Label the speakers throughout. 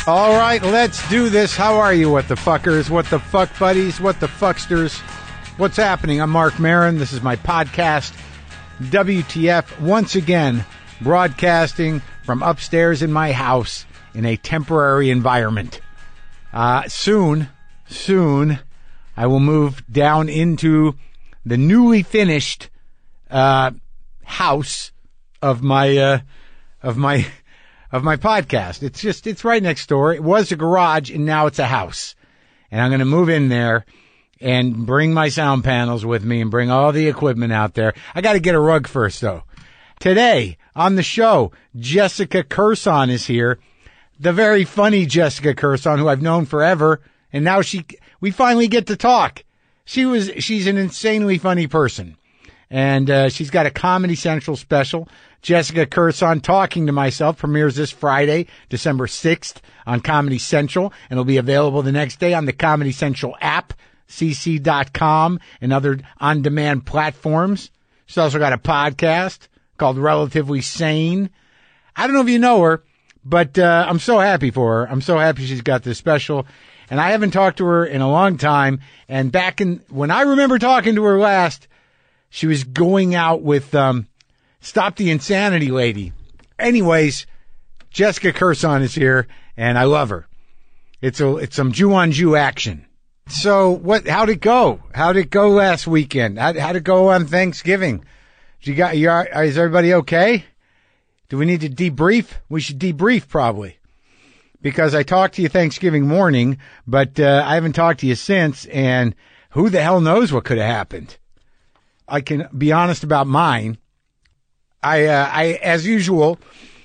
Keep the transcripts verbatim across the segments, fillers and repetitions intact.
Speaker 1: All right, let's do this. How are you, what the fuckers, what the fuck buddies, what the fucksters? What's happening? I'm Mark Maron. This is my podcast, W T F, once again broadcasting from upstairs in my house in a temporary environment. Uh, soon, soon, I will move down into the newly finished uh, house of my uh, of my of my podcast. It's just it's right next door. It was a garage and now it's a house, and I'm going to move in there and bring my sound panels with me and bring all the equipment out there. I got to get a rug first, though. Today on the show, Jessica Kirson is here, the very funny Jessica Kirson, who I've known forever, and now she we finally get to talk. She was she's an insanely funny person. And uh, she's got a Comedy Central special, Jessica Kirson Talking to Myself, premieres this Friday, December sixth on Comedy Central, and it'll be available the next day on the Comedy Central app, c c dot com, and other on-demand platforms. She's also got a podcast called Relatively Sane. I don't know if you know her, but uh, I'm so happy for her. I'm so happy she's got this special. And I haven't talked to her in a long time. And back in when I remember talking to her last, she was going out with um, Stop the Insanity Lady. Anyways, Jessica Kirson is here, and I love her. It's a it's some Jew-on-Jew action. So what? How'd it go? How'd it go last weekend? How'd, how'd it go on Thanksgiving? You got? You are, is everybody okay? Do we need to debrief? We should debrief probably, because I talked to you Thanksgiving morning, but uh, I haven't talked to you since, and who the hell knows what could have happened. I can be honest about mine. I, uh, I, as usual,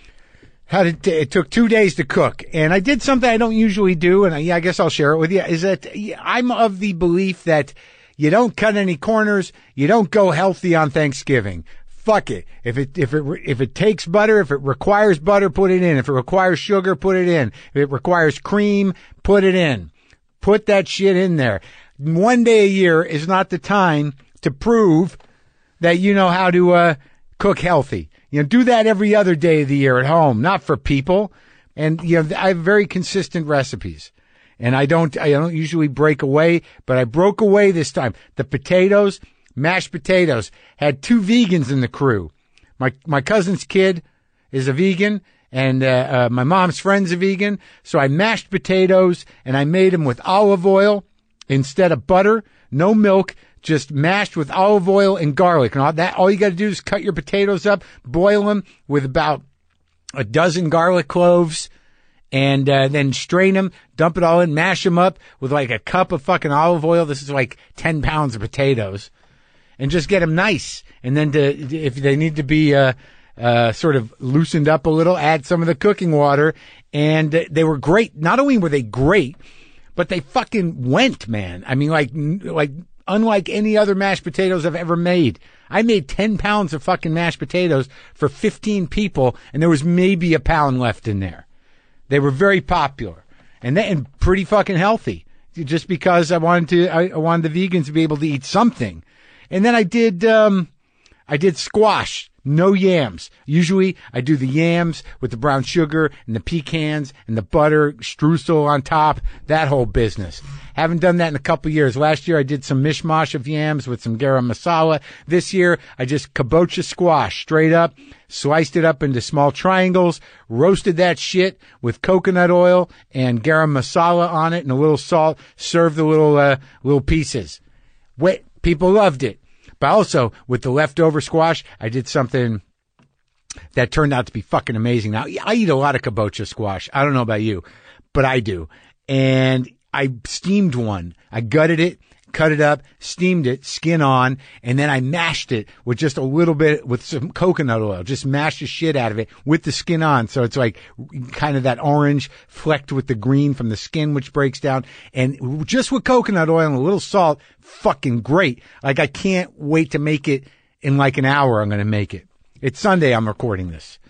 Speaker 1: had it, it took two days to cook, and I did something I don't usually do, and I, yeah, I guess I'll share it with you, is that I'm of the belief that you don't cut any corners, you don't go healthy on Thanksgiving. Fuck it. If it, if it, if it takes butter, if it requires butter, put it in. If it requires sugar, put it in. If it requires cream, put it in. Put that shit in there. One day a year is not the time to prove that you know how to uh, cook healthy. You know, do that every other day of the year at home, not for people. And you know, I have very consistent recipes, and I don't, I don't usually break away, but I broke away this time. The potatoes, mashed potatoes, had two vegans in the crew. My my cousin's kid is a vegan, and uh, uh, my mom's friend's a vegan. So I mashed potatoes, and I made them with olive oil instead of butter, no milk. Just mashed with olive oil and garlic. And all that, all you got to do is cut your potatoes up, boil them with about a dozen garlic cloves, and uh, then strain them, dump it all in, mash them up with like a cup of fucking olive oil. This is like ten pounds of potatoes. And just get them nice. And then to, if they need to be uh, uh, sort of loosened up a little, add some of the cooking water. And uh, they were great. Not only were they great, but they fucking went, man. I mean, like, like, unlike any other mashed potatoes I've ever made. I made ten pounds of fucking mashed potatoes for fifteen people, and there was maybe a pound left in there. They were very popular and they, and pretty fucking healthy, just because I wanted to, I, I wanted the vegans to be able to eat something. And then I did, um, I did squash. No yams. Usually I do the yams with the brown sugar and the pecans and the butter, streusel on top, that whole business. Haven't done that in a couple of years. Last year I did some mishmash of yams with some garam masala. This year I just kabocha squash straight up, sliced it up into small triangles, roasted that shit with coconut oil and garam masala on it and a little salt, served the little, uh, little pieces. Wait, people loved it. But also, with the leftover squash, I did something that turned out to be fucking amazing. Now, I eat a lot of kabocha squash. I don't know about you, but I do. And I steamed one. I gutted it, cut it up, steamed it, skin on, and then I mashed it with just a little bit, with some coconut oil. Just mashed the shit out of it with the skin on. So it's like kind of that orange flecked with the green from the skin, which breaks down. And just with coconut oil and a little salt, fucking great. Like, I can't wait to make it in like an hour. I'm going to make it. It's Sunday. I'm recording this.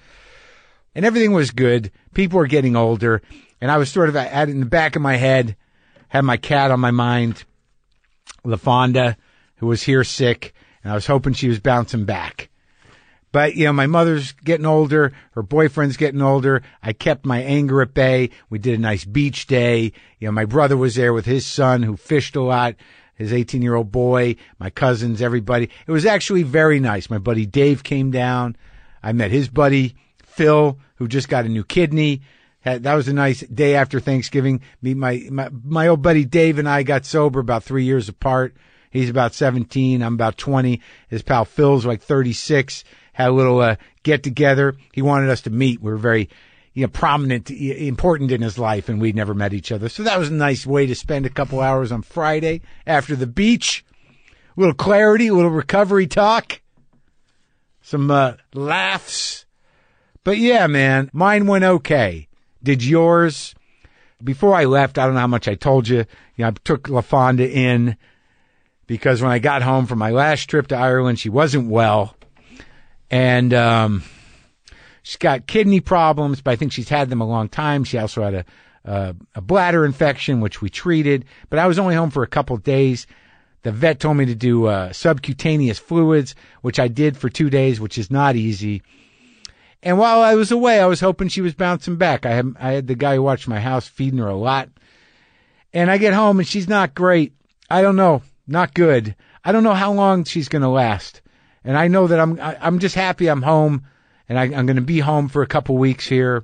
Speaker 1: And everything was good. People were getting older. And I was sort of at in the back of my head, had my cat on my mind, LaFonda, who was here sick, and I was hoping she was bouncing back. But, you know, my mother's getting older. Her boyfriend's getting older. I kept my anger at bay. We did a nice beach day. You know, my brother was there with his son who fished a lot, his eighteen-year-old boy, my cousins, everybody. It was actually very nice. My buddy Dave came down. I met his buddy Phil, who just got a new kidney. Had, that was a nice day after Thanksgiving. Me, my, my, my old buddy Dave and I got sober about three years apart. He's about seventeen. I'm about twenty. His pal Phil's like thirty-six. Had a little uh, get together. He wanted us to meet. We were very, you know, prominent, important in his life, and we'd never met each other. So that was a nice way to spend a couple hours on Friday after the beach. A little clarity, a little recovery talk, some uh, laughs. But yeah, man, mine went okay. Did yours? Before I left, I don't know how much I told you. You know, I took LaFonda in because when I got home from my last trip to Ireland, she wasn't well. And um, she's got kidney problems, but I think she's had them a long time. She also had a, uh, a bladder infection, which we treated. But I was only home for a couple of days. The vet told me to do uh, subcutaneous fluids, which I did for two days, which is not easy. And while I was away, I was hoping she was bouncing back. I had, I had the guy who watched my house feeding her a lot. And I get home, and she's not great. I don't know. Not good. I don't know how long she's going to last. And I know that I'm, I, I'm just happy I'm home, and I, I'm going to be home for a couple weeks here.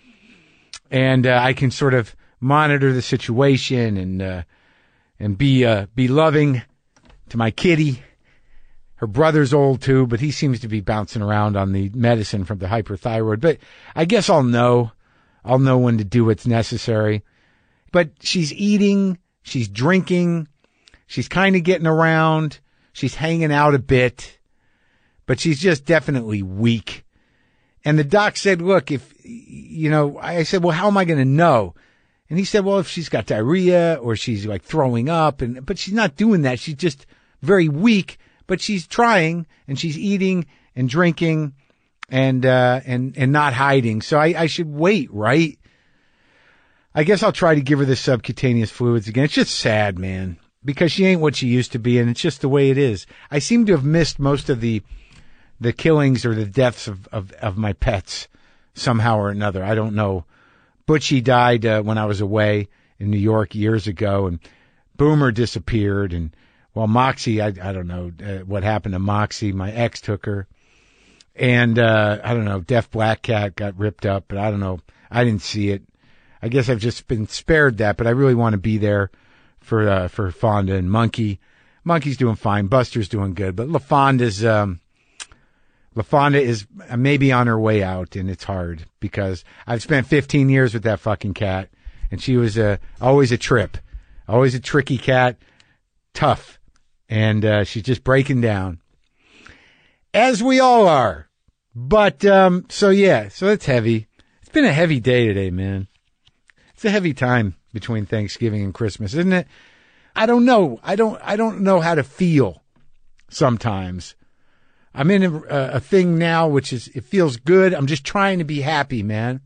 Speaker 1: And, uh, I can sort of monitor the situation and, uh, and be, uh, be loving to my kitty. Her brother's old too, but he seems to be bouncing around on the medicine from the hyperthyroid. But I guess I'll know. I'll know when to do what's necessary. But she's eating, she's drinking, she's kind of getting around, she's hanging out a bit. But she's just definitely weak. And the doc said, look, if, you know, I said, well, how am I going to know? And he said, well, if she's got diarrhea or she's like throwing up, and, but she's not doing that. She's just very weak, but she's trying and she's eating and drinking and, uh, and, and not hiding. So I, I should wait, right? I guess I'll try to give her the subcutaneous fluids again. It's just sad, man, because she ain't what she used to be. And it's just the way it is. I seem to have missed most of the, the killings or the deaths of, of, of my pets somehow or another. I don't know. Butchie died uh, when I was away in New York years ago, and Boomer disappeared. And, well, Moxie, I, I don't know uh, what happened to Moxie. My ex took her. And, uh, I don't know, Deaf Black Cat got ripped up, but I don't know. I didn't see it. I guess I've just been spared that, but I really want to be there for, uh, for Fonda and Monkey. Monkey's doing fine. Buster's doing good, but LaFonda's, um, LaFonda is maybe on her way out, and it's hard because I've spent fifteen years with that fucking cat, and she was a, always a trip, always a tricky cat, tough, and uh, she's just breaking down, as we all are. But, um, so yeah, so it's heavy. It's been a heavy day today, man. It's a heavy time between Thanksgiving and Christmas, isn't it? I don't know. I don't, I don't know how to feel sometimes. I'm in a, a thing now, which is, it feels good. I'm just trying to be happy, man.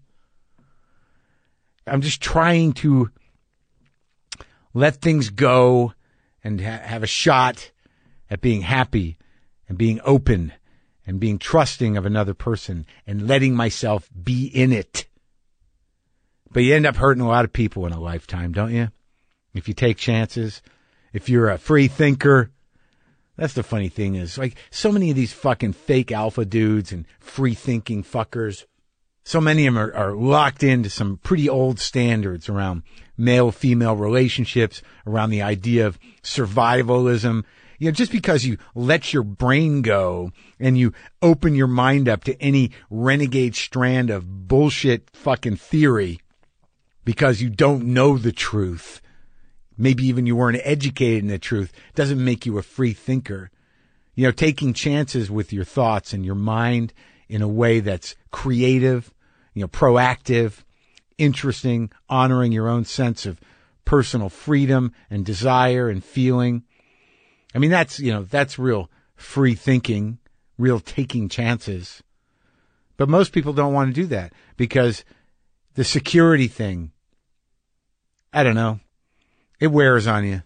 Speaker 1: I'm just trying to let things go and ha- have a shot at being happy and being open and being trusting of another person and letting myself be in it. But you end up hurting a lot of people in a lifetime, don't you? If you take chances, if you're a free thinker. That's the funny thing is, like, so many of these fucking fake alpha dudes and free-thinking fuckers, so many of them are, are locked into some pretty old standards around male-female relationships, around the idea of survivalism. You know, just because you let your brain go and you open your mind up to any renegade strand of bullshit fucking theory because you don't know the truth, maybe even you weren't educated in the truth, doesn't make you a free thinker. You know, taking chances with your thoughts and your mind in a way that's creative, you know, proactive, interesting, honoring your own sense of personal freedom and desire and feeling. I mean, that's, you know, that's real free thinking, real taking chances. But most people don't want to do that because the security thing, I don't know. It wears on you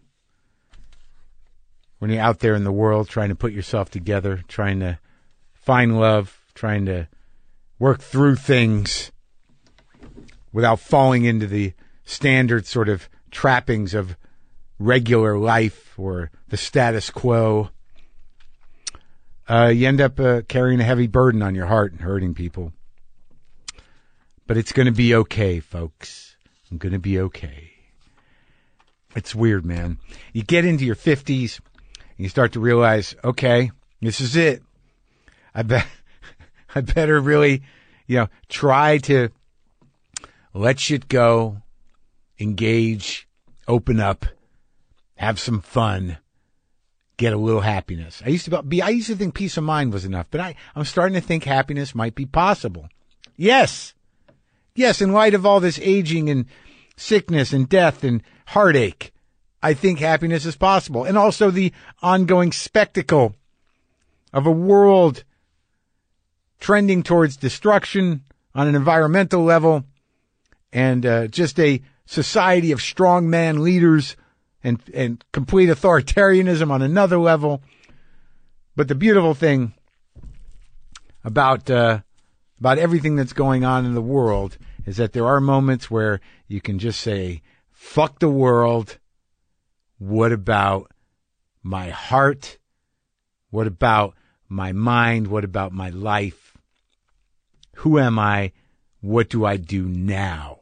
Speaker 1: when you're out there in the world trying to put yourself together, trying to find love, trying to work through things without falling into the standard sort of trappings of regular life or the status quo. Uh, you end up uh, carrying a heavy burden on your heart and hurting people. But it's going to be okay, folks. I'm going to be okay. It's weird, man. You get into your fifties and you start to realize, okay, this is it. I bet I better really, you know, try to let shit go, engage, open up, have some fun, get a little happiness. I used to be, I used to think peace of mind was enough, but I, I'm starting to think happiness might be possible. Yes. Yes, in light of all this aging and sickness and death and heartache, I think happiness is possible. And also the ongoing spectacle of a world trending towards destruction on an environmental level and uh, just a society of strongman leaders and, and complete authoritarianism on another level. But the beautiful thing about uh, about everything that's going on in the world is that there are moments where you can just say, fuck the world. What about my heart? What about my mind? What about my life? Who am I? What do I do now?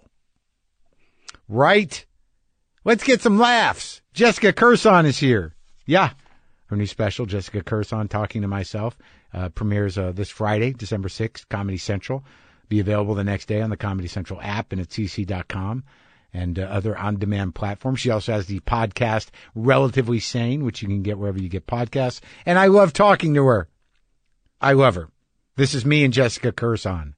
Speaker 1: Right? Let's get some laughs. Jessica Kirson is here. Yeah. Her new special, Jessica Kirson, Talking to Myself, uh, premieres uh, this Friday, December sixth, Comedy Central. Be available the next day on the Comedy Central app and at c c dot com and uh, other on-demand platforms. She also has the podcast Relatively Sane, which you can get wherever you get podcasts. And I love talking to her. I love her. This is me and Jessica Kirson.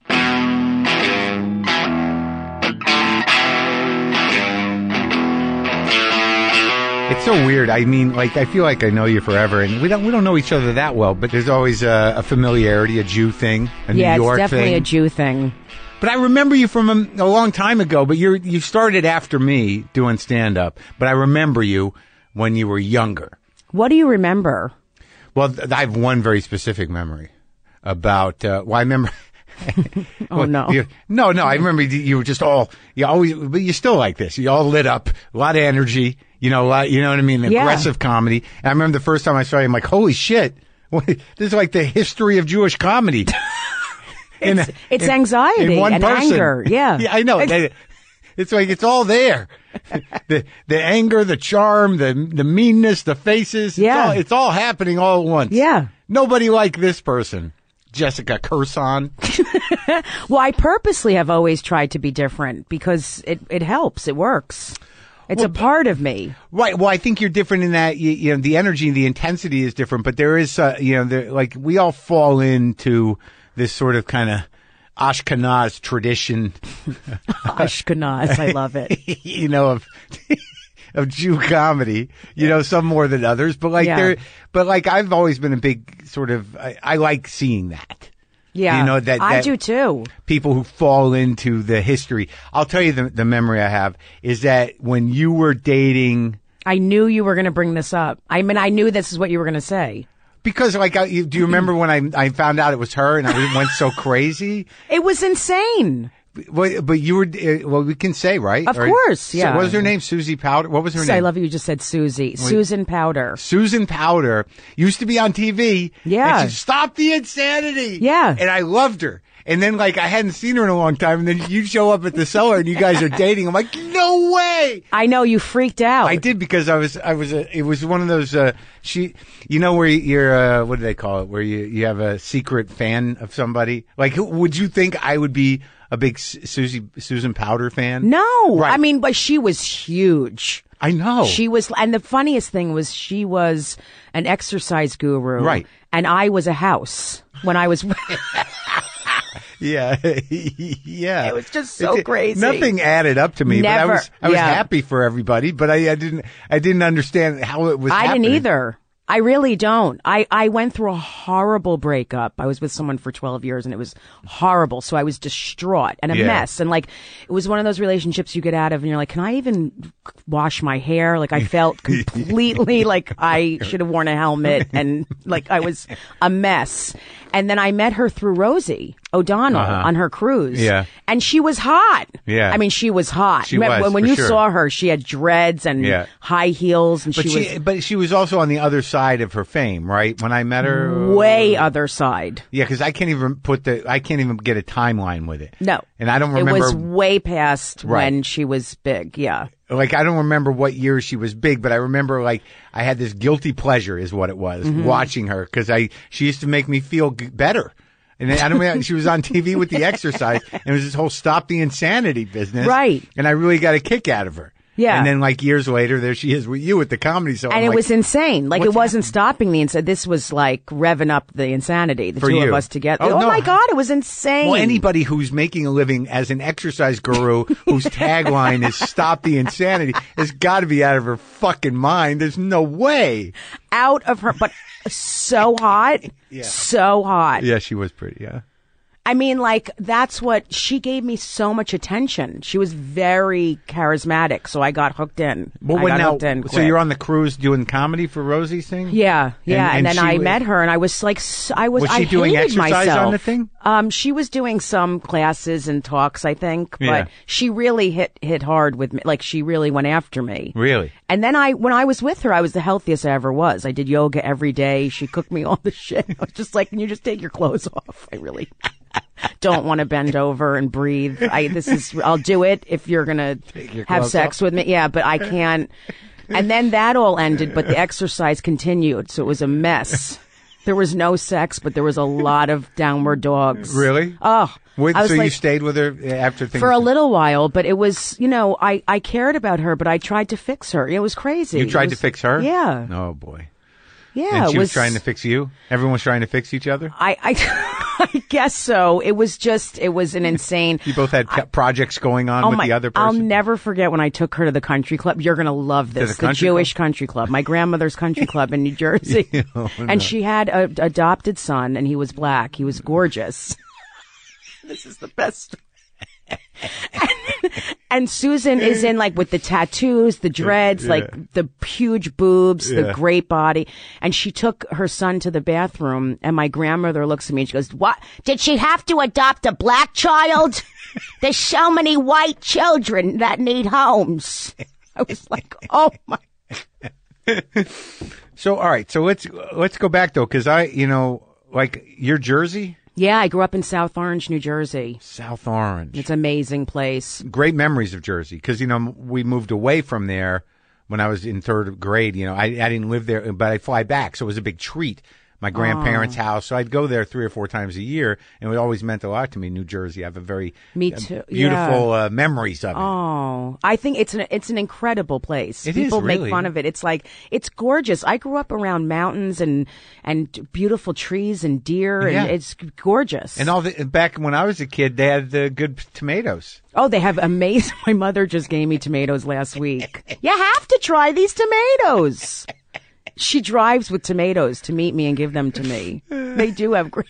Speaker 1: It's so weird. I mean, like, I feel like I know you forever, and we don't we don't know each other that well, but there's always a, a familiarity, a Jew thing, a
Speaker 2: yeah,
Speaker 1: New York thing.
Speaker 2: Yeah, it's definitely a Jew thing.
Speaker 1: But I remember you from a, a long time ago, but you're you started after me doing stand-up, but I remember you when you were younger.
Speaker 2: What do you remember?
Speaker 1: Well, th- I have one very specific memory about, uh, well, I remember...
Speaker 2: oh,
Speaker 1: well,
Speaker 2: no.
Speaker 1: You, no, no, I remember you were just all, you always, but you're still like this. You all lit up, a lot of energy, you know, a lot, you know what I mean?
Speaker 2: Yeah.
Speaker 1: Aggressive comedy. And I remember the first time I saw you, I'm like, holy shit. What, this is like the history of Jewish comedy.
Speaker 2: in, it's it's in, anxiety
Speaker 1: in one
Speaker 2: and
Speaker 1: person.
Speaker 2: anger. Yeah.
Speaker 1: Yeah, I know. It's, it's like, it's all there. the the anger, the charm, the the meanness, the faces.
Speaker 2: Yeah.
Speaker 1: It's all, it's all happening all at once.
Speaker 2: Yeah.
Speaker 1: Nobody like this person. Jessica Kirson.
Speaker 2: Well, I purposely have always tried to be different because it, it helps. It works. It's well, a part of me.
Speaker 1: Right. Well, I think you're different in that, you, you know, the energy, the intensity is different, but there is, uh, you know, there, like we all fall into this sort of kind of Ashkenaz tradition.
Speaker 2: Ashkenaz. I love it.
Speaker 1: you know, of... of Jew comedy, you know, some more than others, but like
Speaker 2: yeah.
Speaker 1: there, but like I've always been a big sort of, I, I like seeing that.
Speaker 2: Yeah.
Speaker 1: You know, that, that
Speaker 2: I do too.
Speaker 1: People who fall into the history. I'll tell you the, the memory I have is that when you were dating.
Speaker 2: I knew you were going to bring this up. I mean, I knew this is what you were going to say.
Speaker 1: Because, like, I, do you remember when I, I found out it was her and I went so crazy?
Speaker 2: It was insane.
Speaker 1: But, but you were, uh, well, we can say, right?
Speaker 2: Of
Speaker 1: or,
Speaker 2: course, yeah.
Speaker 1: So what was her name? Susie Powder? What was her
Speaker 2: so
Speaker 1: name?
Speaker 2: I love you. You just said Susie. Wait. Susan Powder.
Speaker 1: Susan Powder used to be on T V.
Speaker 2: Yeah.
Speaker 1: And she stopped the insanity.
Speaker 2: Yeah.
Speaker 1: And I loved her. And then, like, I hadn't seen her in a long time, and then you show up at the cellar and you guys are dating. I'm like, no way!
Speaker 2: I know, you freaked out.
Speaker 1: I did because I was, I was, a, it was one of those, uh, she, you know, where you're, uh, what do they call it? Where you, you have a secret fan of somebody? Like, who, would you think I would be a big Susie, Susan Powder fan?
Speaker 2: No.
Speaker 1: Right.
Speaker 2: I mean, but she was huge.
Speaker 1: I know.
Speaker 2: She was, and the funniest thing was she was an exercise guru.
Speaker 1: Right.
Speaker 2: And I was a house when I was.
Speaker 1: Yeah, yeah.
Speaker 2: It was just so
Speaker 1: it,
Speaker 2: crazy.
Speaker 1: Nothing added up to me,
Speaker 2: Never.
Speaker 1: but I was I was
Speaker 2: yeah.
Speaker 1: happy for everybody. But I, I didn't I didn't understand how it was.
Speaker 2: I
Speaker 1: happening.
Speaker 2: didn't either. I really don't. I, I went through a horrible breakup. I was with someone for twelve years and it was horrible. So I was distraught and a
Speaker 1: Yeah.
Speaker 2: mess. And like, it was one of those relationships you get out of and you're like, can I even wash my hair? Like I felt completely like I should have worn a helmet and like I was a mess. And then I met her through Rosie O'Donnell
Speaker 1: Uh-huh.
Speaker 2: on her cruise.
Speaker 1: Yeah.
Speaker 2: And she was hot.
Speaker 1: Yeah.
Speaker 2: I mean, she was hot.
Speaker 1: She
Speaker 2: when,
Speaker 1: was,
Speaker 2: when
Speaker 1: for
Speaker 2: you
Speaker 1: sure.
Speaker 2: saw her, she had dreads and
Speaker 1: Yeah.
Speaker 2: high heels and
Speaker 1: But
Speaker 2: she,
Speaker 1: she,
Speaker 2: was
Speaker 1: but she was also on the other side of her fame, right? When I met her,
Speaker 2: way other side.
Speaker 1: yeah, because I can't even put the, I can't even get a timeline with it.
Speaker 2: No.
Speaker 1: And I don't remember.
Speaker 2: It was way past
Speaker 1: Right.
Speaker 2: when she was big. Yeah.
Speaker 1: Like, I don't remember what year she was big, but I remember, like, I had this guilty pleasure is what it was,
Speaker 2: Mm-hmm.
Speaker 1: watching her, because I, she used to make me feel g- better. And then, I don't know, she was on T V with the exercise, and it was this whole stop the insanity business.
Speaker 2: Right.
Speaker 1: And I really got a kick out of her.
Speaker 2: Yeah.
Speaker 1: And then, like, years later, there she is with you at the comedy show.
Speaker 2: And
Speaker 1: I'm
Speaker 2: it
Speaker 1: like,
Speaker 2: was insane. Like, it
Speaker 1: what's
Speaker 2: wasn't stopping the insanity. This was like revving up the insanity. The
Speaker 1: For
Speaker 2: two
Speaker 1: you.
Speaker 2: of us together.
Speaker 1: Oh,
Speaker 2: Oh,
Speaker 1: no.
Speaker 2: my God. It was insane.
Speaker 1: Well, anybody who's making a living as an exercise guru whose tagline is "Stop the Insanity" has got to be out of her fucking mind. There's no way.
Speaker 2: Out of her, but so hot.
Speaker 1: Yeah.
Speaker 2: So hot.
Speaker 1: Yeah, she was pretty. Yeah.
Speaker 2: I mean, like, that's what she gave me so much attention. She was very charismatic. So I got hooked in.
Speaker 1: Well,
Speaker 2: I
Speaker 1: when
Speaker 2: got
Speaker 1: now,
Speaker 2: hooked in.
Speaker 1: so
Speaker 2: quick.
Speaker 1: you're on the cruise doing comedy for Rosie's thing?
Speaker 2: Yeah, yeah,
Speaker 1: And-
Speaker 2: and,
Speaker 1: and
Speaker 2: then
Speaker 1: she
Speaker 2: I
Speaker 1: was-
Speaker 2: met her, and I was like, s- I was,
Speaker 1: Was she
Speaker 2: I
Speaker 1: doing
Speaker 2: hated
Speaker 1: exercise
Speaker 2: myself.
Speaker 1: on the thing?
Speaker 2: Um, she was doing some classes and talks, I think, but
Speaker 1: Yeah.
Speaker 2: she really hit hit hard with me. Like she really went after me.
Speaker 1: Really?
Speaker 2: And then I, when I was with her, I was the healthiest I ever was. I did yoga every day. She cooked me all the shit. I was just like, can you just take your clothes off? I really don't want to bend over and breathe. I, this is, I'll do it if you're going to
Speaker 1: your
Speaker 2: have
Speaker 1: clothes
Speaker 2: sex with me. Yeah, but I can't. And then that all ended, but the exercise continued. So it was a mess. There was no sex, but there was a lot of downward dogs.
Speaker 1: Really?
Speaker 2: Oh.
Speaker 1: Wait,
Speaker 2: I was
Speaker 1: so you
Speaker 2: like-
Speaker 1: stayed with her after things?
Speaker 2: For a little while, but it was, you know, I, I cared about her, but I tried to fix her. It was crazy.
Speaker 1: You tried
Speaker 2: It
Speaker 1: to
Speaker 2: was-
Speaker 1: fix her?
Speaker 2: Yeah.
Speaker 1: Oh boy.
Speaker 2: Yeah.
Speaker 1: And she
Speaker 2: it
Speaker 1: was trying to fix you. Everyone was trying to fix each other.
Speaker 2: I, I, I guess so. It was just, it was an insane.
Speaker 1: You both had pe- projects going on
Speaker 2: Oh
Speaker 1: with
Speaker 2: my,
Speaker 1: the other
Speaker 2: I'll
Speaker 1: person.
Speaker 2: never forget when I took her to the country club. You're going to love this.
Speaker 1: the
Speaker 2: The,
Speaker 1: country
Speaker 2: Jewish country club. My grandmother's country club in New Jersey.
Speaker 1: Oh, no.
Speaker 2: And she had an adopted son and he was black. He was gorgeous. This is the best. and, and Susan is in like with the tattoos, the dreads,
Speaker 1: Yeah.
Speaker 2: like the huge boobs,
Speaker 1: Yeah.
Speaker 2: the great body. And she took her son to the bathroom and my grandmother looks at me and she goes, what? Did she have to adopt a black child? There's so many white children that need homes. I was like, oh my.
Speaker 1: So all right, so let's let's go back though, because I, you know, like you're Jersey,
Speaker 2: Yeah, I grew up in South Orange, New Jersey.
Speaker 1: South Orange.
Speaker 2: It's an amazing place.
Speaker 1: Great memories of Jersey, because you know we moved away from there when I was in third grade. You know, I I didn't live there, but I fly back, so it was a big treat. My grandparents' house, so I'd go there three or four times a year, and it always meant a lot to me. New Jersey, I have a very
Speaker 2: Me
Speaker 1: uh,
Speaker 2: too,
Speaker 1: beautiful uh, memories of it.
Speaker 2: Oh, I think it's an it's an incredible place.
Speaker 1: It is,
Speaker 2: People
Speaker 1: really.
Speaker 2: make fun of it. It's like it's gorgeous. I grew up around mountains and and beautiful trees and deer, and
Speaker 1: Yeah.
Speaker 2: it's gorgeous.
Speaker 1: And all the back when I was a kid, they had the good tomatoes.
Speaker 2: Oh, they have amazing. My mother just gave me tomatoes last week. You have to try these tomatoes. She drives with tomatoes to meet me and give them to me. They do have great.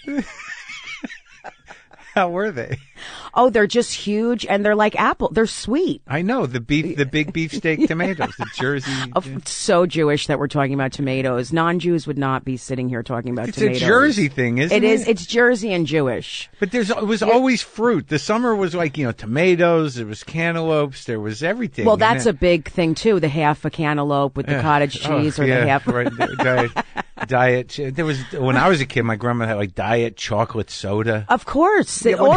Speaker 1: How were they?
Speaker 2: Oh, they're just huge and they're like apple. They're sweet.
Speaker 1: I know the beef, the big beefsteak tomatoes, the Jersey.
Speaker 2: Oh, it's so Jewish that we're talking about tomatoes. Non-Jews would not be sitting here talking about
Speaker 1: It's
Speaker 2: tomatoes.
Speaker 1: a Jersey thing, isn't it?
Speaker 2: It is. It's Jersey and Jewish.
Speaker 1: But there's it was always fruit. The summer was like, you know, tomatoes. There was cantaloupes. There was everything.
Speaker 2: Well,
Speaker 1: And
Speaker 2: that's
Speaker 1: then-
Speaker 2: a big thing too. The half a cantaloupe with the cottage cheese,
Speaker 1: Oh,
Speaker 2: or
Speaker 1: yeah,
Speaker 2: the half.
Speaker 1: right, diet, diet. ch- There was when I was a kid. My grandma had like diet chocolate soda.
Speaker 2: Of course. They
Speaker 1: Yeah, what-
Speaker 2: all-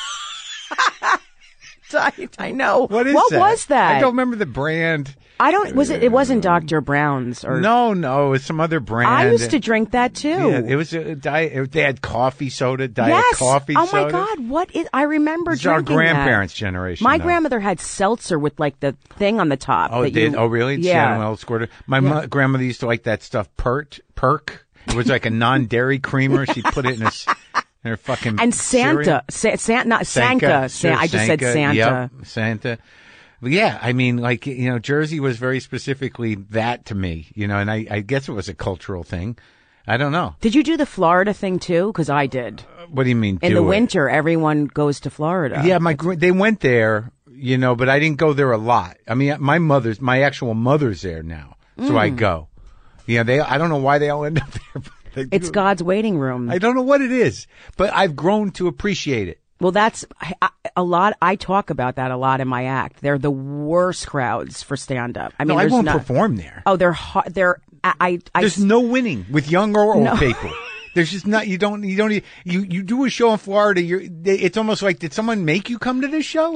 Speaker 2: Diet, I know.
Speaker 1: What is
Speaker 2: what
Speaker 1: that?
Speaker 2: was that?
Speaker 1: I don't remember the brand.
Speaker 2: I don't. Was it? It wasn't Doctor Brown's or.
Speaker 1: No, no, it was some other brand.
Speaker 2: I used to drink that too.
Speaker 1: Yeah, it was a diet. it- They had coffee soda, diet
Speaker 2: yes.
Speaker 1: coffee
Speaker 2: oh
Speaker 1: soda.
Speaker 2: my God! What is? I remember
Speaker 1: This is our
Speaker 2: drinking
Speaker 1: grandparents'
Speaker 2: that.
Speaker 1: generation.
Speaker 2: My
Speaker 1: though.
Speaker 2: grandmother had seltzer with like the thing on the top.
Speaker 1: Oh,
Speaker 2: that
Speaker 1: it did?
Speaker 2: You,
Speaker 1: Oh, really? She had
Speaker 2: Yeah.
Speaker 1: a little squirter. My mo- grandmother used to like that stuff, Pert, Perk. It was like a non-dairy creamer. She put it in a, s- in her fucking
Speaker 2: And Santa,
Speaker 1: cereal.
Speaker 2: Sa- Santa, not Sanka.
Speaker 1: Sure,
Speaker 2: Sa- I just said
Speaker 1: Sanka,
Speaker 2: Santa.
Speaker 1: Yep, Santa. But yeah, I mean, like, you know, Jersey was very specifically that to me, you know, and I, I guess it was a cultural thing. I don't know.
Speaker 2: Did you do the Florida thing too? Because I did.
Speaker 1: Uh, what do you mean?
Speaker 2: In
Speaker 1: do
Speaker 2: the
Speaker 1: it?
Speaker 2: winter, everyone goes to Florida.
Speaker 1: Yeah, my gr- they went there, you know, but I didn't go there a lot. I mean, my mother's, my actual mother's there now, so
Speaker 2: Mm.
Speaker 1: I go. Yeah, they. I don't know why they all end up there. But they
Speaker 2: It's
Speaker 1: do.
Speaker 2: God's waiting room.
Speaker 1: I don't know what it is, but I've grown to appreciate it.
Speaker 2: Well, that's I, I, a lot. I talk about that a lot in my act. They're the worst crowds for stand-up. I mean,
Speaker 1: No, I
Speaker 2: there's
Speaker 1: won't
Speaker 2: not,
Speaker 1: perform there.
Speaker 2: Oh, they're hard. They're I. I, I
Speaker 1: There's no winning with young or old
Speaker 2: No.
Speaker 1: people. There's just not. You don't. You don't. You you do a show in Florida. You're. They, it's almost like, did someone make you come to this show?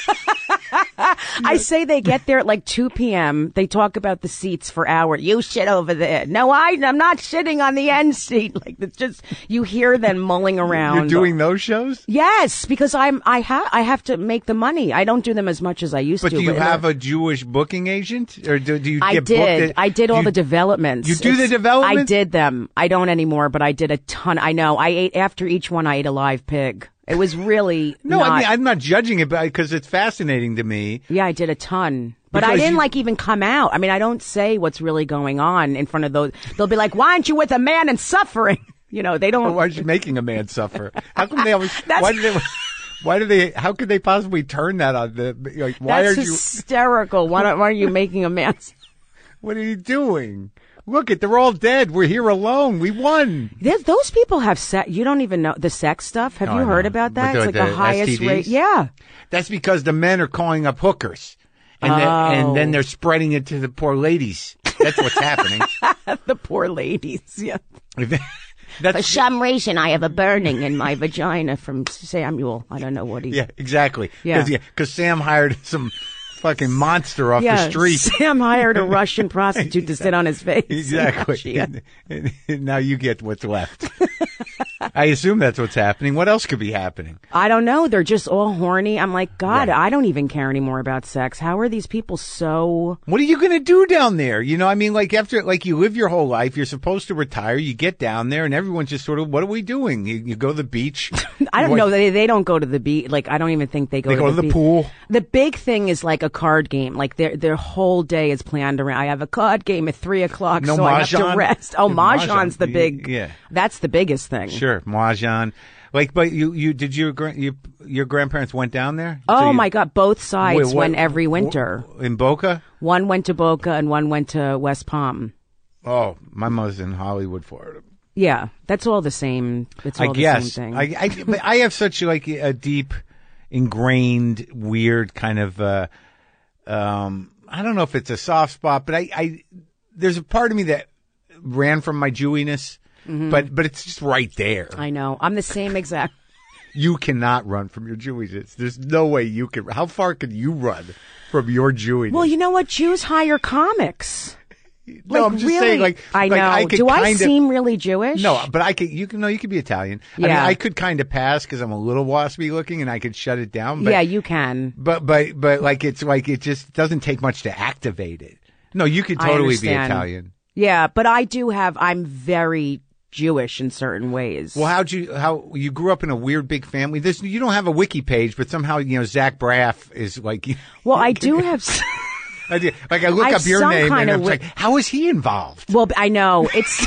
Speaker 2: I say they get there at like two p.m. They talk about the seats for hours. You shit over there. No, I, I'm not shitting on the end seat. Like, it's just, you hear them mulling around.
Speaker 1: You're doing those shows?
Speaker 2: Yes, because I'm, I have, I have to make the money. I don't do them as much as I used
Speaker 1: But
Speaker 2: to.
Speaker 1: do you
Speaker 2: but
Speaker 1: have a Jewish booking agent, or do, do you
Speaker 2: I
Speaker 1: get
Speaker 2: did.
Speaker 1: booked? At,
Speaker 2: I did all
Speaker 1: you,
Speaker 2: the developments.
Speaker 1: You do the
Speaker 2: It's-
Speaker 1: developments?
Speaker 2: I did them. I don't anymore, but I did a ton. I know. I ate, after each one, I ate a live pig. It was really
Speaker 1: No,
Speaker 2: not,
Speaker 1: I mean, I'm not judging it because it's fascinating to me.
Speaker 2: yeah, I did a ton. But
Speaker 1: Because
Speaker 2: I didn't
Speaker 1: you-
Speaker 2: like even come out. I mean, I don't say what's really going on in front of those. They'll be like, why aren't you with a man and suffering? You know, they don't.
Speaker 1: Why are you making a man suffer? How come they always?
Speaker 2: That's-
Speaker 1: why do they? Why do they? How could they possibly turn that on the? Like, why
Speaker 2: That's
Speaker 1: are you?
Speaker 2: hysterical. Why, don't, why are you making a man?
Speaker 1: What are you doing? Look it, they're all dead. We're here alone. We won.
Speaker 2: There's, those people have sex. You don't even know the sex stuff. Have
Speaker 1: No,
Speaker 2: you
Speaker 1: I
Speaker 2: heard
Speaker 1: know.
Speaker 2: about
Speaker 1: But
Speaker 2: that?
Speaker 1: the-
Speaker 2: It's like the,
Speaker 1: the
Speaker 2: highest
Speaker 1: S T Ds?
Speaker 2: rate. Yeah.
Speaker 1: That's because the men are calling up hookers, and then,
Speaker 2: Oh.
Speaker 1: and then they're spreading it to the poor ladies. That's what's happening.
Speaker 2: The poor ladies. Yeah. For
Speaker 1: That's
Speaker 2: some reason, I have a burning in my vagina from Samuel. I don't know what he.
Speaker 1: yeah, exactly.
Speaker 2: Yeah.
Speaker 1: Because Sam hired some fucking monster off
Speaker 2: Yeah,
Speaker 1: the street.
Speaker 2: Sam hired a Russian prostitute to sit on his face.
Speaker 1: Exactly.
Speaker 2: She-
Speaker 1: And, and now you get what's left. I assume that's what's happening. What else could be happening?
Speaker 2: I don't know. They're just all horny. I'm like, God,
Speaker 1: Right.
Speaker 2: I don't even care anymore about sex. How are these people so?
Speaker 1: What are you going to do down there? You know, I mean, like after, like you live your whole life, you're supposed to retire, you get down there and everyone's just sort of, what are we doing? You, you go to the beach.
Speaker 2: I don't
Speaker 1: What-
Speaker 2: know. They they don't go to the beach. Like I don't even think they go.
Speaker 1: They
Speaker 2: to
Speaker 1: go
Speaker 2: the,
Speaker 1: to the
Speaker 2: beach.
Speaker 1: pool.
Speaker 2: The big thing is like a card game. Like their their whole day is planned around. I have a card game at three o'clock,
Speaker 1: No
Speaker 2: so I have
Speaker 1: mahjong?
Speaker 2: to rest. Oh,
Speaker 1: Yeah,
Speaker 2: mahjong's
Speaker 1: mahjong.
Speaker 2: the big.
Speaker 1: Yeah.
Speaker 2: That's the biggest thing.
Speaker 1: Sure, Mahjong. Like, but you, you did your gra- you, your grandparents went down there?
Speaker 2: Oh
Speaker 1: So you-
Speaker 2: my God! Both sides
Speaker 1: Wait, what-
Speaker 2: went every winter.
Speaker 1: in Boca.
Speaker 2: One went to Boca and one went to West Palm.
Speaker 1: Oh, my mother's in Hollywood, Florida.
Speaker 2: Yeah, that's all the same. It's all
Speaker 1: I
Speaker 2: the
Speaker 1: guess.
Speaker 2: same thing.
Speaker 1: I, I, but I have such like a deep, ingrained, weird kind of. Uh, um, I don't know if it's a soft spot, but I, I there's a part of me that ran from my Jewiness, but but it's just right there.
Speaker 2: Mm-hmm. I know. I'm the same exact.
Speaker 1: You cannot run from your Jewiness. There's no way you can. How far can you run from your Jewiness?
Speaker 2: Well, you know what? Jews hire comics.
Speaker 1: no,
Speaker 2: Like,
Speaker 1: I'm just
Speaker 2: really?
Speaker 1: saying. Like
Speaker 2: I
Speaker 1: like,
Speaker 2: know.
Speaker 1: I could
Speaker 2: Do I
Speaker 1: kinda-
Speaker 2: seem really Jewish?
Speaker 1: No, but I could. You can. No, you could be Italian. I mean,
Speaker 2: Yeah.
Speaker 1: I could kind of pass because I'm a little waspy looking, and I could shut it down. But,
Speaker 2: Yeah, you can.
Speaker 1: But but but like it's like it just doesn't take much to activate it. No, you could
Speaker 2: I
Speaker 1: totally be
Speaker 2: understand.
Speaker 1: Italian.
Speaker 2: Yeah, but I do have. I'm very Jewish in certain ways.
Speaker 1: Well, how'd you how you grew up in a weird big family? This you don't have a wiki page, but somehow you know Zach Braff is like.
Speaker 2: Well, I do have. s-
Speaker 1: I do- like I look
Speaker 2: I've
Speaker 1: up your
Speaker 2: some
Speaker 1: name
Speaker 2: kind
Speaker 1: and
Speaker 2: of
Speaker 1: I'm
Speaker 2: wi-
Speaker 1: like, how is he involved?
Speaker 2: Well, I know it's.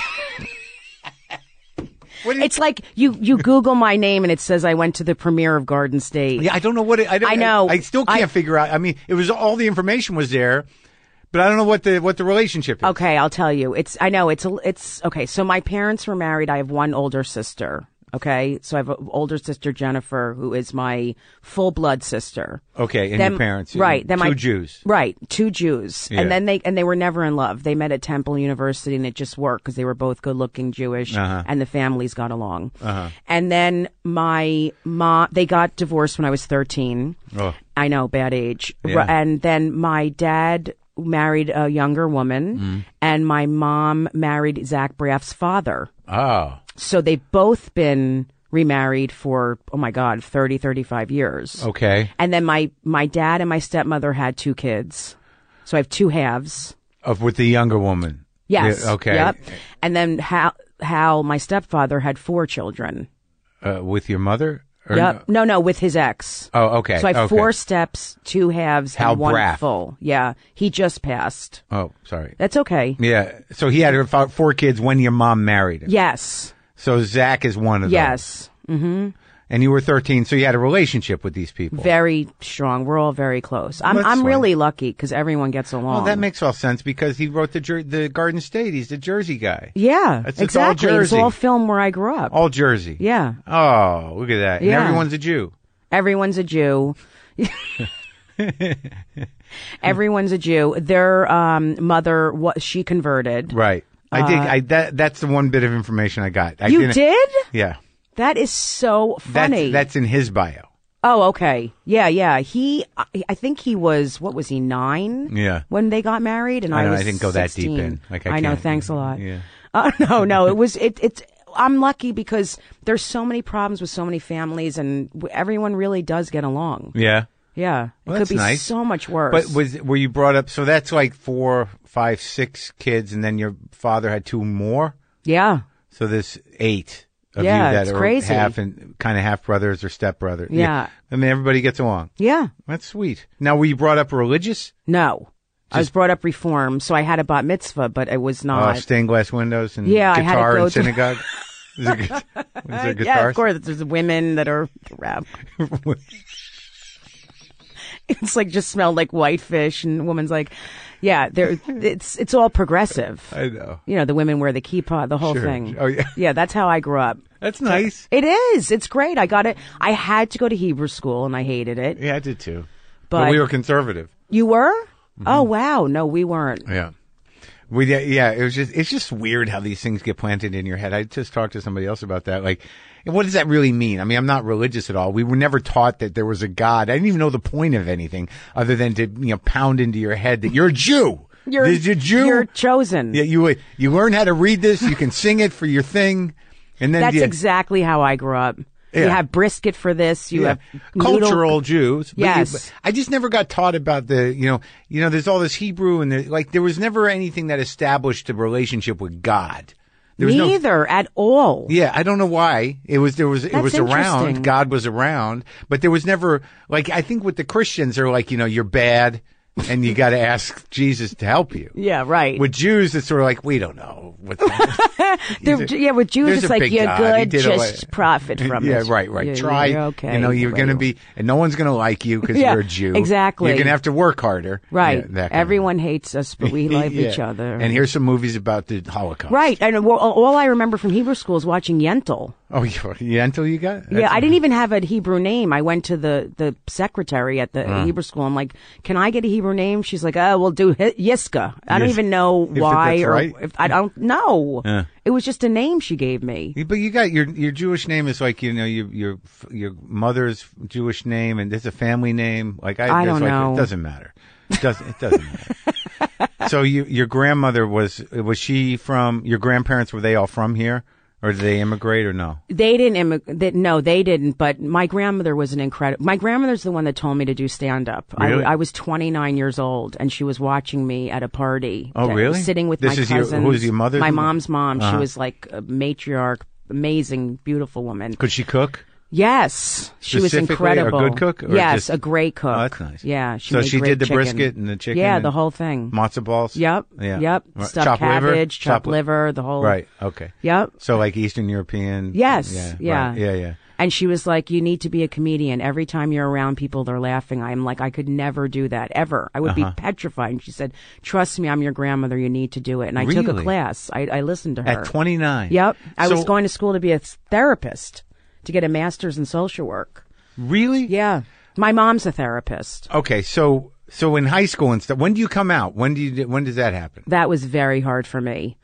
Speaker 1: What is-
Speaker 2: It's like you you Google my name and it says I went to the premiere of Garden State.
Speaker 1: Yeah, I don't know what it, I, don't,
Speaker 2: I know.
Speaker 1: I, still can't
Speaker 2: I-
Speaker 1: figure out. I mean, it was all the information was there, but I don't know what the what the relationship is.
Speaker 2: Okay, I'll tell you. It's I know it's a, it's okay. So my parents were married. I have one older sister. Okay, so I have an older sister Jennifer, who is my full blood sister.
Speaker 1: Okay, and
Speaker 2: Then-
Speaker 1: your parents,
Speaker 2: right? Then
Speaker 1: two
Speaker 2: my
Speaker 1: Jews.
Speaker 2: right? Two Jews,
Speaker 1: Yeah.
Speaker 2: and then they and they were never in love. They met at Temple University, and it just worked because they were both good-looking Jewish,
Speaker 1: Uh-huh.
Speaker 2: and the families got along.
Speaker 1: Uh-huh.
Speaker 2: And then my mom, they got divorced when I was thirteen.
Speaker 1: Oh.
Speaker 2: I know, bad age.
Speaker 1: Yeah.
Speaker 2: R- And then my dad married a younger woman,
Speaker 1: Mm-hmm.
Speaker 2: and my mom married Zach Braff's father.
Speaker 1: Oh,
Speaker 2: So they've both been remarried for, oh my God, thirty, thirty-five years.
Speaker 1: okay.
Speaker 2: And then my, my dad and my stepmother had two kids. So I have two halves.
Speaker 1: Of with the younger woman.
Speaker 2: Yes.
Speaker 1: Yeah, okay.
Speaker 2: Yep. And then Hal, Hal, my stepfather, had four children.
Speaker 1: Uh, with your mother. Or
Speaker 2: Yep. No, no, with his ex.
Speaker 1: Oh, okay.
Speaker 2: So I have
Speaker 1: okay.
Speaker 2: four steps, two halves,
Speaker 1: Hal
Speaker 2: and one
Speaker 1: Braff.
Speaker 2: full. Yeah. He just passed.
Speaker 1: Oh, sorry.
Speaker 2: That's okay.
Speaker 1: Yeah. So he had about four kids when your mom married him.
Speaker 2: Yes.
Speaker 1: So Zach is one of those.
Speaker 2: Yes. Mm-hmm.
Speaker 1: And you were thirteen, so you had a relationship with these people.
Speaker 2: Very strong. We're all very close. I'm
Speaker 1: That's
Speaker 2: I'm
Speaker 1: fine.
Speaker 2: really lucky because everyone gets along.
Speaker 1: Well, that makes all sense because he wrote the Jer- the Garden State. He's the Jersey guy.
Speaker 2: Yeah,
Speaker 1: It's- it's all
Speaker 2: exactly.
Speaker 1: Jersey.
Speaker 2: It's all film where I grew up.
Speaker 1: All Jersey.
Speaker 2: Yeah.
Speaker 1: Oh, look at that. And
Speaker 2: Yeah.
Speaker 1: everyone's a Jew.
Speaker 2: Everyone's a Jew. Everyone's a Jew. Their um, mother, what she converted.
Speaker 1: Right. I did. I that that's the one bit of information I got. I
Speaker 2: Uh, You
Speaker 1: didn't-
Speaker 2: did?
Speaker 1: Yeah.
Speaker 2: That is so funny.
Speaker 1: That's, that's in his bio.
Speaker 2: Oh, okay. Yeah, yeah. He, I, I think he was, what was he, nine?
Speaker 1: Yeah.
Speaker 2: When they got married, and
Speaker 1: I
Speaker 2: I,
Speaker 1: know,
Speaker 2: was
Speaker 1: I didn't go that deep
Speaker 2: sixteen.
Speaker 1: in. Like, I
Speaker 2: I know.
Speaker 1: can't-
Speaker 2: Thanks a lot.
Speaker 1: Yeah.
Speaker 2: Uh, no, no. It was. It. It's. I'm lucky because there's so many problems with so many families, and w- everyone really does get along.
Speaker 1: Yeah.
Speaker 2: Yeah.
Speaker 1: Well,
Speaker 2: it
Speaker 1: that's
Speaker 2: could be
Speaker 1: nice.
Speaker 2: so much worse.
Speaker 1: But was were you brought up? So that's like four, five, six kids, and then your father had two more.
Speaker 2: yeah.
Speaker 1: So there's eight of
Speaker 2: Yeah,
Speaker 1: you that
Speaker 2: it's
Speaker 1: are
Speaker 2: crazy.
Speaker 1: half and kind of half brothers or step brothers.
Speaker 2: Yeah.
Speaker 1: I mean, everybody gets along.
Speaker 2: Yeah.
Speaker 1: That's sweet. Now, were you brought up religious?
Speaker 2: No. I was
Speaker 1: Just-
Speaker 2: brought up reform, so I had a bat mitzvah, but it was
Speaker 1: Uh,
Speaker 2: not.
Speaker 1: stained glass windows and
Speaker 2: Yeah, I had to
Speaker 1: guitar
Speaker 2: go
Speaker 1: and
Speaker 2: to-
Speaker 1: synagogue. Is there, gu- is there guitars?
Speaker 2: yeah, of course. There's women that are rap. It's like just smelled like whitefish, and the woman's like, yeah, they're, it's it's all progressive.
Speaker 1: I know.
Speaker 2: You know, the women wear the kippah, the whole
Speaker 1: Sure.
Speaker 2: thing.
Speaker 1: Oh, yeah.
Speaker 2: Yeah, that's how I grew up.
Speaker 1: That's nice.
Speaker 2: It is. It's great. I got it. I had to go to Hebrew school, and I hated it.
Speaker 1: Yeah, I did too.
Speaker 2: But,
Speaker 1: But we were conservative.
Speaker 2: You were?
Speaker 1: Mm-hmm.
Speaker 2: Oh, wow. No, we weren't.
Speaker 1: Yeah. We, yeah, yeah, it was just, it's just weird how these things get planted in your head. I just talked to somebody else about that. Like, what does that really mean? I mean, I'm not religious at all. We were never taught that there was a God. I didn't even know the point of anything other than to, you know, pound into your head that you're a Jew.
Speaker 2: You're,
Speaker 1: There's a Jew.
Speaker 2: You're chosen.
Speaker 1: Yeah, you, you learn how to read this. You can sing it for your thing. And then,
Speaker 2: That's
Speaker 1: yeah,
Speaker 2: exactly how I grew up. You
Speaker 1: Yeah.
Speaker 2: have brisket for this. You
Speaker 1: yeah.
Speaker 2: have noodle-
Speaker 1: cultural Jews. But you-
Speaker 2: Yes.
Speaker 1: but I just never got taught about the, you know, you know, there's all this Hebrew and there, like there was never anything that established a relationship with God. There was no,
Speaker 2: Neither at all.
Speaker 1: yeah, I don't know why. It was there was it
Speaker 2: That's
Speaker 1: was around.
Speaker 2: interesting.
Speaker 1: God was around, but there was never like I think with the Christians they're like, you know, you're bad and you got to ask Jesus to help you.
Speaker 2: Yeah, right.
Speaker 1: With Jews it's sort of like we don't know what
Speaker 2: They're- yeah, with Jews,
Speaker 1: There's
Speaker 2: it's
Speaker 1: a
Speaker 2: like
Speaker 1: big
Speaker 2: you're
Speaker 1: God. He
Speaker 2: good,
Speaker 1: did all
Speaker 2: just
Speaker 1: that.
Speaker 2: profit from
Speaker 1: yeah,
Speaker 2: it.
Speaker 1: right, right.
Speaker 2: You're,
Speaker 1: Try.
Speaker 2: You're okay.
Speaker 1: You know, you're
Speaker 2: But
Speaker 1: going to
Speaker 2: you-
Speaker 1: be, and no one's going to like you because
Speaker 2: Yeah,
Speaker 1: you're a Jew.
Speaker 2: exactly.
Speaker 1: You're going to have to work harder.
Speaker 2: Right.
Speaker 1: Yeah, that kind of
Speaker 2: Everyone hates us, but we love
Speaker 1: Yeah.
Speaker 2: each other.
Speaker 1: And here's some movies about the Holocaust.
Speaker 2: Right. And well, all I remember from Hebrew school is watching Yentl.
Speaker 1: Oh, yeah, until you got.
Speaker 2: Yeah, I didn't even have a Hebrew name. I went to the, the secretary at the
Speaker 1: Uh.
Speaker 2: Hebrew school. I'm like, can I get a Hebrew name? She's like, oh, we'll do Hi- Yiska. I don't
Speaker 1: Yis-
Speaker 2: even know
Speaker 1: If
Speaker 2: why
Speaker 1: that's
Speaker 2: or
Speaker 1: right?
Speaker 2: if I don't know.
Speaker 1: Uh.
Speaker 2: It was just a name she gave me.
Speaker 1: But you got your your Jewish name is like you know your your your mother's Jewish name and it's a family name like I,
Speaker 2: I
Speaker 1: there's
Speaker 2: don't
Speaker 1: like,
Speaker 2: know.
Speaker 1: It doesn't matter. It doesn't it doesn't matter. So you your grandmother was was she from your grandparents were they all from here or did they immigrate or no?
Speaker 2: They didn't immigrate. No, they didn't. But my grandmother was an incredible. My grandmother's the one that told me to do stand up.
Speaker 1: Really?
Speaker 2: I, I was twenty-nine years old, and she was watching me at a party.
Speaker 1: Oh,
Speaker 2: that-
Speaker 1: really?
Speaker 2: Sitting with
Speaker 1: This
Speaker 2: my
Speaker 1: is your-
Speaker 2: cousins.
Speaker 1: who's your mother's
Speaker 2: My
Speaker 1: mom?
Speaker 2: mom's mom.
Speaker 1: Uh-huh.
Speaker 2: She was like a matriarch, amazing, beautiful woman.
Speaker 1: Could she cook?
Speaker 2: Yes, she was
Speaker 1: Specifically, a
Speaker 2: incredible.
Speaker 1: good cook, or
Speaker 2: Yes,
Speaker 1: just-
Speaker 2: a great cook.
Speaker 1: Oh, that's nice.
Speaker 2: Yeah, she
Speaker 1: So
Speaker 2: made
Speaker 1: she
Speaker 2: great
Speaker 1: did the
Speaker 2: chicken.
Speaker 1: brisket and the chicken
Speaker 2: Yeah,
Speaker 1: and
Speaker 2: the whole thing.
Speaker 1: Matzo balls.
Speaker 2: Yep.
Speaker 1: Yeah.
Speaker 2: Yep.
Speaker 1: Right.
Speaker 2: Stuffed
Speaker 1: Chopped liver?
Speaker 2: cabbage, chopped
Speaker 1: Chopped li-
Speaker 2: liver, the whole.
Speaker 1: Right. Okay.
Speaker 2: Yep.
Speaker 1: So like Eastern European.
Speaker 2: Yes,
Speaker 1: Yeah.
Speaker 2: yeah.
Speaker 1: Right. Yeah. Yeah.
Speaker 2: And she was like, you need to be a comedian. Every time you're around people, they're laughing. I'm like, I could never do that, ever. I would
Speaker 1: Uh-huh.
Speaker 2: be petrified. And she said, trust me, I'm your grandmother. You need to do it. And I took a
Speaker 1: Really?
Speaker 2: class. I, I listened to her.
Speaker 1: At twenty-nine.
Speaker 2: Yep. I
Speaker 1: So-
Speaker 2: was going to school to be a therapist, to get a master's in social work.
Speaker 1: Really?
Speaker 2: Yeah. My mom's a therapist.
Speaker 1: Okay. So so in high school and stuff, when do you come out? When do you when does that happen?
Speaker 2: That was very hard for me.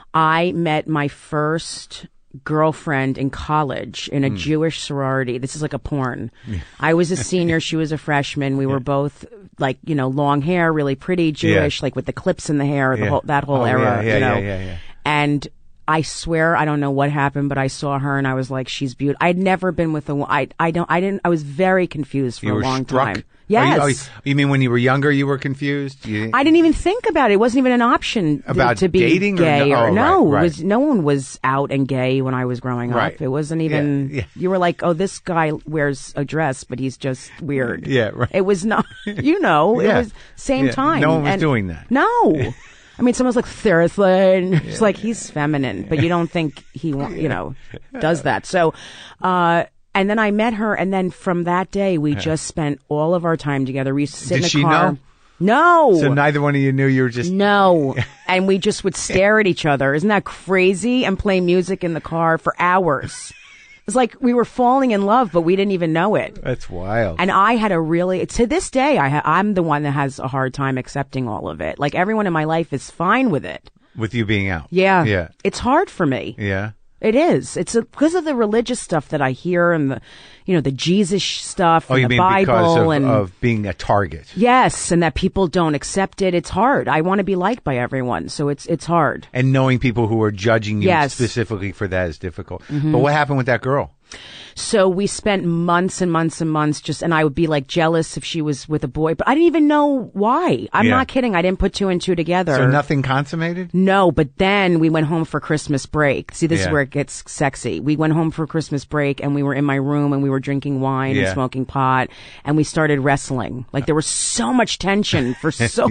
Speaker 2: I met my first girlfriend in college in a Jewish sorority. This is like a porn. I was a senior. She was a freshman. We were both like, you know, long hair, really pretty Jewish,
Speaker 1: Yeah.
Speaker 2: like with the clips in the hair, the
Speaker 1: Yeah.
Speaker 2: whole, that whole
Speaker 1: Oh,
Speaker 2: era,
Speaker 1: yeah, yeah,
Speaker 2: you know.
Speaker 1: yeah, yeah, yeah.
Speaker 2: And I swear I don't know what happened, but I saw her and I was like, she's beautiful. I'd never been with a wo- I I don't I didn't I was very confused for
Speaker 1: You
Speaker 2: a
Speaker 1: were
Speaker 2: long
Speaker 1: struck?
Speaker 2: time.
Speaker 1: Oh, you-
Speaker 2: Yes.
Speaker 1: oh, you, you mean when you were younger, you were confused? You,
Speaker 2: I didn't even think about it. It wasn't even an option th-
Speaker 1: About
Speaker 2: to be
Speaker 1: dating or
Speaker 2: gay
Speaker 1: no?
Speaker 2: or
Speaker 1: Oh,
Speaker 2: no.
Speaker 1: right, right.
Speaker 2: It was no one was out and gay when I was growing
Speaker 1: Right.
Speaker 2: up. It wasn't even.
Speaker 1: Yeah, yeah.
Speaker 2: You were like, oh, this guy wears a dress, but he's just weird.
Speaker 1: Yeah, right.
Speaker 2: It was not. You know,
Speaker 1: Yeah.
Speaker 2: it was same
Speaker 1: Yeah.
Speaker 2: time.
Speaker 1: No one was
Speaker 2: And-
Speaker 1: doing that.
Speaker 2: No. I mean, someone's like seriously. It's like he's feminine, but you don't think he, wa- you know, does that. So, uh, and then I met her, and then from that day, we just spent all of our time together. We used to sit
Speaker 1: Did
Speaker 2: in a
Speaker 1: she
Speaker 2: car.
Speaker 1: know?
Speaker 2: No.
Speaker 1: So neither one of you knew you were just.
Speaker 2: No. And we just would stare at each other. Isn't that crazy? And play music in the car for hours. It's like we were falling in love, but we didn't even know it.
Speaker 1: That's wild.
Speaker 2: And I had a really, to this day, I ha- I'm the one that has a hard time accepting all of it. Like everyone in my life is fine with it.
Speaker 1: With you being out.
Speaker 2: Yeah.
Speaker 1: Yeah.
Speaker 2: It's hard for me.
Speaker 1: Yeah.
Speaker 2: It is. It's a, because of the religious stuff that I hear and the, you know, the Jesus stuff
Speaker 1: Oh,
Speaker 2: and
Speaker 1: you
Speaker 2: the
Speaker 1: mean
Speaker 2: Bible
Speaker 1: because of,
Speaker 2: and
Speaker 1: of being a target?
Speaker 2: yes, and that people don't accept it. It's hard. I want to be liked by everyone, so it's it's hard.
Speaker 1: And knowing people who are judging you
Speaker 2: Yes.
Speaker 1: specifically for that is difficult. But what happened with that girl?
Speaker 2: So we spent months and months and months just, and I would be like jealous if she was with a boy, but I didn't even know why. I'm
Speaker 1: Yeah.
Speaker 2: not kidding. I didn't put two and two together.
Speaker 1: So nothing consummated?
Speaker 2: No, but then we went home for Christmas break. See, this
Speaker 1: Yeah.
Speaker 2: is where it gets sexy. We went home for Christmas break and we were in my room and we were drinking wine
Speaker 1: Yeah.
Speaker 2: and smoking pot and we started wrestling. Like there was so much tension for so.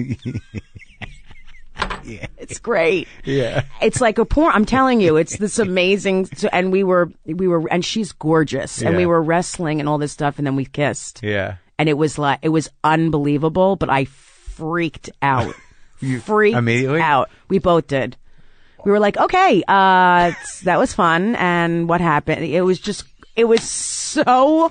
Speaker 1: Yeah.
Speaker 2: It's great.
Speaker 1: Yeah.
Speaker 2: It's like a porn. I'm telling you, it's this amazing. So, and we were, we were, and she's gorgeous. And
Speaker 1: Yeah.
Speaker 2: we were wrestling and all this stuff. And then we kissed.
Speaker 1: Yeah.
Speaker 2: And it was like, it was unbelievable, but I freaked out.
Speaker 1: You-
Speaker 2: freaked
Speaker 1: immediately?
Speaker 2: out. We both did. We were like, okay, uh, it's- that was fun. And what happened? It was just, it was so,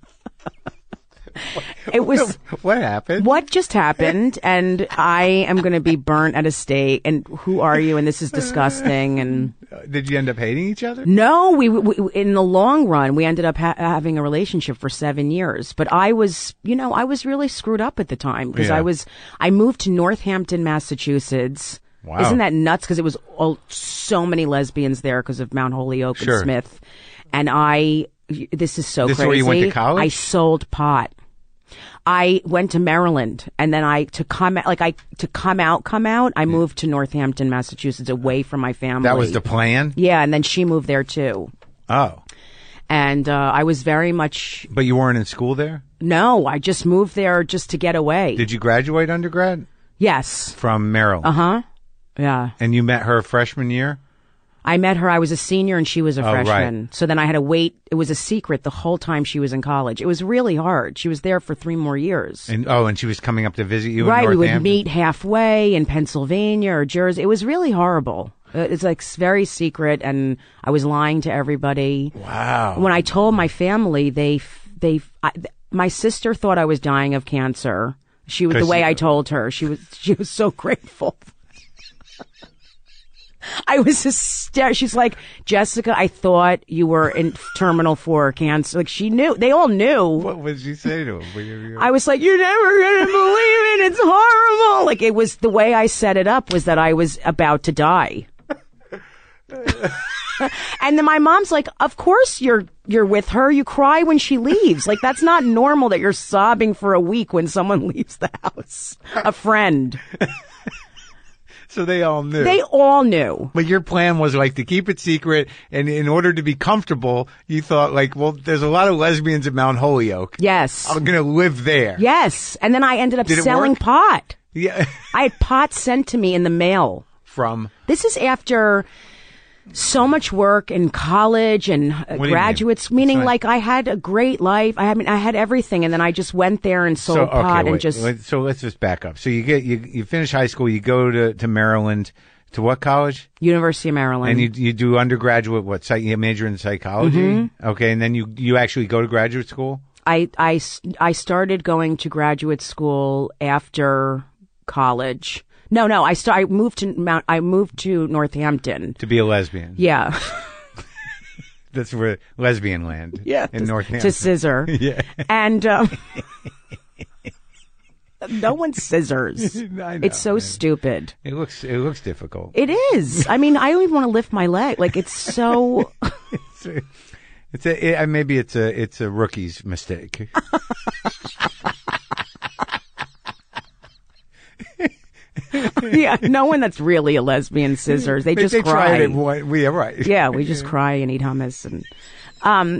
Speaker 2: it was,
Speaker 1: What happened?
Speaker 2: what just happened? And I am going to be burnt at a stake. And who are you? And this is disgusting. And
Speaker 1: Did you end up hating each other?
Speaker 2: no, we, we in the long run, we ended up ha- having a relationship for seven years. But I was, you know, I was really screwed up at the time because
Speaker 1: Yeah.
Speaker 2: I was, I moved to Northampton, Massachusetts.
Speaker 1: Wow.
Speaker 2: Isn't that nuts? Because it was all, so many lesbians there because of Mount Holyoke
Speaker 1: Sure.
Speaker 2: and Smith. And I, this is so
Speaker 1: This is
Speaker 2: crazy.
Speaker 1: where you went to college?
Speaker 2: I sold pot. I went to Maryland, and then I to come like I to come out, come out. I moved to Northampton, Massachusetts, away from my family.
Speaker 1: That was the plan?
Speaker 2: Yeah, and then she moved there too.
Speaker 1: Oh.
Speaker 2: And uh, I was very much
Speaker 1: But you weren't in school there?
Speaker 2: no. I just moved there just to get away.
Speaker 1: Did you graduate undergrad?
Speaker 2: yes.
Speaker 1: From Maryland.
Speaker 2: Uh huh. Yeah.
Speaker 1: And you met her freshman year?
Speaker 2: I met her. I was a senior and she was a
Speaker 1: Oh, right.
Speaker 2: freshman. So then I had to wait. It was a secret the whole time she was in college. It was really hard. She was there for three more years.
Speaker 1: And oh, and she was coming up to visit you
Speaker 2: Right.
Speaker 1: in
Speaker 2: We would
Speaker 1: Northampton?
Speaker 2: meet halfway in Pennsylvania or Jersey. It was really horrible. Uh, It's like s- very secret, and I was lying to everybody.
Speaker 1: Wow.
Speaker 2: When I told my family, they f- they f- I, th- my sister thought I was dying of cancer. She was the
Speaker 1: 'Cause
Speaker 2: way
Speaker 1: you-
Speaker 2: I told her. She was she was so grateful. I was hysterical. She's like, Jessica, I thought you were in terminal four cancer. Like she knew. They all knew.
Speaker 1: What would you say to him? Were you-
Speaker 2: I was like, you're never gonna believe it. It's horrible. Like it was the way I set it up was that I was about to die. And then my mom's like, of course you're you're with her. You cry when she leaves. Like that's not normal that you're sobbing for a week when someone leaves the house. A friend.
Speaker 1: So they all knew.
Speaker 2: They all knew.
Speaker 1: But your plan was like to keep it secret, and in order to be comfortable, you thought like, well, there's a lot of lesbians at Mount Holyoke.
Speaker 2: Yes.
Speaker 1: I'm gonna live there.
Speaker 2: Yes. And then I ended up
Speaker 1: Did it
Speaker 2: selling
Speaker 1: work?
Speaker 2: pot.
Speaker 1: Yeah.
Speaker 2: I had pot sent to me in the mail.
Speaker 1: From
Speaker 2: This is after so much work in college and uh,
Speaker 1: do you mean?
Speaker 2: graduates, meaning
Speaker 1: Sorry.
Speaker 2: like I had a great life. I had, I had everything, and then I just went there and sold
Speaker 1: so
Speaker 2: pot
Speaker 1: okay,
Speaker 2: and
Speaker 1: wait,
Speaker 2: just
Speaker 1: wait, so let's just back up. So you get you you finish high school, you go to to Maryland, to what college?
Speaker 2: University of Maryland.
Speaker 1: And you you do undergraduate what? Psych, you major in psychology.
Speaker 2: Mm-hmm.
Speaker 1: Okay, and then you you actually go to graduate school.
Speaker 2: I, I, s- I started going to graduate school after college. No, no, I start, I moved to Mount, I moved to Northampton.
Speaker 1: To be a lesbian.
Speaker 2: Yeah.
Speaker 1: That's where lesbian land.
Speaker 2: Yeah.
Speaker 1: In
Speaker 2: to,
Speaker 1: Northampton.
Speaker 2: to scissor.
Speaker 1: Yeah.
Speaker 2: And, um, No one's scissors.
Speaker 1: I know,
Speaker 2: it's so
Speaker 1: man.
Speaker 2: stupid.
Speaker 1: It looks it looks difficult.
Speaker 2: It is. I mean, I don't even want to lift my leg. Like, it's so.
Speaker 1: it's a, it's a it, maybe it's a it's a rookie's mistake.
Speaker 2: Yeah, no one that's really a lesbian scissors. They,
Speaker 1: they
Speaker 2: just
Speaker 1: they
Speaker 2: cry.
Speaker 1: tried it. One, yeah, right.
Speaker 2: Yeah, we just cry and eat hummus, and um,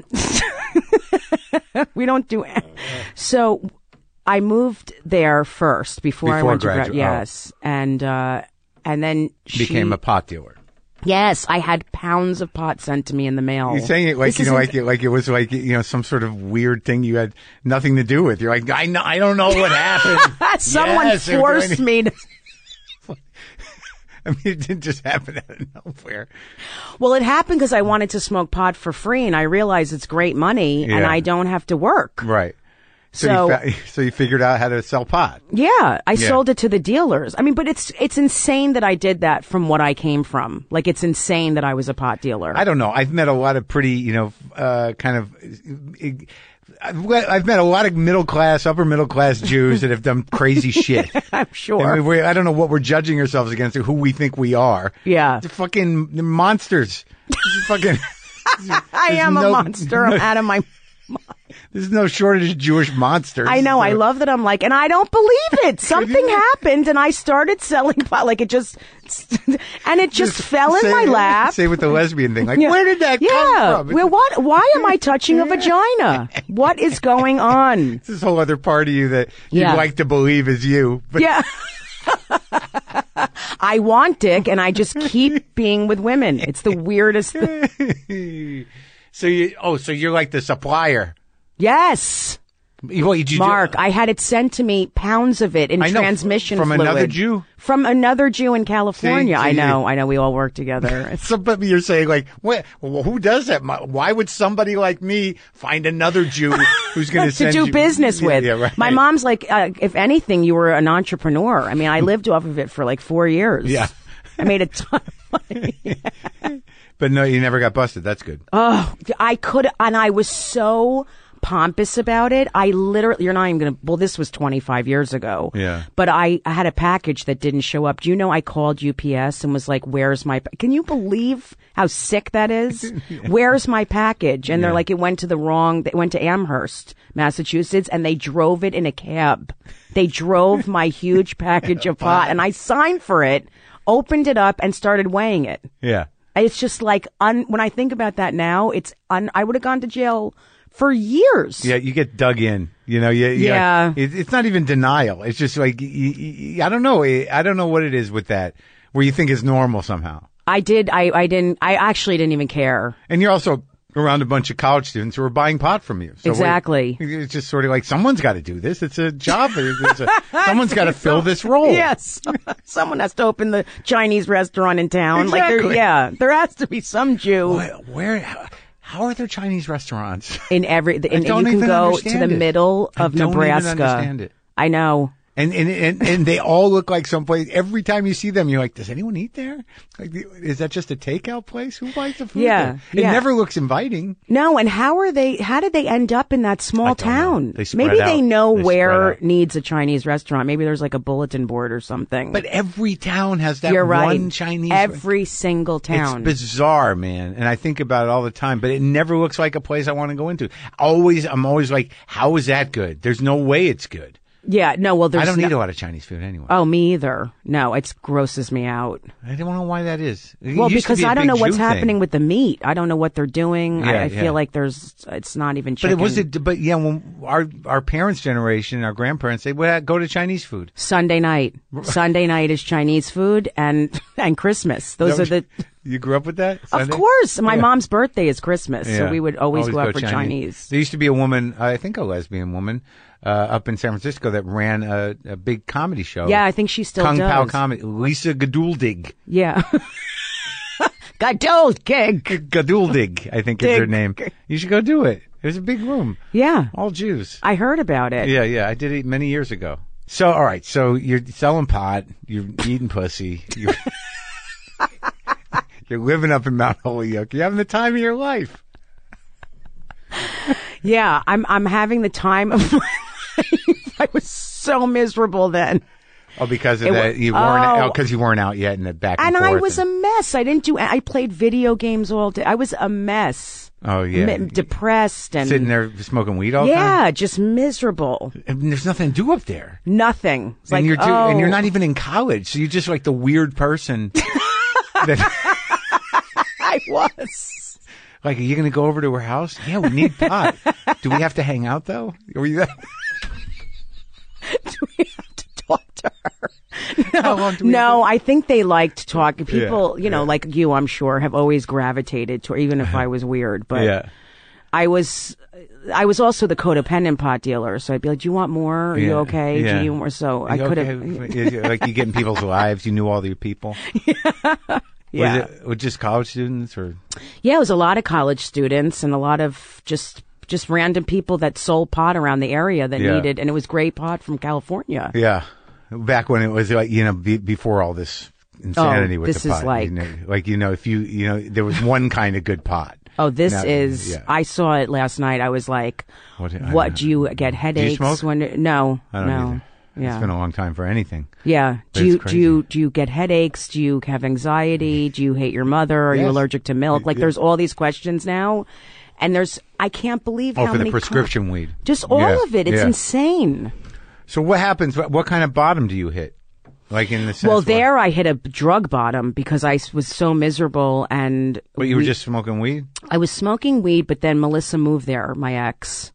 Speaker 2: we don't do. So, I moved there first before,
Speaker 1: Before
Speaker 2: I went
Speaker 1: gradu-
Speaker 2: to grad. Yes, and uh, and then she
Speaker 1: Became a pot dealer.
Speaker 2: Yes, I had pounds of pot sent to me in the mail.
Speaker 1: You're saying it like
Speaker 2: This
Speaker 1: you know,
Speaker 2: isn't-
Speaker 1: like it, like it was like you know some sort of weird thing you had nothing to do with. You're like, I know, I don't know what happened.
Speaker 2: Someone
Speaker 1: Yes, they were
Speaker 2: forced
Speaker 1: doing-
Speaker 2: me to.
Speaker 1: I mean, it didn't just happen out of nowhere.
Speaker 2: Well, it happened because I wanted to smoke pot for free, and I realized it's great money, and
Speaker 1: Yeah.
Speaker 2: I don't have to work.
Speaker 1: Right. So,
Speaker 2: So-
Speaker 1: you fa- so you figured out how to sell pot.
Speaker 2: Yeah, I
Speaker 1: Yeah.
Speaker 2: sold it to the dealers. I mean, but it's it's insane that I did that from what I came from. Like, it's insane that I was a pot dealer.
Speaker 1: I don't know. I've met a lot of pretty, you know, uh, kind of. I've I've met a lot of middle class, upper middle class Jews that have done crazy shit.
Speaker 2: I'm sure.
Speaker 1: And we, I don't know what we're judging ourselves against or who we think we are.
Speaker 2: Yeah.
Speaker 1: They're fucking they're monsters. This is fucking.
Speaker 2: I
Speaker 1: there's
Speaker 2: am
Speaker 1: no-
Speaker 2: a monster. I'm out of my.
Speaker 1: There's no shortage of Jewish monsters.
Speaker 2: I know. I
Speaker 1: So-
Speaker 2: love that. I'm like, and I don't believe it. Something happened, and I started selling pot. Like, it just, and it just, fell in
Speaker 1: say,
Speaker 2: my lap.
Speaker 1: Say with the lesbian thing, like,
Speaker 2: Yeah.
Speaker 1: where did that
Speaker 2: yeah.
Speaker 1: come from?
Speaker 2: Well, what? Why am I touching a vagina? What is going on?
Speaker 1: It's this whole other part of you that you'd
Speaker 2: Yeah.
Speaker 1: like to believe is you. But
Speaker 2: Yeah. I want dick, and I just keep being with women. It's the weirdest thing.
Speaker 1: so you, oh, so you're like the supplier.
Speaker 2: Yes.
Speaker 1: What, did you
Speaker 2: Mark,
Speaker 1: do?
Speaker 2: I had it sent to me, pounds of it in
Speaker 1: I know,
Speaker 2: transmission
Speaker 1: from
Speaker 2: fluid.
Speaker 1: another Jew?
Speaker 2: From another Jew in California.
Speaker 1: See,
Speaker 2: I
Speaker 1: see,
Speaker 2: know, I know. We all work together. It's-
Speaker 1: So, but you're saying like, what, well, who does that? My- Why would somebody like me find another Jew who's going
Speaker 2: to
Speaker 1: send
Speaker 2: do
Speaker 1: you-
Speaker 2: business
Speaker 1: Yeah,
Speaker 2: with.
Speaker 1: Yeah, right.
Speaker 2: My mom's like, uh, if anything, you were an entrepreneur. I mean, I lived off of it for like four years.
Speaker 1: Yeah.
Speaker 2: I made a ton of money.
Speaker 1: But no, you never got busted. That's good.
Speaker 2: Oh, I could, and I was so pompous about it. I literally, you're not even going to, well, this was twenty-five years ago.
Speaker 1: Yeah.
Speaker 2: But I, I had a package that didn't show up. Do you know I called U P S and was like, where's my, pa-" can you believe how sick that is? Where's my package? And they're
Speaker 1: Yeah.
Speaker 2: like, it went to the wrong, it went to Amherst, Massachusetts, and they drove it in a cab. They drove my huge package of pot, and I signed for it, opened it up, and started weighing it.
Speaker 1: Yeah.
Speaker 2: It's just like, un, when I think about that now, it's un, I would have gone to jail for years.
Speaker 1: Yeah, you get dug in. You know, you, you
Speaker 2: Yeah.
Speaker 1: it, it's not even denial. It's just like you, you, I don't know. I don't know what it is with that, where you think is normal somehow.
Speaker 2: I did, I, I didn't, I actually didn't even care.
Speaker 1: And you're also around a bunch of college students who are buying pot from you. So
Speaker 2: Exactly.
Speaker 1: what- It's just sort of like someone's got to do this. It's a job. It's a, someone's got to fill this role.
Speaker 2: Yes. Someone has to open the Chinese restaurant in town. Like, there,
Speaker 1: Exactly.
Speaker 2: yeah, there has to be some Jew
Speaker 1: Where, where how, how are there Chinese restaurants?
Speaker 2: in every, and, and you
Speaker 1: don't
Speaker 2: can
Speaker 1: even
Speaker 2: go to
Speaker 1: understand
Speaker 2: the
Speaker 1: it.
Speaker 2: middle
Speaker 1: I
Speaker 2: of
Speaker 1: don't even
Speaker 2: Nebraska.
Speaker 1: understand it.
Speaker 2: I know.
Speaker 1: And, and and and they all look like someplace. Every time you see them, you're like, does anyone eat there? Like, is that just a takeout place? Who buys the food?
Speaker 2: Yeah,
Speaker 1: there? It
Speaker 2: yeah.
Speaker 1: never looks inviting.
Speaker 2: No, and how are they, how did they end up in that small
Speaker 1: don't know.
Speaker 2: town?
Speaker 1: They spread
Speaker 2: Maybe
Speaker 1: out.
Speaker 2: they know
Speaker 1: They spread
Speaker 2: where
Speaker 1: out.
Speaker 2: needs a Chinese restaurant. Maybe there's like a bulletin board or something.
Speaker 1: But every town has that
Speaker 2: You're right.
Speaker 1: one Chinese.
Speaker 2: Every single town.
Speaker 1: It's bizarre, man, and I think about it all the time. But it never looks like a place I want to go into. Always, I'm always like, how is that good? There's no way it's good.
Speaker 2: Yeah, no, well, there's
Speaker 1: I don't
Speaker 2: no-
Speaker 1: eat a lot of Chinese food anyway.
Speaker 2: Oh, me either. No, it grosses me out.
Speaker 1: I don't know why that is. It
Speaker 2: Well,
Speaker 1: used to
Speaker 2: because
Speaker 1: be a
Speaker 2: I don't
Speaker 1: big
Speaker 2: know what's
Speaker 1: Jew
Speaker 2: happening
Speaker 1: thing.
Speaker 2: with the meat. I don't know what they're doing. I,
Speaker 1: Yeah,
Speaker 2: I
Speaker 1: yeah.
Speaker 2: feel like there's, it's not even
Speaker 1: But
Speaker 2: chicken.
Speaker 1: it was it. But yeah, when our our parents' generation, our grandparents, they would go to Chinese food.
Speaker 2: Sunday night. Sunday night is Chinese food and and Christmas. Those are the.
Speaker 1: You grew up with that?
Speaker 2: Of
Speaker 1: Sunday?
Speaker 2: course, my
Speaker 1: Yeah.
Speaker 2: mom's birthday is Christmas, so
Speaker 1: Yeah.
Speaker 2: we would always, go out for Chinese.
Speaker 1: There used to be a woman, I think a lesbian woman, uh, up in San Francisco that ran a, a big comedy show.
Speaker 2: Yeah, I think she still
Speaker 1: Kung
Speaker 2: does.
Speaker 1: Pao Comedy. Lisa Gaduldig.
Speaker 2: Yeah. Gadol gig.
Speaker 1: Gaduldig, I think is her
Speaker 2: Dig.
Speaker 1: name. You should go do it. There's a big room.
Speaker 2: Yeah,
Speaker 1: All Jews.
Speaker 2: I heard about it.
Speaker 1: Yeah, yeah. I did it many years ago. So, all right. So you're selling pot. You're eating pussy. You're, you're living up in Mount Holyoke. You're having the time of your life.
Speaker 2: Yeah, I'm I'm having the time of my life. I was so miserable then.
Speaker 1: Oh, because of
Speaker 2: It
Speaker 1: that,
Speaker 2: wa-
Speaker 1: you weren't.
Speaker 2: oh.
Speaker 1: Oh, because you weren't out yet in the back and,
Speaker 2: And I
Speaker 1: forth
Speaker 2: was
Speaker 1: and-
Speaker 2: a mess. I didn't do. I played video games all day. I was a mess.
Speaker 1: Oh yeah,
Speaker 2: M- depressed and
Speaker 1: sitting there smoking weed all the time.
Speaker 2: yeah, just miserable.
Speaker 1: And there's nothing to do up there.
Speaker 2: Nothing. It's
Speaker 1: and
Speaker 2: like
Speaker 1: you're too,
Speaker 2: oh.
Speaker 1: and you're not even in college, so you're just like the weird person. that,
Speaker 2: I was.
Speaker 1: like, are you going to go over to her house? Yeah, we need pot. Do we have to hang out though? Are we that?
Speaker 2: Do we have to talk to her? No,
Speaker 1: How long do we
Speaker 2: no.
Speaker 1: have
Speaker 2: I think they liked talking. People,
Speaker 1: Yeah,
Speaker 2: you know,
Speaker 1: yeah.
Speaker 2: like you, I'm sure, have always gravitated to, even if I was weird. But
Speaker 1: yeah.
Speaker 2: I was, I was also the codependent pot dealer. So I'd be like, "Do you want more? Are you
Speaker 1: Yeah,
Speaker 2: okay?
Speaker 1: yeah.
Speaker 2: Do you more?" So I
Speaker 1: You
Speaker 2: could
Speaker 1: okay?
Speaker 2: have.
Speaker 1: Is it like you get in people's lives. You knew all the people.
Speaker 2: Yeah.
Speaker 1: Was it was just college students or?
Speaker 2: Yeah, it was a lot of college students and a lot of just just random people that sold pot around the area that
Speaker 1: Yeah.
Speaker 2: needed, and it was great pot from California.
Speaker 1: Yeah, back when it was like you know be, before all this insanity
Speaker 2: Oh,
Speaker 1: with
Speaker 2: this
Speaker 1: the
Speaker 2: is
Speaker 1: pot.
Speaker 2: like-
Speaker 1: you know, like you know if you you know there was one kind of good pot.
Speaker 2: Oh, this
Speaker 1: Now-
Speaker 2: is.
Speaker 1: yeah.
Speaker 2: I saw it last night. I was like,
Speaker 1: What-
Speaker 2: "What,
Speaker 1: I-
Speaker 2: do you get headaches
Speaker 1: smoke?
Speaker 2: when?" No,
Speaker 1: I don't
Speaker 2: no.
Speaker 1: either.
Speaker 2: Yeah,
Speaker 1: It's been a long time for anything.
Speaker 2: yeah.
Speaker 1: That's
Speaker 2: Do you
Speaker 1: crazy.
Speaker 2: do you do you get headaches? Do you have anxiety? Do you hate your mother? Are you
Speaker 1: Yes.
Speaker 2: allergic to milk? Like,
Speaker 1: Yeah.
Speaker 2: there's all these questions now, and there's. I can't believe
Speaker 1: Oh,
Speaker 2: how
Speaker 1: for
Speaker 2: many
Speaker 1: the
Speaker 2: co-
Speaker 1: prescription weed.
Speaker 2: just all
Speaker 1: Yeah,
Speaker 2: of it. It's
Speaker 1: yeah.
Speaker 2: insane.
Speaker 1: So what happens? What, what kind of bottom do you hit? Like in the sense
Speaker 2: Well,
Speaker 1: where-
Speaker 2: there I hit a drug bottom because I s- was so miserable, and
Speaker 1: But you were
Speaker 2: we-
Speaker 1: just smoking weed?
Speaker 2: I was smoking weed, but then Melissa moved there, my ex,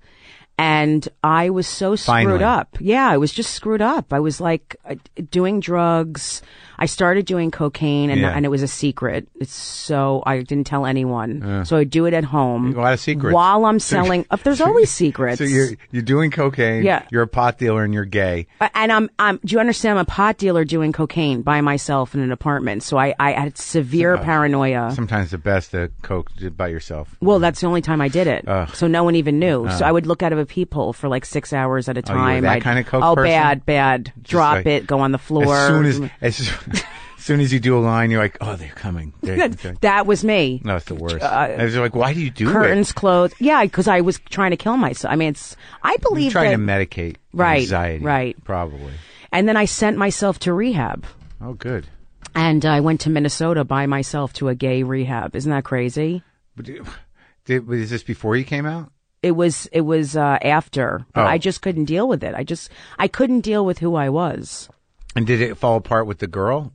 Speaker 2: and I was so screwed
Speaker 1: Finally.
Speaker 2: up. Yeah, I was just screwed up. I was like uh, doing drugs. I started doing cocaine, and
Speaker 1: Yeah.
Speaker 2: and it was a secret. It's so I didn't tell anyone. So I do it at home.
Speaker 1: A lot of secrets.
Speaker 2: While I'm selling. uh, there's always secrets.
Speaker 1: So you're you're doing cocaine.
Speaker 2: Yeah.
Speaker 1: You're a pot dealer and you're gay.
Speaker 2: Uh, And I'm, I'm, do you understand? I'm a pot dealer doing cocaine by myself in an apartment. So I, I had severe paranoia.
Speaker 1: Sometimes the best to coke by yourself.
Speaker 2: Well, that's the only time I did it.
Speaker 1: Ugh.
Speaker 2: So no one even knew. So I would look out of a peephole for like six hours at a
Speaker 1: Oh, you were
Speaker 2: time.
Speaker 1: that
Speaker 2: I'd-
Speaker 1: kind of coke
Speaker 2: Oh,
Speaker 1: person?
Speaker 2: bad, bad. Drop
Speaker 1: like-
Speaker 2: it, go on the floor.
Speaker 1: As soon as as, as soon as you do a line, you're like, oh, they're coming. They're, they're-
Speaker 2: that was me.
Speaker 1: no, it's the worst. I was like, why do you do
Speaker 2: Curtains closed. Yeah, because I was trying to kill myself. I mean, it's. I
Speaker 1: it? You're
Speaker 2: believe
Speaker 1: trying
Speaker 2: that.
Speaker 1: to medicate
Speaker 2: Right,
Speaker 1: anxiety.
Speaker 2: right.
Speaker 1: Probably.
Speaker 2: And then I sent myself to rehab.
Speaker 1: Oh, good.
Speaker 2: And I went to Minnesota by myself to a gay rehab. Isn't that crazy?
Speaker 1: But did, did, was this before you came out?
Speaker 2: It was it was uh, after, but
Speaker 1: Oh.
Speaker 2: I just couldn't deal with it. I just I couldn't deal with who I was.
Speaker 1: And did it fall apart with the girl?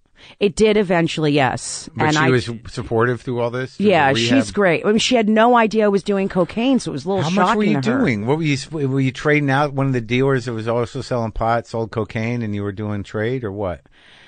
Speaker 2: It did eventually, yes.
Speaker 1: But
Speaker 2: and
Speaker 1: she
Speaker 2: I,
Speaker 1: was supportive through all this? Through
Speaker 2: yeah,
Speaker 1: the rehab?
Speaker 2: she's great. I mean, she had no idea I was doing cocaine, so it was a little
Speaker 1: How
Speaker 2: shocking
Speaker 1: much were you
Speaker 2: to her.
Speaker 1: doing? What were you were you trading out? One of the dealers that was also selling pot sold cocaine, and you were doing trade or what?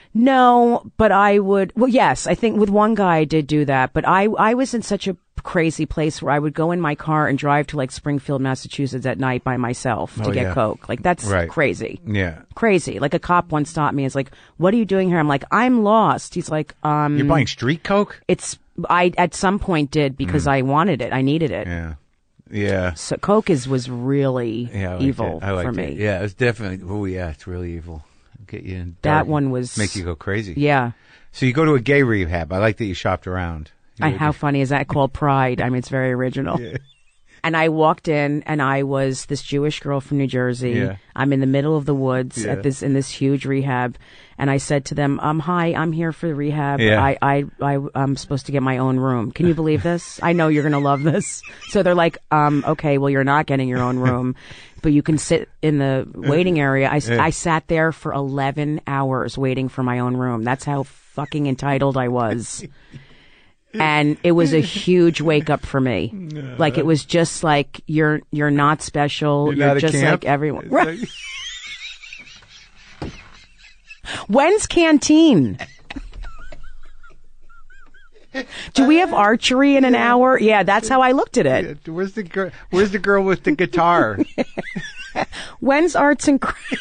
Speaker 2: No, but I would. Well, yes, I think with one guy I did do that, but I I was in such a crazy place where I would go in my car and drive to like Springfield, Massachusetts at night by myself to
Speaker 1: Oh,
Speaker 2: get
Speaker 1: yeah.
Speaker 2: coke. Like that's
Speaker 1: Right.
Speaker 2: crazy.
Speaker 1: Yeah,
Speaker 2: Crazy. Like a cop once stopped me. It's like, "What are you doing here?" I'm like, "I'm lost." He's like, "Um,
Speaker 1: you're buying street coke?
Speaker 2: it's I at some point did because I wanted it. I needed it.
Speaker 1: Yeah, yeah,
Speaker 2: So coke is was really
Speaker 1: yeah. I liked
Speaker 2: evil
Speaker 1: it. I liked
Speaker 2: for
Speaker 1: it.
Speaker 2: me.
Speaker 1: Yeah, it's definitely. Oh, yeah, it's really evil. Get you in
Speaker 2: That
Speaker 1: dark,
Speaker 2: one was
Speaker 1: make you go crazy.
Speaker 2: Yeah.
Speaker 1: So you go to a gay rehab. I like that you shopped around.
Speaker 2: I, how funny is that? Called Pride. I mean, it's very original. And I walked in, and I was this Jewish girl from New Jersey.
Speaker 1: Yeah.
Speaker 2: I'm in the middle of the woods
Speaker 1: Yeah.
Speaker 2: at this in this huge rehab, and I said to them, "Um, hi, I'm here for the rehab.
Speaker 1: Yeah.
Speaker 2: I, I, I, I'm supposed to get my own room. Can you believe this? I know you're gonna love this." So they're like, "Um, okay, well, you're not getting your own room, but you can sit in the waiting area." I, s- I sat there for eleven hours waiting for my own room. That's how fucking entitled I was. And it was a huge wake up for me. Like it was just like you're you're not special. You're,
Speaker 1: not a
Speaker 2: just
Speaker 1: camp?
Speaker 2: like everyone.
Speaker 1: It's
Speaker 2: Right.
Speaker 1: like-
Speaker 2: When's canteen? Do we have archery in an hour? Yeah, that's how I looked at it.
Speaker 1: Where's the girl? Where's the girl with the guitar?
Speaker 2: When's arts and crafts?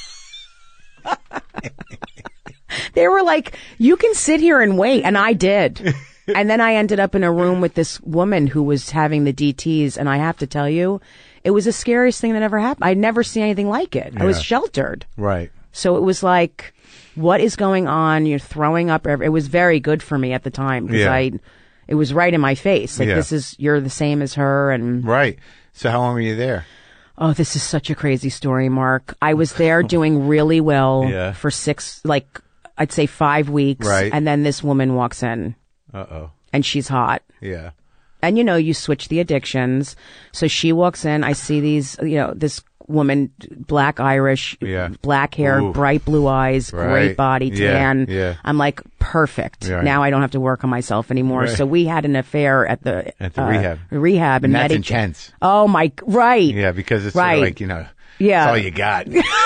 Speaker 2: They were like, you can sit here and wait, and I did. And then I ended up in a room with this woman who was having the D Ts, and I have to tell you, it was the scariest thing that ever happened. I'd never seen anything like it. I was
Speaker 1: Yeah.
Speaker 2: sheltered.
Speaker 1: Right.
Speaker 2: So it was like, what is going on? You're throwing up. Every, it was very good for me at the time because
Speaker 1: Yeah.
Speaker 2: I, it was right in my face. Like
Speaker 1: Yeah.
Speaker 2: this is, you're the same as her. And
Speaker 1: Right. So how long were you there?
Speaker 2: Oh, this is such a crazy story, Mark. I was there doing really well
Speaker 1: Yeah.
Speaker 2: for six, like, I'd say five weeks.
Speaker 1: Right.
Speaker 2: And then this woman walks in.
Speaker 1: Uh-oh.
Speaker 2: And she's hot.
Speaker 1: Yeah.
Speaker 2: And, you know, you switch the addictions. So she walks in. I see these, you know, this woman, black Irish,
Speaker 1: Yeah.
Speaker 2: black hair,
Speaker 1: Ooh.
Speaker 2: bright blue eyes,
Speaker 1: Right.
Speaker 2: great body,
Speaker 1: Yeah,
Speaker 2: tan.
Speaker 1: yeah.
Speaker 2: I'm like, perfect.
Speaker 1: Yeah,
Speaker 2: now
Speaker 1: right.
Speaker 2: I don't have to work on myself anymore.
Speaker 1: Right.
Speaker 2: So we had an affair at the,
Speaker 1: At the
Speaker 2: uh,
Speaker 1: rehab.
Speaker 2: Rehab.
Speaker 1: And
Speaker 2: And
Speaker 1: that's
Speaker 2: Medi-
Speaker 1: intense.
Speaker 2: Oh, my, right.
Speaker 1: Yeah, because it's sort of
Speaker 2: Right.
Speaker 1: like, you know,
Speaker 2: Yeah.
Speaker 1: it's all you got.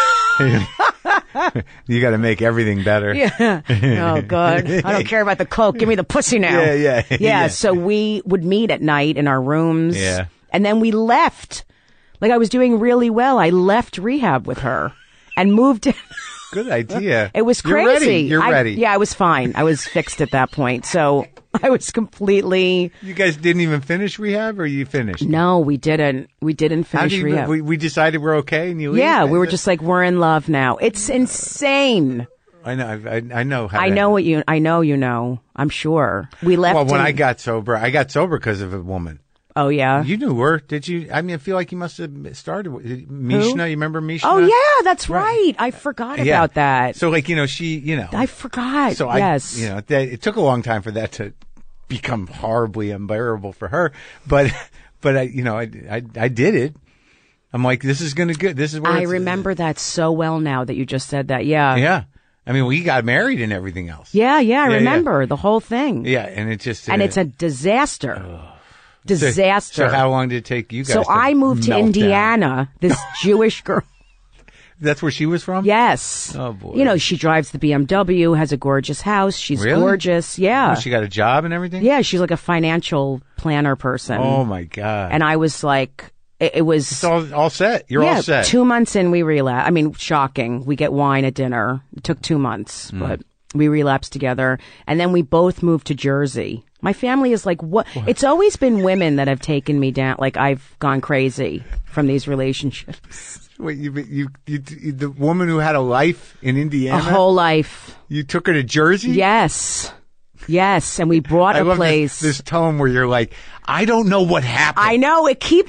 Speaker 1: You got to make everything better.
Speaker 2: Yeah. Oh, God. I don't care about the coke. Give me the pussy now.
Speaker 1: Yeah, yeah,
Speaker 2: Yeah.
Speaker 1: yeah.
Speaker 2: So we would meet at night in our rooms.
Speaker 1: Yeah.
Speaker 2: And then we left. Like, I was doing really well. I left rehab with her and moved in.
Speaker 1: Good idea.
Speaker 2: It was
Speaker 1: You're
Speaker 2: crazy.
Speaker 1: ready. You're
Speaker 2: I-
Speaker 1: ready.
Speaker 2: Yeah, I was fine. I was fixed at that point. So I was completely.
Speaker 1: You guys didn't even finish rehab, or you finished?
Speaker 2: No, we didn't. We didn't
Speaker 1: How
Speaker 2: finish
Speaker 1: do you,
Speaker 2: rehab.
Speaker 1: we, we decided we're okay, and you leave?
Speaker 2: yeah, we were just like, we're in love now. It's insane.
Speaker 1: I know. I, I know. How
Speaker 2: I
Speaker 1: to-
Speaker 2: know what you. I know you know. I'm sure. We left.
Speaker 1: Well, when
Speaker 2: in-
Speaker 1: I got sober, I got sober because of a woman.
Speaker 2: Oh yeah.
Speaker 1: You knew her, did you? I mean, I feel like you must have started with Mishna. You remember Mishna?
Speaker 2: Oh yeah, that's right. I forgot
Speaker 1: Yeah.
Speaker 2: about that.
Speaker 1: So, like, you know, she, you know,
Speaker 2: I forgot.
Speaker 1: so I,
Speaker 2: yes.
Speaker 1: you know, that, it took a long time for that to become horribly unbearable for her. But, but I, you know, I, I, I did it. I'm like, this is gonna good. This is where
Speaker 2: I
Speaker 1: it's-
Speaker 2: remember that so well now that you just said that. Yeah.
Speaker 1: Yeah, I mean, we got married and everything else.
Speaker 2: Yeah, yeah, I
Speaker 1: Yeah,
Speaker 2: remember the whole thing.
Speaker 1: Yeah, and it just
Speaker 2: And
Speaker 1: uh,
Speaker 2: it's a disaster.
Speaker 1: so-
Speaker 2: Disaster.
Speaker 1: So, how long did it take you guys?
Speaker 2: So
Speaker 1: to
Speaker 2: I moved to
Speaker 1: melt down?
Speaker 2: Indiana, this Jewish girl.
Speaker 1: That's where she was from.
Speaker 2: Yes.
Speaker 1: Oh, boy.
Speaker 2: You know, she drives the B M W, has a gorgeous house. She's
Speaker 1: Really?
Speaker 2: gorgeous. Yeah.
Speaker 1: Oh, she got a job and everything.
Speaker 2: Yeah, she's like a financial planner person.
Speaker 1: Oh my god.
Speaker 2: And I was like, it, it was.
Speaker 1: It's all all set. You're
Speaker 2: yeah,
Speaker 1: all set.
Speaker 2: two months in, we relapsed. I mean, shocking. We get wine at dinner. It took two months,
Speaker 1: Mm.
Speaker 2: but we relapsed together. And then we both moved to Jersey. My family is like, what? It's always been women that have taken me down. Like, I've gone crazy from these relationships.
Speaker 1: Wait, you, you, you, you, the woman who had a life in Indiana,
Speaker 2: A whole life.
Speaker 1: you took her to Jersey?
Speaker 2: Yes. Yes. And we brought
Speaker 1: I
Speaker 2: a
Speaker 1: love
Speaker 2: place.
Speaker 1: this, this tone where you're like, I don't know what happened.
Speaker 2: I know it keep.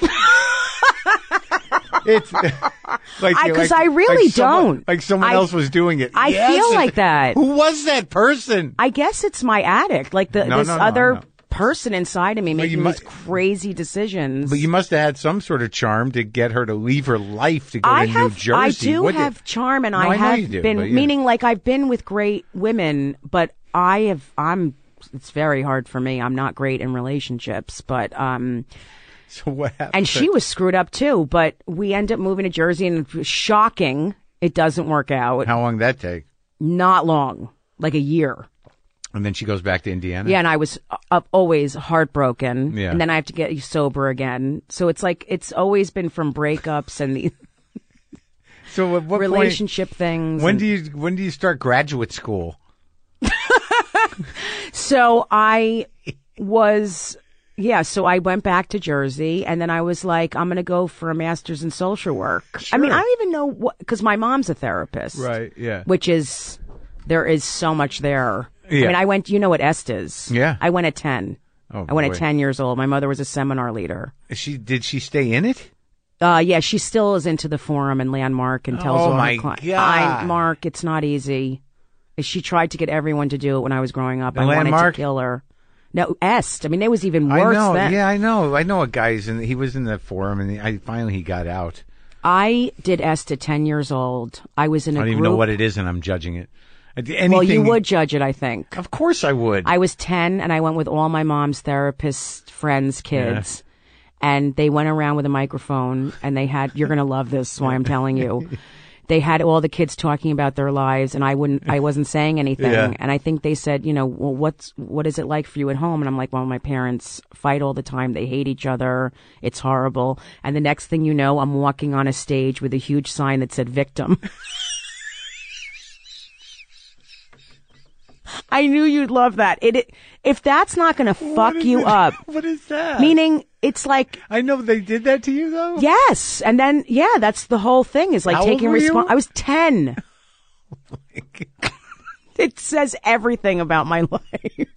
Speaker 1: It's like
Speaker 2: I-
Speaker 1: you're
Speaker 2: 'cause
Speaker 1: like-
Speaker 2: I really
Speaker 1: like someone-
Speaker 2: don't.
Speaker 1: Like someone
Speaker 2: I-
Speaker 1: else was doing it.
Speaker 2: I
Speaker 1: Yes,
Speaker 2: feel
Speaker 1: it-
Speaker 2: like that.
Speaker 1: Who was that person?
Speaker 2: I guess it's my addict, like the
Speaker 1: No,
Speaker 2: this
Speaker 1: no, no,
Speaker 2: other
Speaker 1: no.
Speaker 2: person inside of me making
Speaker 1: you mu-
Speaker 2: these crazy decisions.
Speaker 1: But you must have had some sort of charm to get her to leave her life to go
Speaker 2: I
Speaker 1: to
Speaker 2: have,
Speaker 1: New Jersey.
Speaker 2: I do
Speaker 1: What did-
Speaker 2: have charm, and
Speaker 1: No,
Speaker 2: I
Speaker 1: I know
Speaker 2: have
Speaker 1: you do,
Speaker 2: been
Speaker 1: but yeah.
Speaker 2: meaning like I've been with great women, but I have. I'm. It's very hard for me. I'm not great in relationships, but um,
Speaker 1: So what happened?
Speaker 2: and she was screwed up too. But we end up moving to Jersey, and it was shocking. It doesn't work out.
Speaker 1: How long did that take?
Speaker 2: Not long, like a year.
Speaker 1: And then she goes back to Indiana.
Speaker 2: Yeah, and I was uh, always heartbroken,
Speaker 1: Yeah.
Speaker 2: and then I have to get sober again. So it's like it's always been from breakups and the
Speaker 1: So at what
Speaker 2: relationship things.
Speaker 1: Point, when
Speaker 2: and-
Speaker 1: do you when do you start graduate school?
Speaker 2: So I was, yeah, so I went back to Jersey, and then I was like, I'm going to go for a master's in social work. I mean,
Speaker 1: Sure.
Speaker 2: I don't even know what, because my mom's a therapist.
Speaker 1: Yeah.
Speaker 2: Which is, there is so much there.
Speaker 1: Yeah.
Speaker 2: I mean, I went, you know what Est is?
Speaker 1: Yeah.
Speaker 2: I went at ten.
Speaker 1: Oh,
Speaker 2: I went
Speaker 1: boy.
Speaker 2: at ten years old. My mother was a seminar leader.
Speaker 1: Is she did she stay in it?
Speaker 2: Uh, yeah, she still is into the forum and Landmark and tells
Speaker 1: Oh,
Speaker 2: all
Speaker 1: my
Speaker 2: her clients.
Speaker 1: God.
Speaker 2: I, Mark, it's not easy. She tried to get everyone to do it when I was growing up.
Speaker 1: The
Speaker 2: I wanted
Speaker 1: Landmark?
Speaker 2: to kill her. No, Est. I mean, it was even
Speaker 1: I
Speaker 2: worse
Speaker 1: know.
Speaker 2: then.
Speaker 1: Yeah, I know. I know a guy's in. He was in the forum, and I finally he got out.
Speaker 2: I did Est at ten years old. I was in a
Speaker 1: I don't
Speaker 2: group.
Speaker 1: even know what it is, and I'm judging it. Anything,
Speaker 2: well, you would judge it, I think.
Speaker 1: Of course, I would.
Speaker 2: I was ten, and I went with all my mom's therapist friends' kids. And they went around with a microphone, and they had, you're going to love this, why I'm telling you. They had all the kids talking about their lives, and I wouldn't, I wasn't saying anything.
Speaker 1: Yeah.
Speaker 2: And I think they said, you know, well, what's, what is it like for you at home? And I'm like, well, my parents fight all the time. They hate each other. It's horrible. And the next thing you know, I'm walking on a stage with a huge sign that said victim. I knew you'd love that. It, it if that's not going to fuck
Speaker 1: is
Speaker 2: you
Speaker 1: it?
Speaker 2: up,
Speaker 1: What is that?
Speaker 2: meaning it's like,
Speaker 1: I know they did that to you though.
Speaker 2: yes, and then yeah, that's the whole thing is like
Speaker 1: How old
Speaker 2: taking
Speaker 1: were you?
Speaker 2: response. I was ten. It says everything about my life.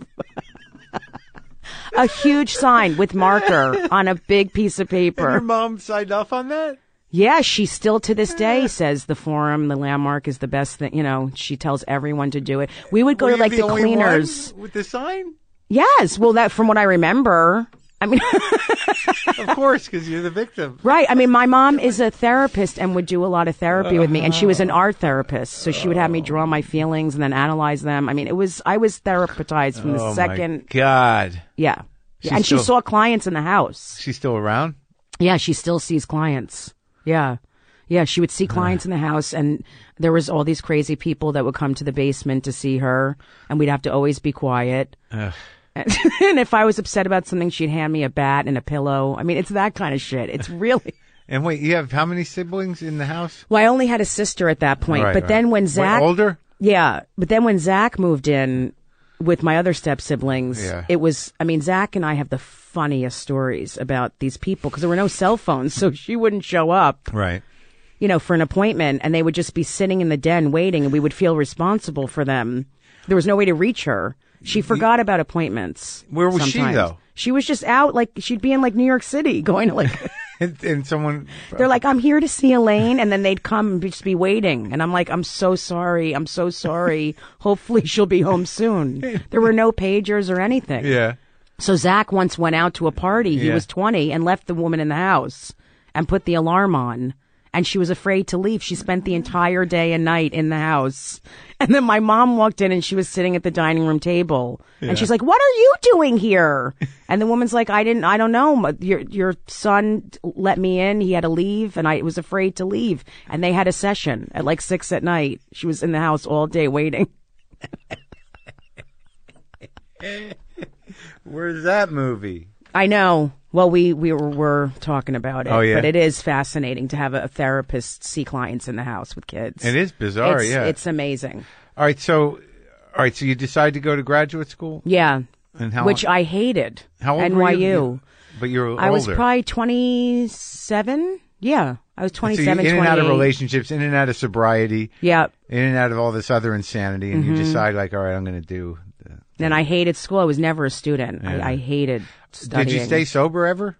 Speaker 2: A huge sign with marker on a big piece of
Speaker 1: And your
Speaker 2: paper.
Speaker 1: mom signed off on that.
Speaker 2: Yeah, she still to this day says the Forum, the Landmark is the best thing. You know, she tells everyone to do it. We would go
Speaker 1: Were
Speaker 2: to
Speaker 1: you
Speaker 2: like
Speaker 1: the,
Speaker 2: the
Speaker 1: only
Speaker 2: cleaners.
Speaker 1: one with the sign?
Speaker 2: Yes. Well, that from what I remember. I mean,
Speaker 1: Of course, because you're the victim.
Speaker 2: right. I mean, my mom is a therapist and would do a lot of therapy with me, and she was an art therapist, so she would have me draw my feelings and then analyze them. I mean, it was I was therapized from the
Speaker 1: Oh,
Speaker 2: second.
Speaker 1: my God.
Speaker 2: Yeah.
Speaker 1: She's
Speaker 2: Yeah, and
Speaker 1: still-
Speaker 2: she saw clients in the house.
Speaker 1: She's still around?
Speaker 2: Yeah, she still sees clients. Yeah. Yeah, she would see clients in the house, and there was all these crazy people that would come to the basement to see her, and we'd have to always be quiet.
Speaker 1: Ugh.
Speaker 2: And if I was upset about something, she'd hand me a bat and a pillow. I mean, it's that kind of shit. It's really...
Speaker 1: And wait, you have how many siblings in the house?
Speaker 2: Well, I only had a sister at that point,
Speaker 1: Right,
Speaker 2: but
Speaker 1: right.
Speaker 2: then when
Speaker 1: Wait,
Speaker 2: Zach...
Speaker 1: older?
Speaker 2: Yeah, but then when Zach moved in with my other step siblings,
Speaker 1: Yeah.
Speaker 2: it was, I mean, Zach and I have the funniest stories about these people because there were no cell phones, so she wouldn't show up,
Speaker 1: Right.
Speaker 2: you know, for an appointment, and they would just be sitting in the den waiting, and we would feel responsible for them. There was no way to reach her. She forgot about appointments.
Speaker 1: Where was she,
Speaker 2: sometimes.
Speaker 1: though?
Speaker 2: She was just out, like, she'd be in, like, New York City, going to, like...
Speaker 1: And, and someone...
Speaker 2: They're like, I'm here to see Elaine, and then they'd come and just be waiting. And I'm like, I'm so sorry. I'm so sorry. Hopefully she'll be home soon. There were no pagers or anything.
Speaker 1: Yeah.
Speaker 2: So Zach once went out to a party. He
Speaker 1: Yeah.
Speaker 2: was twenty and left the woman in the house and put the alarm on. And she was afraid to leave. She spent the entire day and night in the house. And then my mom walked in and she was sitting at the dining room table.
Speaker 1: Yeah.
Speaker 2: And she's like, what are you doing here? And the woman's like, I didn't, I don't know. Your, your son let me in. He had to leave and I was afraid to leave. And they had a session at like six at night. She was in the house all day waiting.
Speaker 1: Where's that movie?
Speaker 2: I know. Well, we, we were, were talking about it.
Speaker 1: Oh, yeah.
Speaker 2: But it is fascinating to have a therapist see clients in the house with kids.
Speaker 1: It is bizarre,
Speaker 2: it's,
Speaker 1: yeah.
Speaker 2: It's amazing.
Speaker 1: All right, so... All right, so you decide to go to graduate school?
Speaker 2: Yeah.
Speaker 1: And how
Speaker 2: Which
Speaker 1: long-
Speaker 2: I hated.
Speaker 1: How old
Speaker 2: N
Speaker 1: were
Speaker 2: Y U.
Speaker 1: you? But you're older.
Speaker 2: I was probably twenty-seven. Yeah. I was
Speaker 1: So
Speaker 2: twenty-seven,
Speaker 1: you're in and out of
Speaker 2: twenty-eight.
Speaker 1: relationships, in and out of sobriety,
Speaker 2: Yeah.
Speaker 1: in and out of all this other insanity, and
Speaker 2: Mm-hmm.
Speaker 1: you decide, like, all right, I'm going to do... The...
Speaker 2: And I hated school. I was never a student.
Speaker 1: Yeah.
Speaker 2: I, I hated studying.
Speaker 1: Did you stay sober ever?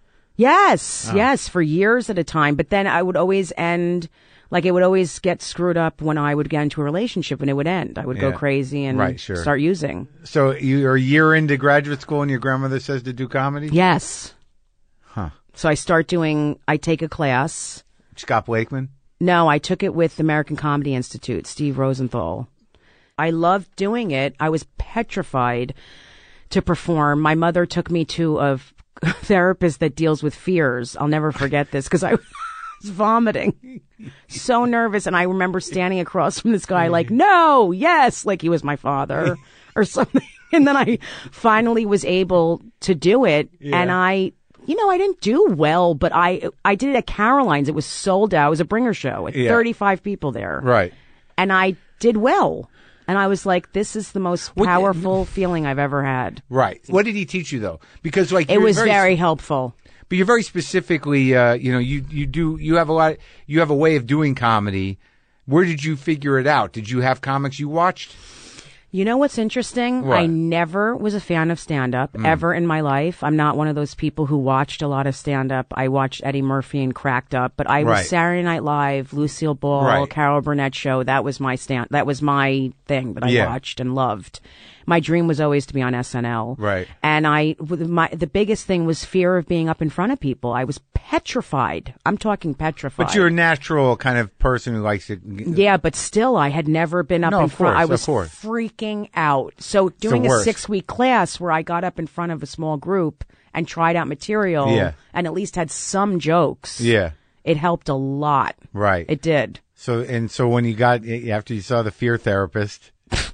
Speaker 2: Yes.
Speaker 1: Oh.
Speaker 2: Yes. For years at a time. But then I would always end... Like, it would always get screwed up when I would get into a relationship and it would end. I would
Speaker 1: Yeah.
Speaker 2: go crazy and
Speaker 1: Right, sure.
Speaker 2: start using.
Speaker 1: So you're a year into graduate school and your grandmother says to do comedy?
Speaker 2: Yes.
Speaker 1: Huh.
Speaker 2: So I start doing, I take a class.
Speaker 1: Scott Blakeman?
Speaker 2: No, I took it with the American Comedy Institute, Steve Rosenthal. I loved doing it. I was petrified to perform. My mother took me to a therapist that deals with fears. I'll never forget this because I was vomiting. So nervous. And I remember standing across from this guy like, no, yes, like he was my father or something. And then I finally was able to do it.
Speaker 1: Yeah.
Speaker 2: And I, you know, I didn't do well, but I, I did it at Caroline's. It was sold out. It was a bringer show with
Speaker 1: Yeah.
Speaker 2: thirty-five people there.
Speaker 1: Right.
Speaker 2: And I did well. And I was like, this is the most
Speaker 1: What-
Speaker 2: powerful feeling I've ever had.
Speaker 1: Right. What did he teach you, though? Because, like,
Speaker 2: It
Speaker 1: you're
Speaker 2: was very helpful.
Speaker 1: But you're very specifically, uh, you know, you, you do, you have a lot, you have a way of doing comedy. Where did you figure it out? Did you have comics you watched?
Speaker 2: You know what's interesting?
Speaker 1: What?
Speaker 2: I never was a fan of stand-up ever in my life. I'm not one of those people who watched a lot of stand-up. I watched Eddie Murphy and Cracked Up, but I
Speaker 1: Right.
Speaker 2: was Saturday Night Live, Lucille Ball,
Speaker 1: Right.
Speaker 2: Carol Burnett show. That was my stand. That was my thing that I
Speaker 1: Yeah.
Speaker 2: watched and loved. My dream was always to be on S N L.
Speaker 1: Right.
Speaker 2: And I, with my, the biggest thing was fear of being up in front of people. I was petrified. I'm talking petrified.
Speaker 1: But you're a natural kind of person who likes to.
Speaker 2: Yeah, but still, I had never been up
Speaker 1: No,
Speaker 2: in
Speaker 1: of
Speaker 2: front.
Speaker 1: course,
Speaker 2: I
Speaker 1: of
Speaker 2: was
Speaker 1: course.
Speaker 2: freaking out. So doing a
Speaker 1: worst.
Speaker 2: six-week class where I got up in front of a small group and tried out material
Speaker 1: Yeah.
Speaker 2: and at least had some jokes,
Speaker 1: Yeah.
Speaker 2: it helped a lot.
Speaker 1: Right.
Speaker 2: It did.
Speaker 1: So, and so when you got, after you saw the fear therapist,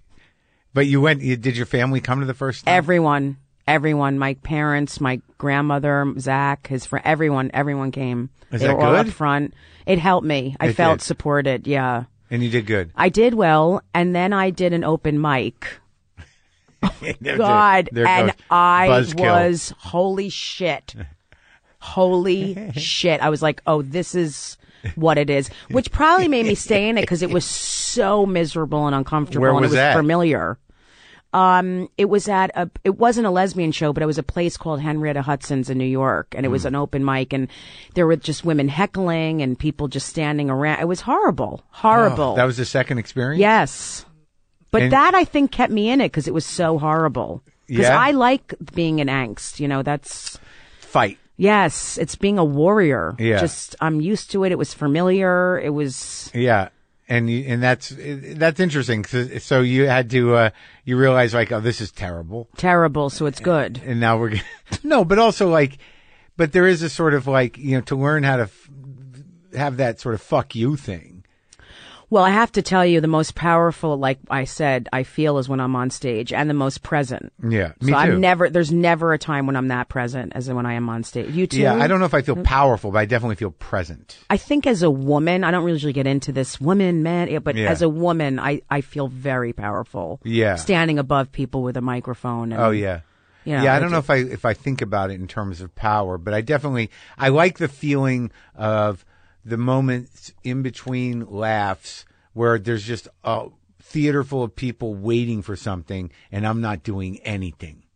Speaker 1: but you went, you, did your family come to the first time?
Speaker 2: Everyone, everyone, my parents, my grandmother, Zach, his friend, everyone, everyone came.
Speaker 1: Is
Speaker 2: they
Speaker 1: that
Speaker 2: were all up
Speaker 1: good?
Speaker 2: front. It helped me. I
Speaker 1: It
Speaker 2: felt
Speaker 1: did.
Speaker 2: supported. Yeah.
Speaker 1: And you did good.
Speaker 2: I did well. And then I did an open mic.
Speaker 1: There-
Speaker 2: God,
Speaker 1: there
Speaker 2: and
Speaker 1: goes
Speaker 2: I
Speaker 1: Buzzkill.
Speaker 2: was, holy shit. Holy shit. I was like, oh, this is what it is. Which probably made me stay in it because it was so miserable and uncomfortable
Speaker 1: Where
Speaker 2: and
Speaker 1: was
Speaker 2: it was
Speaker 1: that?
Speaker 2: familiar. Um, it was at a, it wasn't a lesbian show, but it was a place called Henrietta Hudson's in New York. And it was an open mic, and there were just women heckling and people just standing around. It was horrible. Horrible.
Speaker 1: Oh, that was the second experience?
Speaker 2: Yes. But
Speaker 1: And-
Speaker 2: that, I think, kept me in it because it was so horrible. Because
Speaker 1: Yeah?
Speaker 2: I like being in angst. You know, that's,
Speaker 1: Fight.
Speaker 2: yes, it's being a warrior.
Speaker 1: Yeah.
Speaker 2: Just, I'm used to it. It was familiar. It was,
Speaker 1: Yeah. And you, and that's that's interesting. 'Cause- So you had to uh, you realize like, oh, this is terrible,
Speaker 2: terrible, so it's good.
Speaker 1: and now we're no, but also like, but there is a sort of like, you know, to learn how to f- have that sort of fuck you thing.
Speaker 2: Well, I have to tell you, the most powerful, like I said, I feel is when I'm on stage, and the most present.
Speaker 1: Yeah, me
Speaker 2: so
Speaker 1: too.
Speaker 2: I'm never, there's never a time when I'm that present as when I am on stage. You too?
Speaker 1: Yeah, I don't know if I feel powerful, but I definitely feel present.
Speaker 2: I think as a woman, I don't usually get into this woman, man, yeah, but
Speaker 1: Yeah.
Speaker 2: as a woman, I, I feel very powerful.
Speaker 1: Yeah.
Speaker 2: Standing above people with a microphone. And,
Speaker 1: Oh yeah.
Speaker 2: you know,
Speaker 1: yeah, I
Speaker 2: I
Speaker 1: don't know
Speaker 2: just-
Speaker 1: if I if I think about it in terms of power, but I definitely I like the feeling of the moments in between laughs where there's just a theater full of people waiting for something and I'm not doing anything.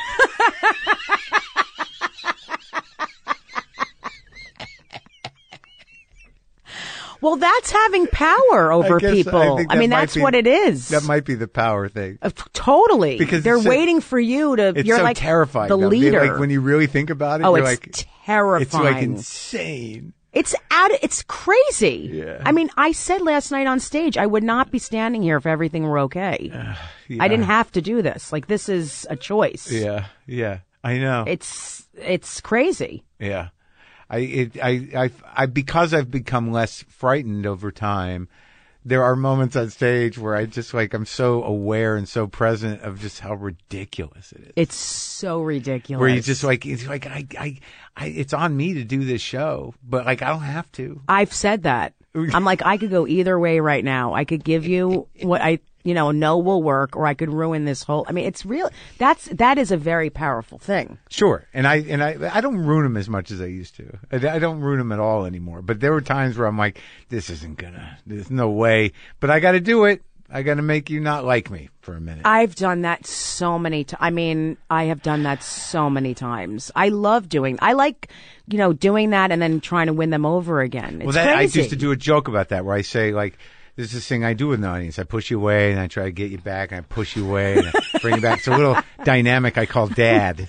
Speaker 2: Well, that's having power over
Speaker 1: guess- I
Speaker 2: people.
Speaker 1: think
Speaker 2: I,
Speaker 1: that
Speaker 2: mean,
Speaker 1: might
Speaker 2: that's
Speaker 1: be-
Speaker 2: what it is.
Speaker 1: That might be the power thing.
Speaker 2: Uh, t- totally.
Speaker 1: Because
Speaker 2: they're
Speaker 1: it's so-
Speaker 2: waiting for you to,
Speaker 1: It's
Speaker 2: you're
Speaker 1: so
Speaker 2: like
Speaker 1: terrifying.
Speaker 2: the
Speaker 1: though. They-
Speaker 2: leader.
Speaker 1: Like when you really think about it,
Speaker 2: oh,
Speaker 1: you're
Speaker 2: it's
Speaker 1: like
Speaker 2: terrifying.
Speaker 1: it's like insane.
Speaker 2: It's out. It's crazy.
Speaker 1: Yeah.
Speaker 2: I mean, I said last night on stage, I would not be standing here if everything were okay.
Speaker 1: Yeah.
Speaker 2: I didn't have to do this. Like, this is a choice.
Speaker 1: Yeah, yeah. I know.
Speaker 2: It's it's crazy.
Speaker 1: Yeah. I, it, I, I, I, because I've become less frightened over time, there are moments on stage where I just like, I'm so aware and so present of just how ridiculous it is.
Speaker 2: It's so ridiculous.
Speaker 1: Where you just like, it's like, I, I, I, it's on me to do this show, but like, I don't have to.
Speaker 2: I've said that. I'm like, I could go either way right now. I could give you what I, you know, know will work, or I could ruin this whole. I mean, it's real. That's that is a very powerful thing.
Speaker 1: Sure. And I, and I, I don't ruin them as much as I used to. I, I don't ruin them at all anymore. But there were times where I'm like, this isn't gonna, there's no way, but I got to do it. I got to make you not like me for a minute.
Speaker 2: I've done that so many times. I mean, I have done that so many times. I love doing. I like, you know, doing that and then trying to win them over again. It's
Speaker 1: well, that, I
Speaker 2: crazy.
Speaker 1: used to do a joke about that where I say like, this is this thing I do with an audience. I push you away and I try to get you back and I push you away and I bring you back. It's a little dynamic I call dad.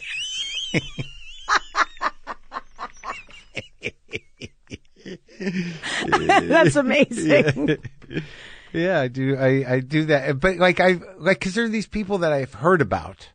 Speaker 2: That's amazing.
Speaker 1: Yeah, I do. I, I do that. But like, I like, cause there are these people that I've heard about.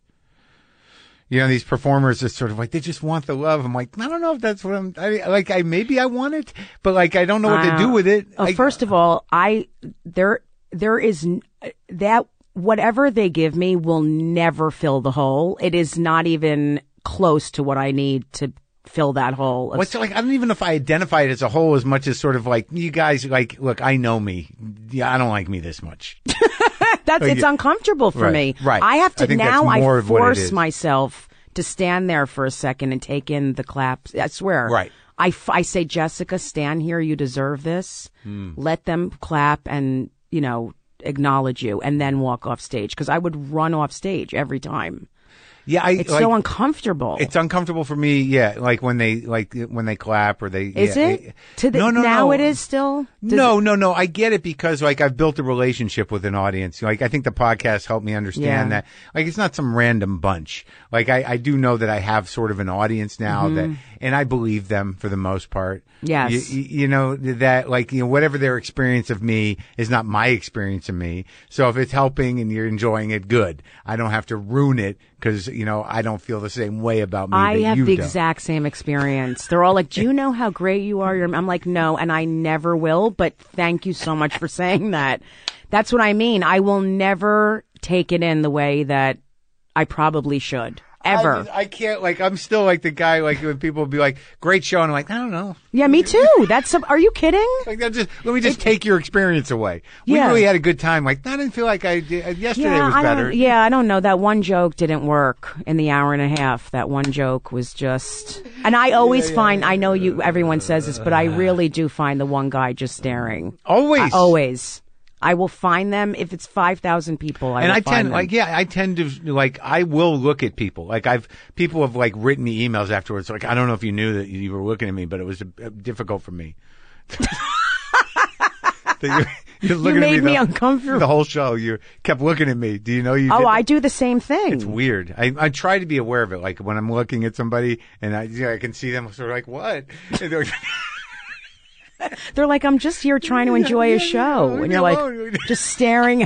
Speaker 1: You know, these performers that sort of like, they just want the love. I'm like, I don't know if that's what I'm, I, like, I, maybe I want it, but like, I don't know what to do with it.
Speaker 2: Oh,
Speaker 1: I,
Speaker 2: first of all, I there there is n- that whatever they give me will never fill the hole. It is not even close to what I need to fill that hole. of-
Speaker 1: What's like? I don't even know if I identify it as a whole as much as sort of like, you guys, like, look, I know me. Yeah, I don't like me this much.
Speaker 2: That's
Speaker 1: Like,
Speaker 2: it's uncomfortable for
Speaker 1: right,
Speaker 2: me.
Speaker 1: right.
Speaker 2: I have to
Speaker 1: I think
Speaker 2: now.
Speaker 1: that's more
Speaker 2: I
Speaker 1: of what it
Speaker 2: force
Speaker 1: is.
Speaker 2: myself to stand there for a second and take in the claps. I swear.
Speaker 1: Right.
Speaker 2: I, f- I say, Jessica, stand here. You deserve this.
Speaker 1: Hmm.
Speaker 2: Let them clap and, you know, acknowledge you, and then walk off stage, because I would run off stage every time.
Speaker 1: Yeah, I,
Speaker 2: It's
Speaker 1: like,
Speaker 2: so uncomfortable.
Speaker 1: It's uncomfortable for me. Yeah, like when they like when they clap or they.
Speaker 2: Is
Speaker 1: yeah,
Speaker 2: it? To the,
Speaker 1: no, no,
Speaker 2: now
Speaker 1: no.
Speaker 2: it is still? Does
Speaker 1: no,
Speaker 2: it-
Speaker 1: no, no. I get it because like I've built a relationship with an audience. Like I think the podcast helped me understand
Speaker 2: Yeah.
Speaker 1: that. Like it's not some random bunch. Like I, I do know that I have sort of an audience now that, and I believe them for the most part.
Speaker 2: Yes.
Speaker 1: You, you know that like you know whatever their experience of me is not my experience of me. So if it's helping and you're enjoying it, good. I don't have to ruin it because you know I don't feel the same way about me.
Speaker 2: I
Speaker 1: that
Speaker 2: have
Speaker 1: you
Speaker 2: the
Speaker 1: don't.
Speaker 2: exact same experience. They're all like, do you know how great you are? You're, I'm like, no, and I never will, but thank you so much for saying that. That's what I mean. I will never take it in the way that I probably should. Ever.
Speaker 1: I, just- I can't, like, I'm still like the guy, like, when people be like, great show, and I'm like, I don't know.
Speaker 2: Yeah, me too. That's some, are you kidding?
Speaker 1: Like, that just, let me just take your experience away. We
Speaker 2: Yeah.
Speaker 1: really had a good time. Like, I didn't feel like I did. Yesterday
Speaker 2: yeah,
Speaker 1: was
Speaker 2: I
Speaker 1: better.
Speaker 2: don't, yeah, I don't know. That one joke didn't work in the hour and a half. That one joke was just, and I always find, I know you, everyone says this, but I really do find the one guy just staring.
Speaker 1: Always.
Speaker 2: I, always. I will find them if it's five thousand people. I
Speaker 1: and
Speaker 2: will
Speaker 1: I
Speaker 2: find
Speaker 1: tend,
Speaker 2: them.
Speaker 1: like, yeah, I tend to, like, I will look at people. Like, I've, people have, like, written me emails afterwards. Like, I don't know if you knew that you were looking at me, but it was uh, difficult for me. That you, you're looking
Speaker 2: you made
Speaker 1: at me,
Speaker 2: me
Speaker 1: the,
Speaker 2: uncomfortable.
Speaker 1: The whole show, you kept looking at me. Do you know you
Speaker 2: Oh,
Speaker 1: did
Speaker 2: I
Speaker 1: that?
Speaker 2: do the same thing.
Speaker 1: It's weird. I, I try to be aware of it. Like, when I'm looking at somebody and I, you know, I can see them sort of like, what? And they're like,
Speaker 2: They're like, I'm just here trying to enjoy
Speaker 1: yeah,
Speaker 2: a show.
Speaker 1: yeah,
Speaker 2: and you're
Speaker 1: alone.
Speaker 2: like, just staring.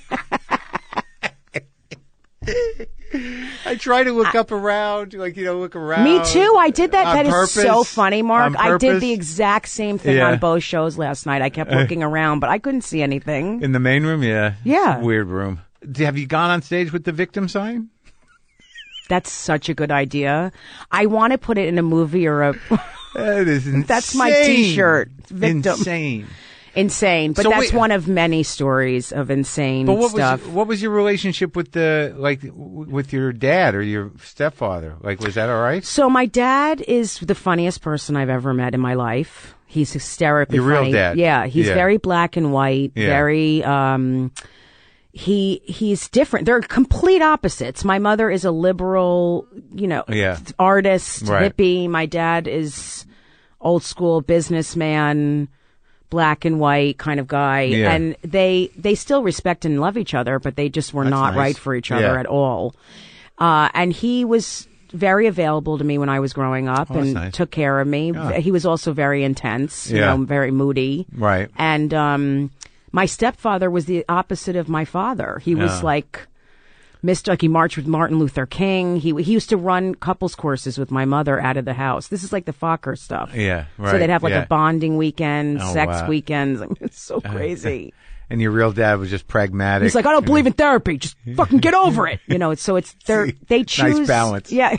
Speaker 1: I try to look up around, like, you know, look around.
Speaker 2: Me too. I did that.
Speaker 1: On
Speaker 2: That is
Speaker 1: purpose.
Speaker 2: so funny, Mark.
Speaker 1: On
Speaker 2: I did
Speaker 1: purpose.
Speaker 2: the exact same thing
Speaker 1: Yeah.
Speaker 2: on both shows last night. I kept looking around, but I couldn't see anything.
Speaker 1: In the main room, yeah.
Speaker 2: Yeah.
Speaker 1: It's a weird room. Have you gone on stage with the victim sign?
Speaker 2: That's such a good idea. I want to put it in a movie or a
Speaker 1: That is insane.
Speaker 2: That's my T-shirt. Victim.
Speaker 1: Insane.
Speaker 2: insane. But
Speaker 1: So
Speaker 2: that's
Speaker 1: wait-
Speaker 2: one of many stories of insane
Speaker 1: But what
Speaker 2: stuff.
Speaker 1: was what was your relationship with the like w- with your dad or your stepfather? Like, was that all right?
Speaker 2: So my dad is the funniest person I've ever met in my life. He's hysterically
Speaker 1: Your real
Speaker 2: funny.
Speaker 1: dad?
Speaker 2: Yeah, he's
Speaker 1: Yeah.
Speaker 2: very black and white,
Speaker 1: Yeah.
Speaker 2: very um he he's different. They're complete opposites. My mother is a liberal, you know,
Speaker 1: Yeah.
Speaker 2: artist,
Speaker 1: Right.
Speaker 2: hippie. My dad is old school businessman, black and white kind of guy.
Speaker 1: Yeah.
Speaker 2: And they they still respect and love each other, but they just were
Speaker 1: That's
Speaker 2: not
Speaker 1: nice.
Speaker 2: right for each other
Speaker 1: Yeah.
Speaker 2: at all. Uh, and he was very available to me when I was growing up
Speaker 1: Oh, that's
Speaker 2: and
Speaker 1: nice.
Speaker 2: took care of me.
Speaker 1: Yeah.
Speaker 2: He was also very intense, you
Speaker 1: Yeah.
Speaker 2: know, very moody.
Speaker 1: Right.
Speaker 2: And um, my stepfather was the opposite of my father. He was
Speaker 1: Yeah.
Speaker 2: like Mister Like he marched with Martin Luther King. He he used to run couples courses with my mother out of the house. This is like the Fokker stuff.
Speaker 1: Yeah, right.
Speaker 2: So they'd have like
Speaker 1: yeah.
Speaker 2: a bonding weekend,
Speaker 1: Oh,
Speaker 2: sex
Speaker 1: wow.
Speaker 2: weekends. I mean, it's so crazy.
Speaker 1: And your real dad was just pragmatic.
Speaker 2: He's like, I don't believe in therapy. Just fucking get over it. You know, so it's they're
Speaker 1: See,
Speaker 2: they
Speaker 1: nice
Speaker 2: choose
Speaker 1: balance.
Speaker 2: Yeah.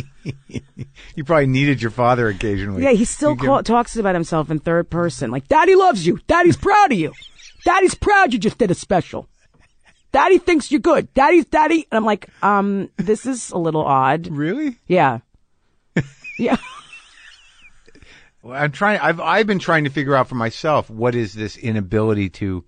Speaker 1: You probably needed your father occasionally.
Speaker 2: Yeah, he still
Speaker 1: You give-
Speaker 2: call, talks about himself in third person. Like, Daddy loves you. Daddy's proud of you. Daddy's proud you just did a special. Daddy thinks you're good. Daddy's daddy. And I'm like, um, this is a little odd.
Speaker 1: Really?
Speaker 2: Yeah. Yeah.
Speaker 1: Well, I'm trying. I've I've been trying to figure out for myself what is this inability to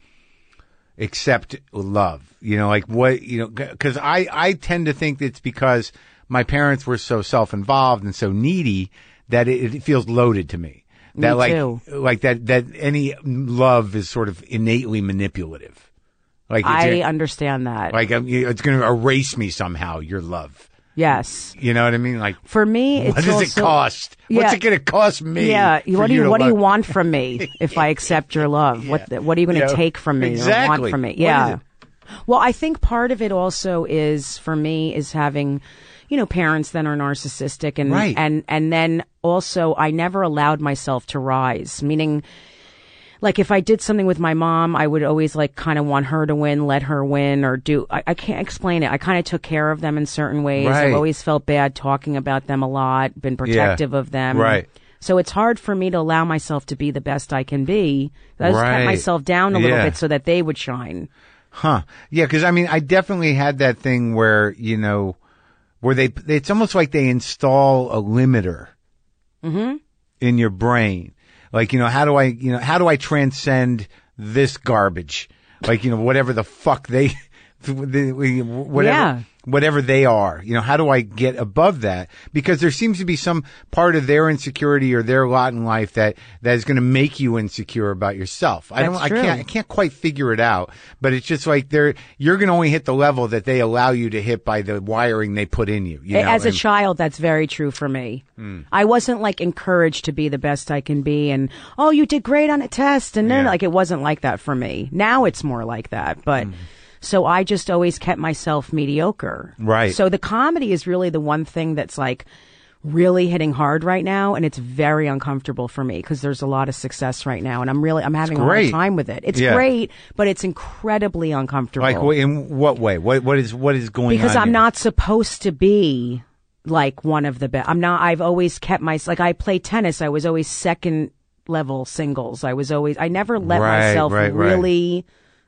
Speaker 1: accept love. You know, like what you know, because I I tend to think it's because my parents were so self-involved and so needy that it, it feels loaded to me. That
Speaker 2: Me
Speaker 1: like
Speaker 2: too.
Speaker 1: like that that any love is sort of innately manipulative. Like it's,
Speaker 2: I understand that.
Speaker 1: like um, you know, it's going to erase me somehow. Your love.
Speaker 2: Yes.
Speaker 1: You know what I mean? Like,
Speaker 2: For me, it's
Speaker 1: what does
Speaker 2: also,
Speaker 1: it cost? What's
Speaker 2: Yeah.
Speaker 1: it going to cost me?
Speaker 2: Yeah.
Speaker 1: for
Speaker 2: What do you
Speaker 1: to
Speaker 2: What do you
Speaker 1: love-
Speaker 2: want from me if I accept your love? What the, What are you going to
Speaker 1: Yeah.
Speaker 2: take from me or
Speaker 1: Exactly.
Speaker 2: want from me?
Speaker 1: What
Speaker 2: Yeah.
Speaker 1: is it?
Speaker 2: Well, I think part of it also is for me is having, you know, parents that are narcissistic and
Speaker 1: Right.
Speaker 2: and and then also I never allowed myself to rise. Meaning, like if I did something with my mom, I would always like kind of want her to win, let her win, or do. I, I can't explain it. I kind of took care of them in certain ways.
Speaker 1: Right.
Speaker 2: I've always felt bad talking about them a lot, been protective of them.
Speaker 1: Right.
Speaker 2: So it's hard for me to allow myself to be the best I can be. I just
Speaker 1: Right.
Speaker 2: kept myself down a little
Speaker 1: Yeah.
Speaker 2: bit so that they would shine.
Speaker 1: Huh. Yeah, because I mean, I definitely had that thing where, you know, where they, it's almost like they install a limiter
Speaker 2: Mm-hmm.
Speaker 1: in your brain. Like, you know, how do I, you know, how do I transcend this garbage? Like, you know, whatever the fuck they, whatever,
Speaker 2: Yeah.
Speaker 1: whatever they are, you know, how do I get above that? Because there seems to be some part of their insecurity or their lot in life that, that is going to make you insecure about yourself. I don't,
Speaker 2: That's
Speaker 1: I
Speaker 2: true.
Speaker 1: can't, I can't quite figure it out, but it's just like they're, you're going to only hit the level that they allow you to hit by the wiring they put in you. you know?
Speaker 2: As a
Speaker 1: And-
Speaker 2: child, that's very true for me. I wasn't like encouraged to be the best I can be and, oh, you did great on a test. And then
Speaker 1: Yeah.
Speaker 2: like it wasn't like that for me. Now it's more like that. But so I just always kept myself mediocre.
Speaker 1: Right.
Speaker 2: So the comedy is really the one thing that's like really hitting hard right now. And it's very uncomfortable for me because there's a lot of success right now. And I'm really, I'm having a hard
Speaker 1: great.
Speaker 2: time with it. It's
Speaker 1: Yeah.
Speaker 2: great, but it's incredibly uncomfortable.
Speaker 1: Like, wh- in what way? What, what is, what is going
Speaker 2: Because
Speaker 1: on?
Speaker 2: I'm
Speaker 1: here?
Speaker 2: not supposed to be like one of the best. I'm not. I've always kept my like. I play tennis. I was always second level singles. I was always. I never let
Speaker 1: Right,
Speaker 2: myself
Speaker 1: right, right.
Speaker 2: really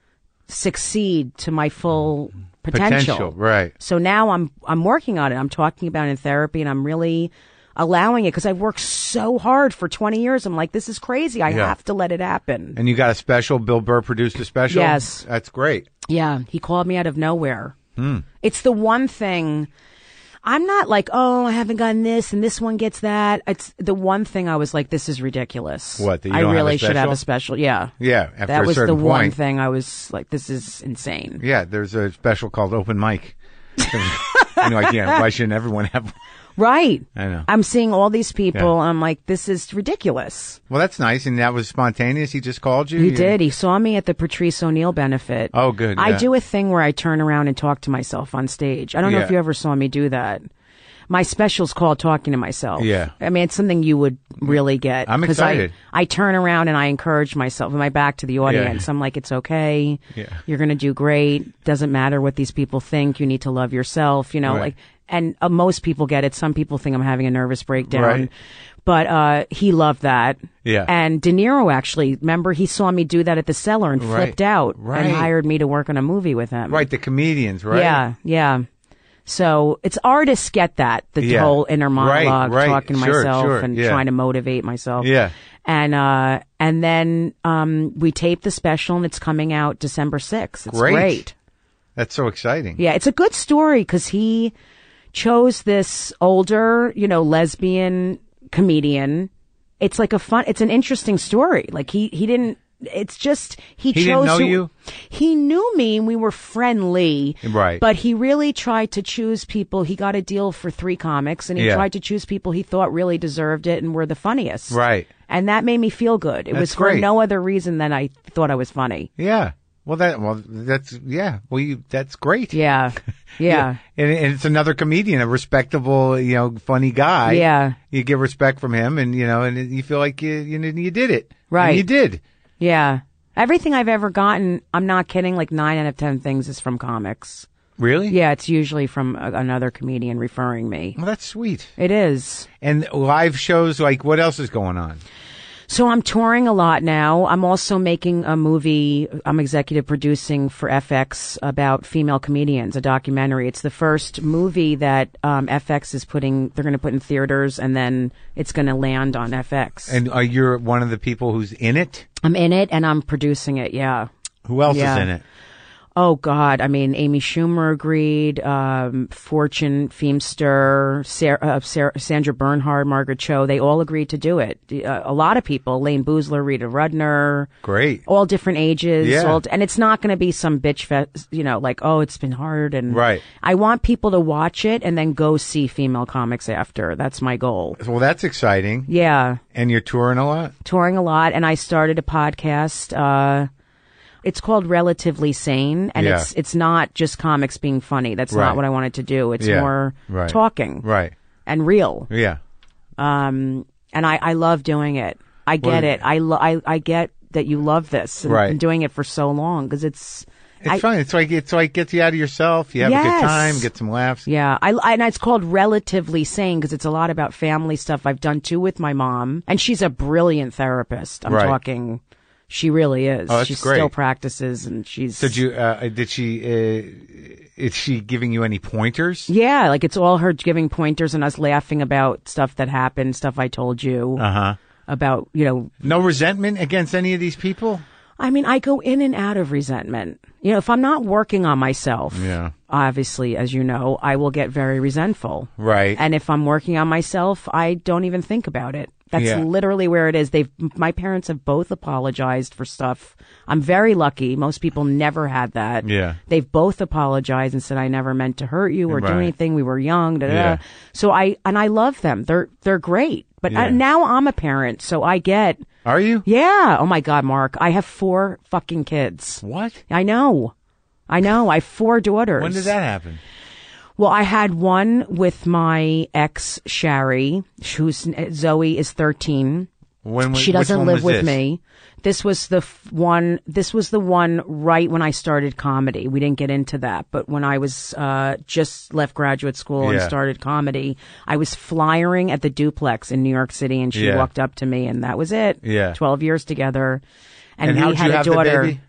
Speaker 2: succeed to my full potential.
Speaker 1: Potential, right.
Speaker 2: So now I'm I'm working on it. I'm talking about it in therapy, and I'm really allowing it because I've worked so hard for twenty years. I'm like, this is crazy. I
Speaker 1: Yeah.
Speaker 2: have to let it happen.
Speaker 1: And you got a special. Bill Burr produced a special.
Speaker 2: Yes.
Speaker 1: That's great.
Speaker 2: Yeah, he called me out of nowhere.
Speaker 1: Hmm.
Speaker 2: It's the one thing. I'm not like, oh, I haven't gotten this and this one gets that. It's the one thing I was like, this is ridiculous.
Speaker 1: What, that you
Speaker 2: I
Speaker 1: don't have a
Speaker 2: really should have
Speaker 1: special?
Speaker 2: a special. Yeah.
Speaker 1: Yeah. After
Speaker 2: That
Speaker 1: a
Speaker 2: was the
Speaker 1: certain
Speaker 2: one
Speaker 1: point.
Speaker 2: thing I was like, this is insane.
Speaker 1: Yeah, there's a special called Open Mic. Anyway, yeah, why shouldn't everyone have one?
Speaker 2: Right.
Speaker 1: I know.
Speaker 2: I'm seeing all these people.
Speaker 1: Yeah.
Speaker 2: I'm like, this is ridiculous.
Speaker 1: Well, that's nice. And that was spontaneous. He just called you?
Speaker 2: He
Speaker 1: You-
Speaker 2: did. He saw me at the Patrice O'Neill benefit.
Speaker 1: Oh, good.
Speaker 2: I
Speaker 1: yeah.
Speaker 2: do a thing where I turn around and talk to myself on stage. I don't know
Speaker 1: Yeah.
Speaker 2: if you ever saw me do that. My special's called Talking to Myself.
Speaker 1: Yeah.
Speaker 2: I mean, it's something you would really get.
Speaker 1: I'm
Speaker 2: 'Cause
Speaker 1: excited.
Speaker 2: I, I turn around and I encourage myself with my back to the audience. I'm like, it's okay.
Speaker 1: Yeah.
Speaker 2: You're going to do great. Doesn't matter what these people think. You need to love yourself, you know,
Speaker 1: Right.
Speaker 2: like, and uh, most people get it. Some people think I'm having a nervous breakdown.
Speaker 1: Right.
Speaker 2: But uh, he loved that.
Speaker 1: Yeah.
Speaker 2: And De Niro actually, remember, he saw me do that at the Cellar and
Speaker 1: Right.
Speaker 2: flipped out
Speaker 1: Right.
Speaker 2: and hired me to work on a movie with him.
Speaker 1: Right, the comedians, right?
Speaker 2: Yeah, yeah. So it's artists get that, the
Speaker 1: Yeah.
Speaker 2: whole inner monologue,
Speaker 1: Right, right.
Speaker 2: talking to
Speaker 1: Sure,
Speaker 2: myself
Speaker 1: sure.
Speaker 2: and
Speaker 1: Yeah.
Speaker 2: trying to motivate myself.
Speaker 1: Yeah.
Speaker 2: And uh and then um we taped the special and it's coming out December sixth. It's
Speaker 1: Great.
Speaker 2: great.
Speaker 1: That's so exciting.
Speaker 2: Yeah, it's a good story because he chose this older, you know, lesbian comedian. It's like a fun, it's an interesting story. Like he, he didn't, it's just, he,
Speaker 1: He
Speaker 2: chose
Speaker 1: didn't know
Speaker 2: who-
Speaker 1: you?
Speaker 2: He knew me and we were friendly.
Speaker 1: Right.
Speaker 2: But he really tried to choose people. He got a deal for three comics and he
Speaker 1: Yeah.
Speaker 2: tried to choose people he thought really deserved it and were the funniest.
Speaker 1: Right.
Speaker 2: And that made me feel good. It
Speaker 1: That's
Speaker 2: was for
Speaker 1: great.
Speaker 2: no other reason than I thought I was funny.
Speaker 1: Yeah. Well, that, well, that's, yeah. Well, you, that's great.
Speaker 2: Yeah. Yeah.
Speaker 1: And, and it's another comedian, a respectable, you know, funny guy.
Speaker 2: Yeah.
Speaker 1: You get respect from him and, you know, and you feel like you, you, you did it.
Speaker 2: Right.
Speaker 1: And you did.
Speaker 2: Yeah. Everything I've ever gotten, I'm not kidding, like nine out of ten things is from comics.
Speaker 1: Really?
Speaker 2: Yeah, it's usually from a, another comedian referring me.
Speaker 1: Well, that's sweet.
Speaker 2: It is.
Speaker 1: And live shows, like, what else is going on?
Speaker 2: So I'm touring a lot now. I'm also making a movie I'm executive producing for F X about female comedians, a documentary. It's the first movie that um, F X is putting, they're going to put in theaters and then it's going to land on F X.
Speaker 1: And are you one of the people who's in it?
Speaker 2: I'm in it and I'm producing it, yeah.
Speaker 1: Who else
Speaker 2: Yeah.
Speaker 1: is in it?
Speaker 2: Oh God! I mean, Amy Schumer agreed. Um, Fortune, Feemster, Sarah, uh, Sarah, Sandra Bernhard, Margaret Cho—they all agreed to do it. Uh, a lot of people: Lane Boozler, Rita Rudner,
Speaker 1: Great.
Speaker 2: all different ages.
Speaker 1: Yeah.
Speaker 2: All, and it's not going to be some bitch fest, you know, like oh, it's been hard. And
Speaker 1: Right.
Speaker 2: I want people to watch it and then go see female comics after. That's my goal.
Speaker 1: Well, that's exciting.
Speaker 2: Yeah,
Speaker 1: And you're touring a lot?
Speaker 2: touring a lot, and I started a podcast. Uh, It's called Relatively Sane, and
Speaker 1: Yeah.
Speaker 2: it's it's not just comics being funny. That's
Speaker 1: Right.
Speaker 2: not what I wanted to do. It's
Speaker 1: Yeah.
Speaker 2: more
Speaker 1: Right.
Speaker 2: talking
Speaker 1: Right.
Speaker 2: and real.
Speaker 1: Yeah.
Speaker 2: Um, and I, I love doing it. I get
Speaker 1: Well-
Speaker 2: it. I, lo- I I get that you love this. And
Speaker 1: Right.
Speaker 2: been doing it for so long because it's.
Speaker 1: It's
Speaker 2: I-
Speaker 1: fun. It's like it's like gets you out of yourself. You have a good
Speaker 2: Yes.
Speaker 1: time, get some laughs.
Speaker 2: Yeah, I, I- and it's called Relatively Sane because it's a lot about family stuff. I've done two with my mom, and she's a brilliant therapist. I'm
Speaker 1: Right.
Speaker 2: talking, she really is.
Speaker 1: Oh, that's
Speaker 2: she
Speaker 1: great.
Speaker 2: still practices, and she's.
Speaker 1: Did you? Uh, did she? Uh, is she giving you any pointers?
Speaker 2: Yeah, like it's all her giving pointers and us laughing about stuff that happened, stuff I told you
Speaker 1: Uh huh.
Speaker 2: about, you know.
Speaker 1: No resentment against any of these people.
Speaker 2: I mean, I go in and out of resentment. You know, if I'm not working on myself,
Speaker 1: Yeah.
Speaker 2: obviously, as you know, I will get very resentful.
Speaker 1: Right.
Speaker 2: And if I'm working on myself, I don't even think about it. That's
Speaker 1: Yeah.
Speaker 2: literally where it is. They've, my parents have both apologized for stuff. I'm very lucky. Most people never had that.
Speaker 1: Yeah.
Speaker 2: They've both apologized and said, I never meant to hurt you or do
Speaker 1: Right.
Speaker 2: anything. We were young. Da, da,
Speaker 1: Yeah.
Speaker 2: da. So I, and I love them. They're, they're great. But
Speaker 1: Yeah.
Speaker 2: I, now I'm a parent, so I get,
Speaker 1: Are you?
Speaker 2: yeah. Oh my God, Mark. I have four fucking kids.
Speaker 1: What?
Speaker 2: I know. I know. I have four daughters.
Speaker 1: When did that happen?
Speaker 2: Well, I had one with my ex, Shari, who's Zoe is thirteen.
Speaker 1: When was,
Speaker 2: She
Speaker 1: which
Speaker 2: doesn't
Speaker 1: one
Speaker 2: live
Speaker 1: was
Speaker 2: with
Speaker 1: this?
Speaker 2: me. This was the f- one, this was the one right when I started comedy. We didn't get into that, but when I was, uh, just left graduate school and
Speaker 1: Yeah.
Speaker 2: started comedy, I was flyering at the Duplex in New York City and she
Speaker 1: Yeah.
Speaker 2: walked up to me and that was it.
Speaker 1: Yeah.
Speaker 2: twelve years together. And,
Speaker 1: And
Speaker 2: we
Speaker 1: how'd
Speaker 2: had
Speaker 1: you
Speaker 2: a
Speaker 1: have the
Speaker 2: daughter.
Speaker 1: baby?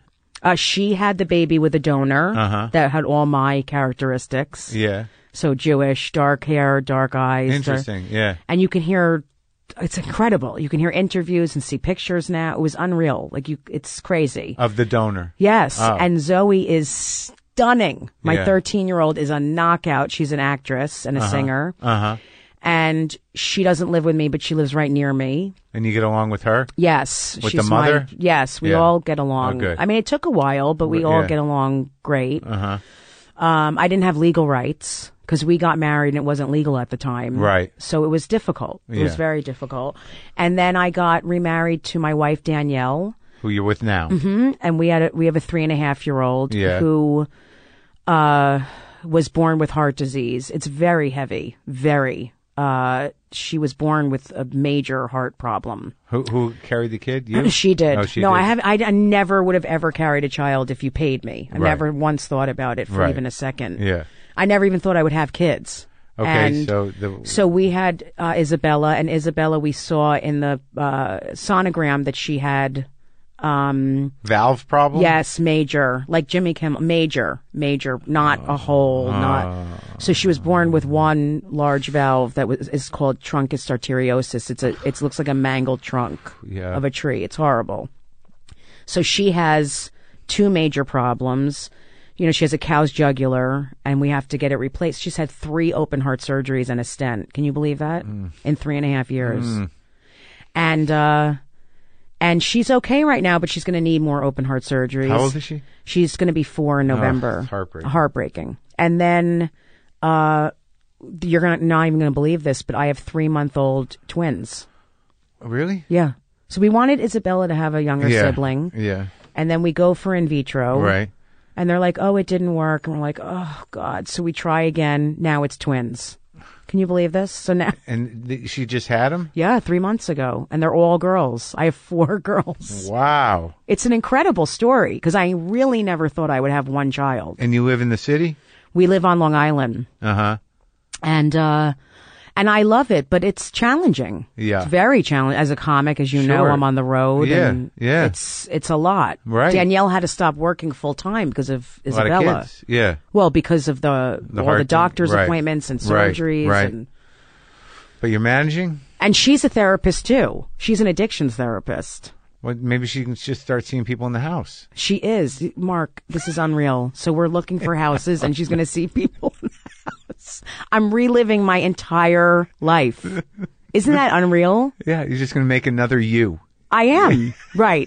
Speaker 2: Uh, she had the baby with a donor
Speaker 1: Uh-huh.
Speaker 2: that had all my characteristics.
Speaker 1: Yeah.
Speaker 2: So Jewish, dark hair, dark eyes.
Speaker 1: Interesting. Yeah.
Speaker 2: And you can hear, it's incredible. You can hear interviews and see pictures now. It was unreal. Like you, it's crazy.
Speaker 1: Of the donor.
Speaker 2: Yes.
Speaker 1: Oh.
Speaker 2: And Zoe is stunning. My
Speaker 1: Yeah.
Speaker 2: thirteen year old is a knockout. She's an actress and a singer.
Speaker 1: Uh huh.
Speaker 2: And she doesn't live with me, but she lives right near me.
Speaker 1: And you get along with her?
Speaker 2: Yes.
Speaker 1: With
Speaker 2: she's
Speaker 1: the mother?
Speaker 2: My, yes. We
Speaker 1: Yeah.
Speaker 2: all get along.
Speaker 1: Oh, good.
Speaker 2: I mean, it took a while, but we all
Speaker 1: Yeah.
Speaker 2: get along great.
Speaker 1: Uh huh.
Speaker 2: Um, I didn't have legal rights because we got married and it wasn't legal at the time.
Speaker 1: Right.
Speaker 2: So it was difficult. It was
Speaker 1: Yeah.
Speaker 2: very difficult. And then I got remarried to my wife, Danielle.
Speaker 1: Who you're with now?
Speaker 2: Mm-hmm. And we had a, we have a three and a half year old
Speaker 1: Yeah.
Speaker 2: who uh, was born with heart disease. It's very heavy, very. Uh, she was born with a major heart problem.
Speaker 1: Who who carried the kid? You?
Speaker 2: She did.
Speaker 1: Oh, she
Speaker 2: no,
Speaker 1: did.
Speaker 2: I have. I, I never would have ever carried a child if you paid me. I
Speaker 1: Right.
Speaker 2: never once thought about it for
Speaker 1: Right.
Speaker 2: even a second.
Speaker 1: Yeah.
Speaker 2: I never even thought I would have kids.
Speaker 1: Okay.
Speaker 2: And
Speaker 1: so the
Speaker 2: so we had uh, Isabella, and Isabella we saw in the uh, sonogram that she had. Um,
Speaker 1: valve problem.
Speaker 2: yes, major, like Jimmy Kimmel, major, major, not a hole, not. So she was born with one large valve that was is called truncus arteriosus. It's a it looks like a mangled trunk
Speaker 1: Yeah.
Speaker 2: of a tree. It's horrible. So she has two major problems. You know, she has a cow's jugular, and we have to get it replaced. She's had three open heart surgeries and a stent. Can you believe that?
Speaker 1: Mm.
Speaker 2: In three and a half years. And uh, and she's okay right now, but she's going to need more open heart surgeries.
Speaker 1: How old is she?
Speaker 2: She's going to be four in November.
Speaker 1: it's heartbreaking.
Speaker 2: Heartbreaking. And then uh, you're gonna not even going to believe this, but I have three month old twins.
Speaker 1: Really?
Speaker 2: Yeah. So we wanted Isabella to have a younger
Speaker 1: Yeah.
Speaker 2: sibling,
Speaker 1: Yeah.
Speaker 2: and then we go for in vitro.
Speaker 1: Right.
Speaker 2: And they're like, oh, it didn't work. And we're like, oh, God. So we try again. Now it's twins. Can you believe this? So now,
Speaker 1: And th- she just had him?
Speaker 2: yeah, three months ago. And they're all girls. I have four girls.
Speaker 1: Wow.
Speaker 2: It's an incredible story because I really never thought I would have one child.
Speaker 1: And you live in the city?
Speaker 2: We live on Long Island.
Speaker 1: Uh-huh.
Speaker 2: And, uh, and I love it, but it's challenging.
Speaker 1: Yeah.
Speaker 2: It's very challenging. As a comic, as you know,
Speaker 1: Sure.
Speaker 2: I'm on the road.
Speaker 1: Yeah,
Speaker 2: And
Speaker 1: yeah.
Speaker 2: It's, it's a lot.
Speaker 1: Right.
Speaker 2: Danielle had to stop working full time because of
Speaker 1: A lot
Speaker 2: Isabella.
Speaker 1: of kids. Yeah.
Speaker 2: Well, because of the,
Speaker 1: The
Speaker 2: all
Speaker 1: heart
Speaker 2: the
Speaker 1: thing.
Speaker 2: doctor's
Speaker 1: Right.
Speaker 2: appointments and
Speaker 1: Right,
Speaker 2: surgeries.
Speaker 1: right.
Speaker 2: And,
Speaker 1: But you're managing?
Speaker 2: and she's a therapist too. She's an addictions therapist.
Speaker 1: Well, maybe she can just start seeing people in the house.
Speaker 2: She is. Mark, this is unreal. So we're looking for houses and she's going to see people in the house. I'm reliving my entire life. Isn't that unreal?
Speaker 1: Yeah, you're just going to make another you.
Speaker 2: I am. Right.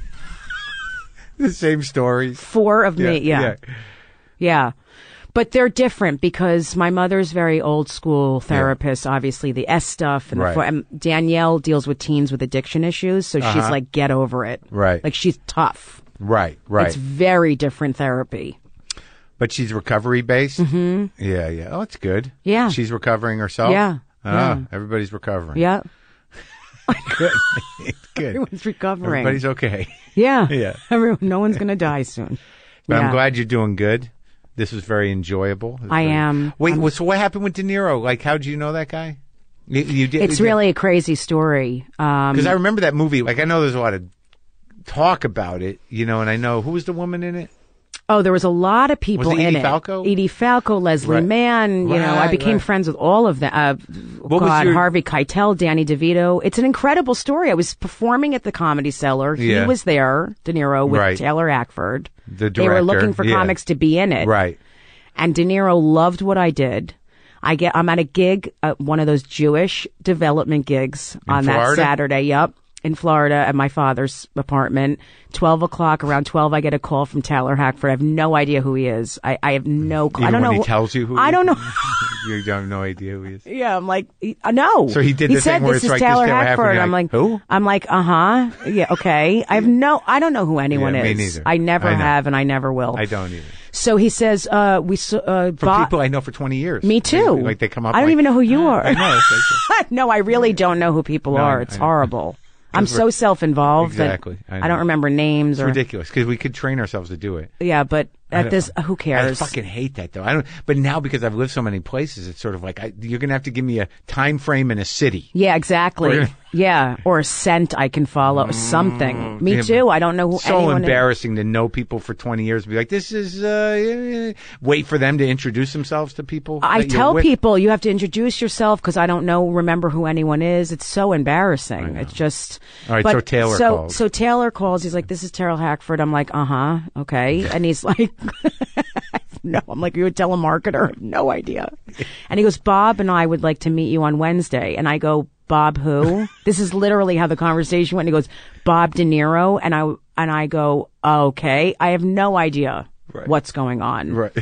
Speaker 1: The same stories.
Speaker 2: Four of me. Yeah.
Speaker 1: yeah.
Speaker 2: Yeah. But they're different because my mother's very old school therapist, obviously the S stuff. And,
Speaker 1: Right.
Speaker 2: the, fo- and Danielle deals with teens with addiction issues. So she's
Speaker 1: Uh-huh.
Speaker 2: like, get over it.
Speaker 1: Right.
Speaker 2: Like she's tough.
Speaker 1: Right, right.
Speaker 2: It's very different therapy.
Speaker 1: But she's recovery based? Mm-hmm. Yeah, yeah. Oh, it's good.
Speaker 2: Yeah.
Speaker 1: She's recovering herself?
Speaker 2: Yeah,
Speaker 1: Ah,
Speaker 2: yeah.
Speaker 1: everybody's recovering.
Speaker 2: Yeah.
Speaker 1: Good. Good.
Speaker 2: Everyone's recovering.
Speaker 1: Everybody's okay.
Speaker 2: Yeah.
Speaker 1: Yeah.
Speaker 2: Everyone, no one's going to die soon.
Speaker 1: But
Speaker 2: Yeah.
Speaker 1: I'm glad you're doing good. This was very enjoyable. It was
Speaker 2: I
Speaker 1: very-
Speaker 2: am.
Speaker 1: Wait,
Speaker 2: I'm-
Speaker 1: well, so what happened with De Niro? Like, how did you know that guy? You, you did.
Speaker 2: It's really a crazy story. Um,
Speaker 1: Because I remember that movie. Like, I know there's a lot of talk about it, you know, and I know who was the woman in it?
Speaker 2: oh, there was a lot of people
Speaker 1: Was it
Speaker 2: in
Speaker 1: Edie
Speaker 2: it.
Speaker 1: Falco?
Speaker 2: Edie Falco, Leslie
Speaker 1: Right.
Speaker 2: Mann. You know, I
Speaker 1: Right,
Speaker 2: became
Speaker 1: right.
Speaker 2: friends with all of them. Uh,
Speaker 1: What was
Speaker 2: God,
Speaker 1: your-
Speaker 2: Harvey Keitel, Danny DeVito. It's an incredible story. I was performing at the Comedy Cellar. He
Speaker 1: Yeah.
Speaker 2: was there, De Niro, with
Speaker 1: Right.
Speaker 2: Taylor Hackford.
Speaker 1: The
Speaker 2: They were
Speaker 1: director,
Speaker 2: looking for
Speaker 1: yeah.
Speaker 2: comics to be in it.
Speaker 1: Right.
Speaker 2: And De Niro loved what I did. I get, I'm at a gig, uh, one of those Jewish development gigs on that
Speaker 1: Florida?
Speaker 2: Saturday. Yep. In Florida at my father's apartment. twelve o'clock, around twelve, I get a call from Taylor Hackford. I have no idea who he is. I, I have no,
Speaker 1: Even
Speaker 2: I don't
Speaker 1: when
Speaker 2: know.
Speaker 1: he
Speaker 2: who-
Speaker 1: tells you who
Speaker 2: I
Speaker 1: he
Speaker 2: don't
Speaker 1: is?
Speaker 2: know.
Speaker 1: You don't have no idea who he is.
Speaker 2: Yeah, I'm like, he- uh, no.
Speaker 1: So he did
Speaker 2: He
Speaker 1: the
Speaker 2: said
Speaker 1: thing where
Speaker 2: this
Speaker 1: it's
Speaker 2: is
Speaker 1: like, this
Speaker 2: Taylor
Speaker 1: Taylor Hackford,
Speaker 2: Hackford.
Speaker 1: you're
Speaker 2: I'm
Speaker 1: like,
Speaker 2: like,
Speaker 1: who?
Speaker 2: I'm like, uh huh. Yeah, okay. I have no, I don't know who anyone
Speaker 1: Yeah, me
Speaker 2: is.
Speaker 1: neither.
Speaker 2: I never
Speaker 1: I know.
Speaker 2: have, and I never will.
Speaker 1: I don't either.
Speaker 2: So he says, uh, we saw, uh,
Speaker 1: For
Speaker 2: Bob-
Speaker 1: people I know for twenty years.
Speaker 2: Me too.
Speaker 1: Like, they come up
Speaker 2: I don't
Speaker 1: like,
Speaker 2: even know who you
Speaker 1: "Ah,
Speaker 2: are.
Speaker 1: I know. It's like-
Speaker 2: No, I really don't know who people
Speaker 1: No, I-
Speaker 2: are. It's
Speaker 1: I know.
Speaker 2: horrible. I'm
Speaker 1: Because
Speaker 2: so
Speaker 1: we're-
Speaker 2: self-involved
Speaker 1: Exactly.
Speaker 2: that
Speaker 1: I
Speaker 2: I,
Speaker 1: know.
Speaker 2: don't remember names
Speaker 1: It's
Speaker 2: or
Speaker 1: ridiculous because we could train ourselves to do it.
Speaker 2: yeah, but at this, who cares?
Speaker 1: I fucking hate that though. I don't. But now because I've lived so many places, it's sort of like I, you're gonna have to give me a time frame in a city.
Speaker 2: Yeah, exactly. Yeah, or a scent I can follow, something. Me
Speaker 1: Yeah,
Speaker 2: too. I don't know who
Speaker 1: So
Speaker 2: anyone is.
Speaker 1: embarrassing to know people for twenty years and be like, this is, uh, wait for them to introduce themselves to people.
Speaker 2: I
Speaker 1: that you're
Speaker 2: tell
Speaker 1: with.
Speaker 2: people you have to introduce yourself because I don't know, remember who anyone is. It's so embarrassing. It's just.
Speaker 1: All right,
Speaker 2: but
Speaker 1: so Taylor
Speaker 2: so,
Speaker 1: calls.
Speaker 2: So Taylor calls. He's like, "This is Terrell Hackford." I'm like, "Uh huh, okay." And he's like, "No." I'm like, "You're a telemarketer? No idea." And he goes, "Bob and I would like to meet you on Wednesday." And I go, "Bob who?" This is literally how the conversation went. And he goes, "Bob De Niro." And I and I go, "Okay." I have no idea
Speaker 1: Right.
Speaker 2: what's going on.
Speaker 1: Right.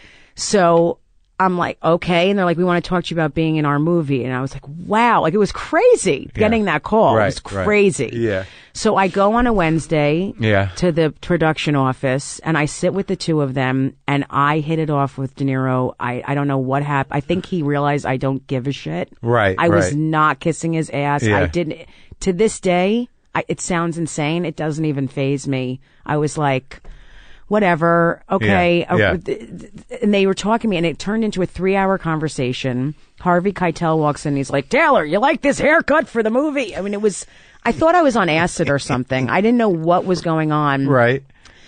Speaker 2: So I'm like, okay. And they're like, "We want to talk to you about being in our movie." And I was like, wow, like it was crazy getting that call.
Speaker 1: Right,
Speaker 2: It was crazy.
Speaker 1: right. Yeah.
Speaker 2: So I go on a Wednesday
Speaker 1: Yeah.
Speaker 2: to the production office and I sit with the two of them and I hit it off with De Niro. I, I don't know what happened. I think he realized I don't give a shit.
Speaker 1: Right,
Speaker 2: I was
Speaker 1: right.
Speaker 2: not kissing his ass.
Speaker 1: Yeah.
Speaker 2: I didn't. To this day, I, it sounds insane. It doesn't even faze me. I was like, whatever, okay.
Speaker 1: Yeah, yeah.
Speaker 2: Uh, th- th- and they were talking to me, and it turned into a three-hour conversation. Harvey Keitel walks in, and he's like, "Taylor, you like this haircut for the movie?" I mean, it was, I thought I was on acid or something. I didn't know what was going on.
Speaker 1: Right.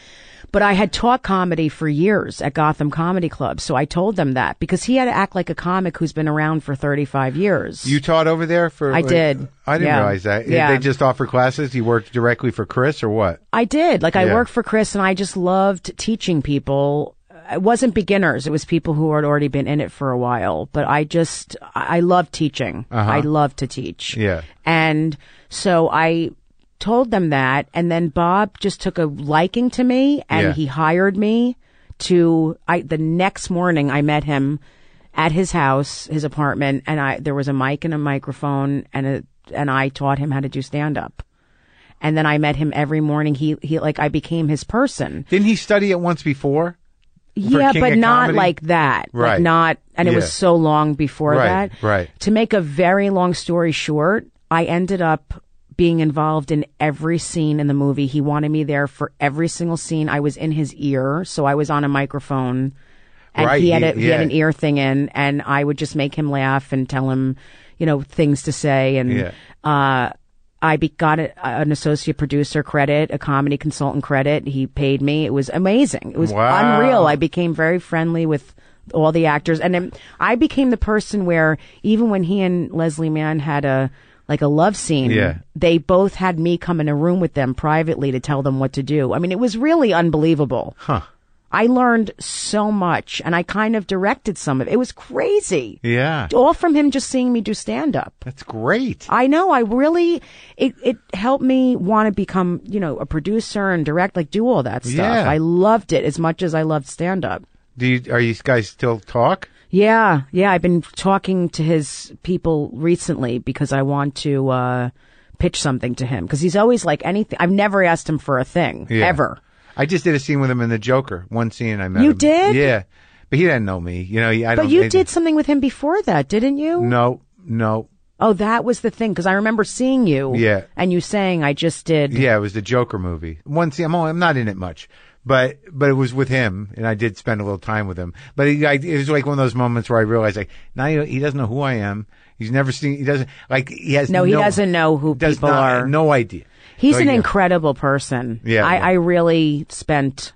Speaker 2: But I had taught comedy for years at Gotham Comedy Club, so I told them that because he had to act like a comic who's been around for thirty-five years.
Speaker 1: You taught over there for?
Speaker 2: I did.
Speaker 1: I didn't
Speaker 2: Yeah.
Speaker 1: realize that.
Speaker 2: Yeah.
Speaker 1: They just offer classes. You worked directly for Chris or what?
Speaker 2: I did. Like, I
Speaker 1: Yeah.
Speaker 2: worked for Chris, and I just loved teaching people. It wasn't beginners. It was people who had already been in it for a while. But I just, I I love teaching.
Speaker 1: Uh-huh.
Speaker 2: I love to teach.
Speaker 1: Yeah.
Speaker 2: And so I told them that, and then Bob just took a liking to me, and
Speaker 1: Yeah.
Speaker 2: he hired me to, I, the next morning I met him at his house, his apartment, and I, there was a mic and a microphone, and a, and I taught him how to do stand up. And then I met him every morning. He, he, like, I became his person.
Speaker 1: Didn't he study it once before?
Speaker 2: Yeah,
Speaker 1: King
Speaker 2: but
Speaker 1: of
Speaker 2: not
Speaker 1: Comedy?
Speaker 2: like that.
Speaker 1: Right.
Speaker 2: Like not, and it
Speaker 1: Yeah.
Speaker 2: was so long before
Speaker 1: Right,
Speaker 2: that.
Speaker 1: right.
Speaker 2: To make a very long story short, I ended up being involved in every scene in the movie. He wanted me there for every single scene. I was in his ear, so I was on a microphone, and
Speaker 1: Right,
Speaker 2: he had a,
Speaker 1: he-
Speaker 2: he had
Speaker 1: yeah.
Speaker 2: an ear thing in, and I would just make him laugh and tell him, you know, things to say, and
Speaker 1: Yeah.
Speaker 2: uh, I be, got a, an associate producer credit, a comedy consultant credit. He paid me. It was amazing. It was
Speaker 1: Wow.
Speaker 2: unreal. I became very friendly with all the actors, and then I became the person where even when he and Leslie Mann had a like a love scene,
Speaker 1: Yeah.
Speaker 2: they both had me come in a room with them privately to tell them what to do. I mean, it was really unbelievable.
Speaker 1: Huh.
Speaker 2: I learned so much, and I kind of directed some of it. It was crazy.
Speaker 1: Yeah.
Speaker 2: All from him just seeing me do stand up.
Speaker 1: That's great.
Speaker 2: I know. I really, it, it helped me want to become, you know, a producer and direct, like do all that stuff.
Speaker 1: Yeah.
Speaker 2: I loved it as much as I loved stand up.
Speaker 1: Do you, are you guys still talk?
Speaker 2: Yeah. Yeah. I've been talking to his people recently because I want to, uh, pitch something to him. Cause he's always like anything. I've never asked him for a thing
Speaker 1: Yeah.
Speaker 2: ever.
Speaker 1: I just did a scene with him in The Joker. One scene I met
Speaker 2: You
Speaker 1: him.
Speaker 2: did?
Speaker 1: Yeah. But he didn't know me. You know, he- I
Speaker 2: But
Speaker 1: don't,
Speaker 2: you
Speaker 1: I-
Speaker 2: did something with him before that, didn't you?
Speaker 1: No, no.
Speaker 2: Oh, that was the thing. Cause I remember seeing you.
Speaker 1: Yeah.
Speaker 2: And you saying I just did.
Speaker 1: Yeah, it was the Joker movie. One scene, I'm, only, I'm not in it much. But but it was with him, and I did spend a little time with him. But he, I, it was like one of those moments where I realized, like, now he, he doesn't know who I am. He's never seen. He doesn't like. He has
Speaker 2: No,
Speaker 1: no.
Speaker 2: he doesn't know who
Speaker 1: does
Speaker 2: people
Speaker 1: not-
Speaker 2: are.
Speaker 1: No idea.
Speaker 2: He's
Speaker 1: So,
Speaker 2: an
Speaker 1: yeah.
Speaker 2: incredible person.
Speaker 1: Yeah,
Speaker 2: I,
Speaker 1: yeah.
Speaker 2: I really spent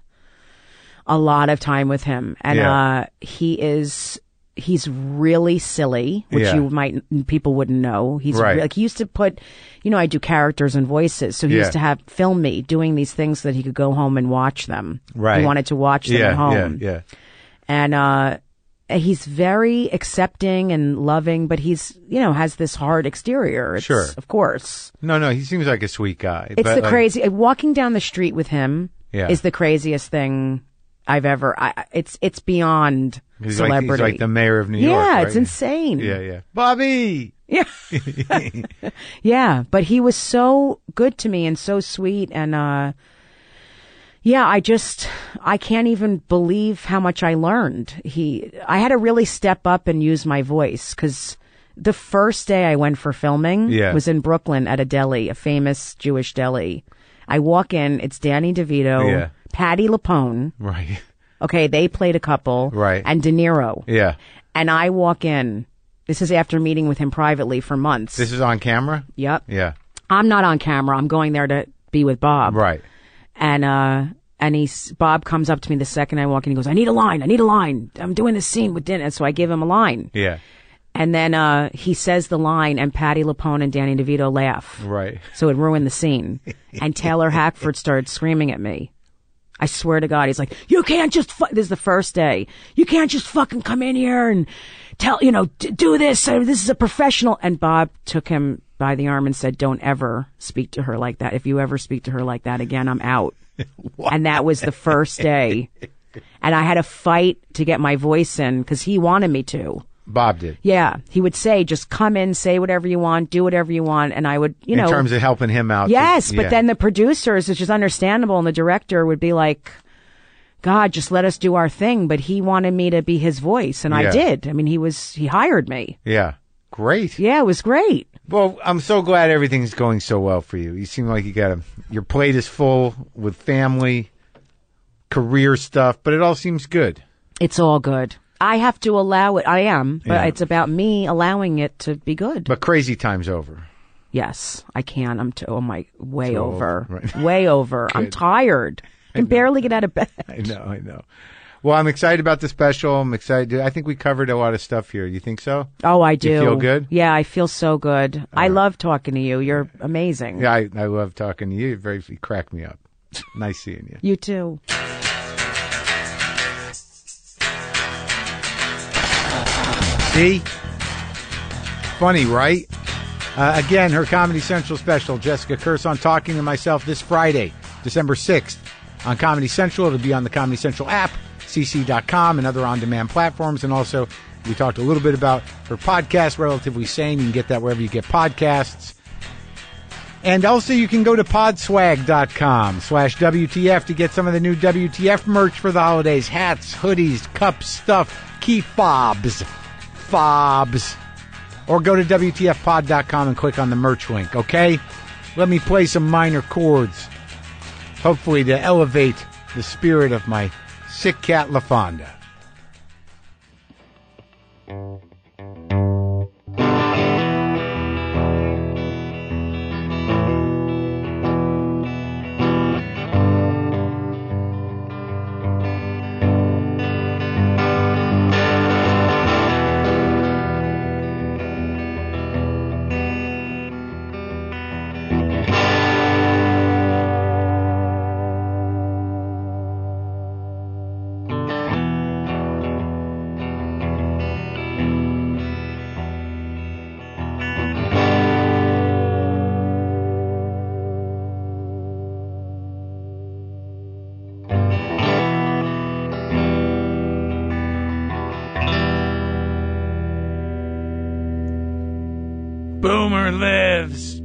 Speaker 2: a lot of time with him, and
Speaker 1: Yeah.
Speaker 2: uh, he is he's really silly, which
Speaker 1: Yeah.
Speaker 2: you might people wouldn't know. He's
Speaker 1: Right.
Speaker 2: re- like he used to put, you know, I do characters and voices, so he
Speaker 1: Yeah.
Speaker 2: used to have film me doing these things so that he could go home and watch them.
Speaker 1: Right.
Speaker 2: He wanted to watch them
Speaker 1: Yeah,
Speaker 2: at home,
Speaker 1: yeah, yeah.
Speaker 2: and uh, he's very accepting and loving, but he's you know has this hard exterior. It's,
Speaker 1: Sure.
Speaker 2: of course.
Speaker 1: No, no, he seems like a sweet guy.
Speaker 2: It's
Speaker 1: but,
Speaker 2: the
Speaker 1: like,
Speaker 2: crazy. Walking down the street with him
Speaker 1: Yeah.
Speaker 2: is the craziest thing I've ever. I, I- it's it's beyond
Speaker 1: He's like,
Speaker 2: celebrity.
Speaker 1: he's like the mayor of New York.
Speaker 2: yeah,
Speaker 1: right?
Speaker 2: it's insane.
Speaker 1: Yeah, yeah. Bobby.
Speaker 2: Yeah. Yeah, but he was so good to me and so sweet, and uh, yeah, I just I can't even believe how much I learned. He, I had to really step up and use my voice because. The first day I went for filming
Speaker 1: Yeah.
Speaker 2: was in Brooklyn at a deli, a famous Jewish deli. I walk in, it's Danny DeVito,
Speaker 1: Yeah.
Speaker 2: Patty LaPone,
Speaker 1: Right.
Speaker 2: Okay, they played a couple.
Speaker 1: Right.
Speaker 2: And De Niro.
Speaker 1: Yeah.
Speaker 2: And I walk in. This is after meeting with him privately for months.
Speaker 1: This is on camera?
Speaker 2: Yep.
Speaker 1: Yeah.
Speaker 2: I'm not on camera. I'm going there to be with Bob.
Speaker 1: Right.
Speaker 2: And uh, and he's Bob comes up to me the second I walk in. He goes, "I need a line. I need a line. I'm doing this scene with Dennis." So I give him a line.
Speaker 1: Yeah.
Speaker 2: And then uh, he says the line, and Patty LuPone and Danny DeVito laugh.
Speaker 1: Right.
Speaker 2: So it ruined the scene. And Taylor Hackford started screaming at me. I swear to God, he's like, "You can't just fu-" This is the first day. "You can't just fucking come in here and tell, you know, d- do this. Uh, This is a professional." And Bob took him by the arm and said, "Don't ever speak to her like that. If you ever speak to her like that again, I'm out." And that was the first day. And I had to fight to get my voice in because he wanted me to.
Speaker 1: Bob did.
Speaker 2: Yeah. He would say, "Just come in, say whatever you want, do whatever you want." And I would, you know.
Speaker 1: In terms of helping him out.
Speaker 2: Yes,
Speaker 1: to,
Speaker 2: but
Speaker 1: yeah.
Speaker 2: then the producers, which is understandable, and the director would be like, "God, just let us do our thing." But he wanted me to be his voice, and
Speaker 1: Yeah.
Speaker 2: I did. I mean, he was, he hired me.
Speaker 1: Yeah. Great.
Speaker 2: Yeah, it was great.
Speaker 1: Well, I'm so glad everything's going so well for you. You seem like you got a, your plate is full with family, career stuff, but it all seems good.
Speaker 2: It's all good. I have to allow it. I am, but
Speaker 1: Yeah.
Speaker 2: it's about me allowing it to be good.
Speaker 1: But crazy time's over.
Speaker 2: Yes, I can. I'm too, oh my, way
Speaker 1: Too
Speaker 2: over.
Speaker 1: old, right.
Speaker 2: Way over. I'm
Speaker 1: Good.
Speaker 2: tired. I can barely get out of bed.
Speaker 1: I know, I know. Well, I'm excited about the special. I'm excited. I think we covered a lot of stuff here. You think so?
Speaker 2: Oh, I do.
Speaker 1: You feel good?
Speaker 2: Yeah, I feel so good. I love talking to you. You're amazing.
Speaker 1: Yeah, I, I love talking to you. You very you crack me up. Nice seeing you.
Speaker 2: You too.
Speaker 1: See? Funny, right? Uh, again, her Comedy Central special, Jessica Kirson Talking to Myself, this Friday, December sixth, on Comedy Central. It'll be on the Comedy Central app, c c dot com, and other on-demand platforms. And also, we talked a little bit about her podcast, Relatively Sane. You can get that wherever you get podcasts. And also, you can go to podswag dot com slash W T F to get some of the new W T F merch for the holidays. Hats, hoodies, cups, stuff, key fobs, fobs. Or go to W T F pod dot com and click on the merch link, okay? Let me play some minor chords, hopefully to elevate the spirit of my sick cat LaFonda. Boomer lives.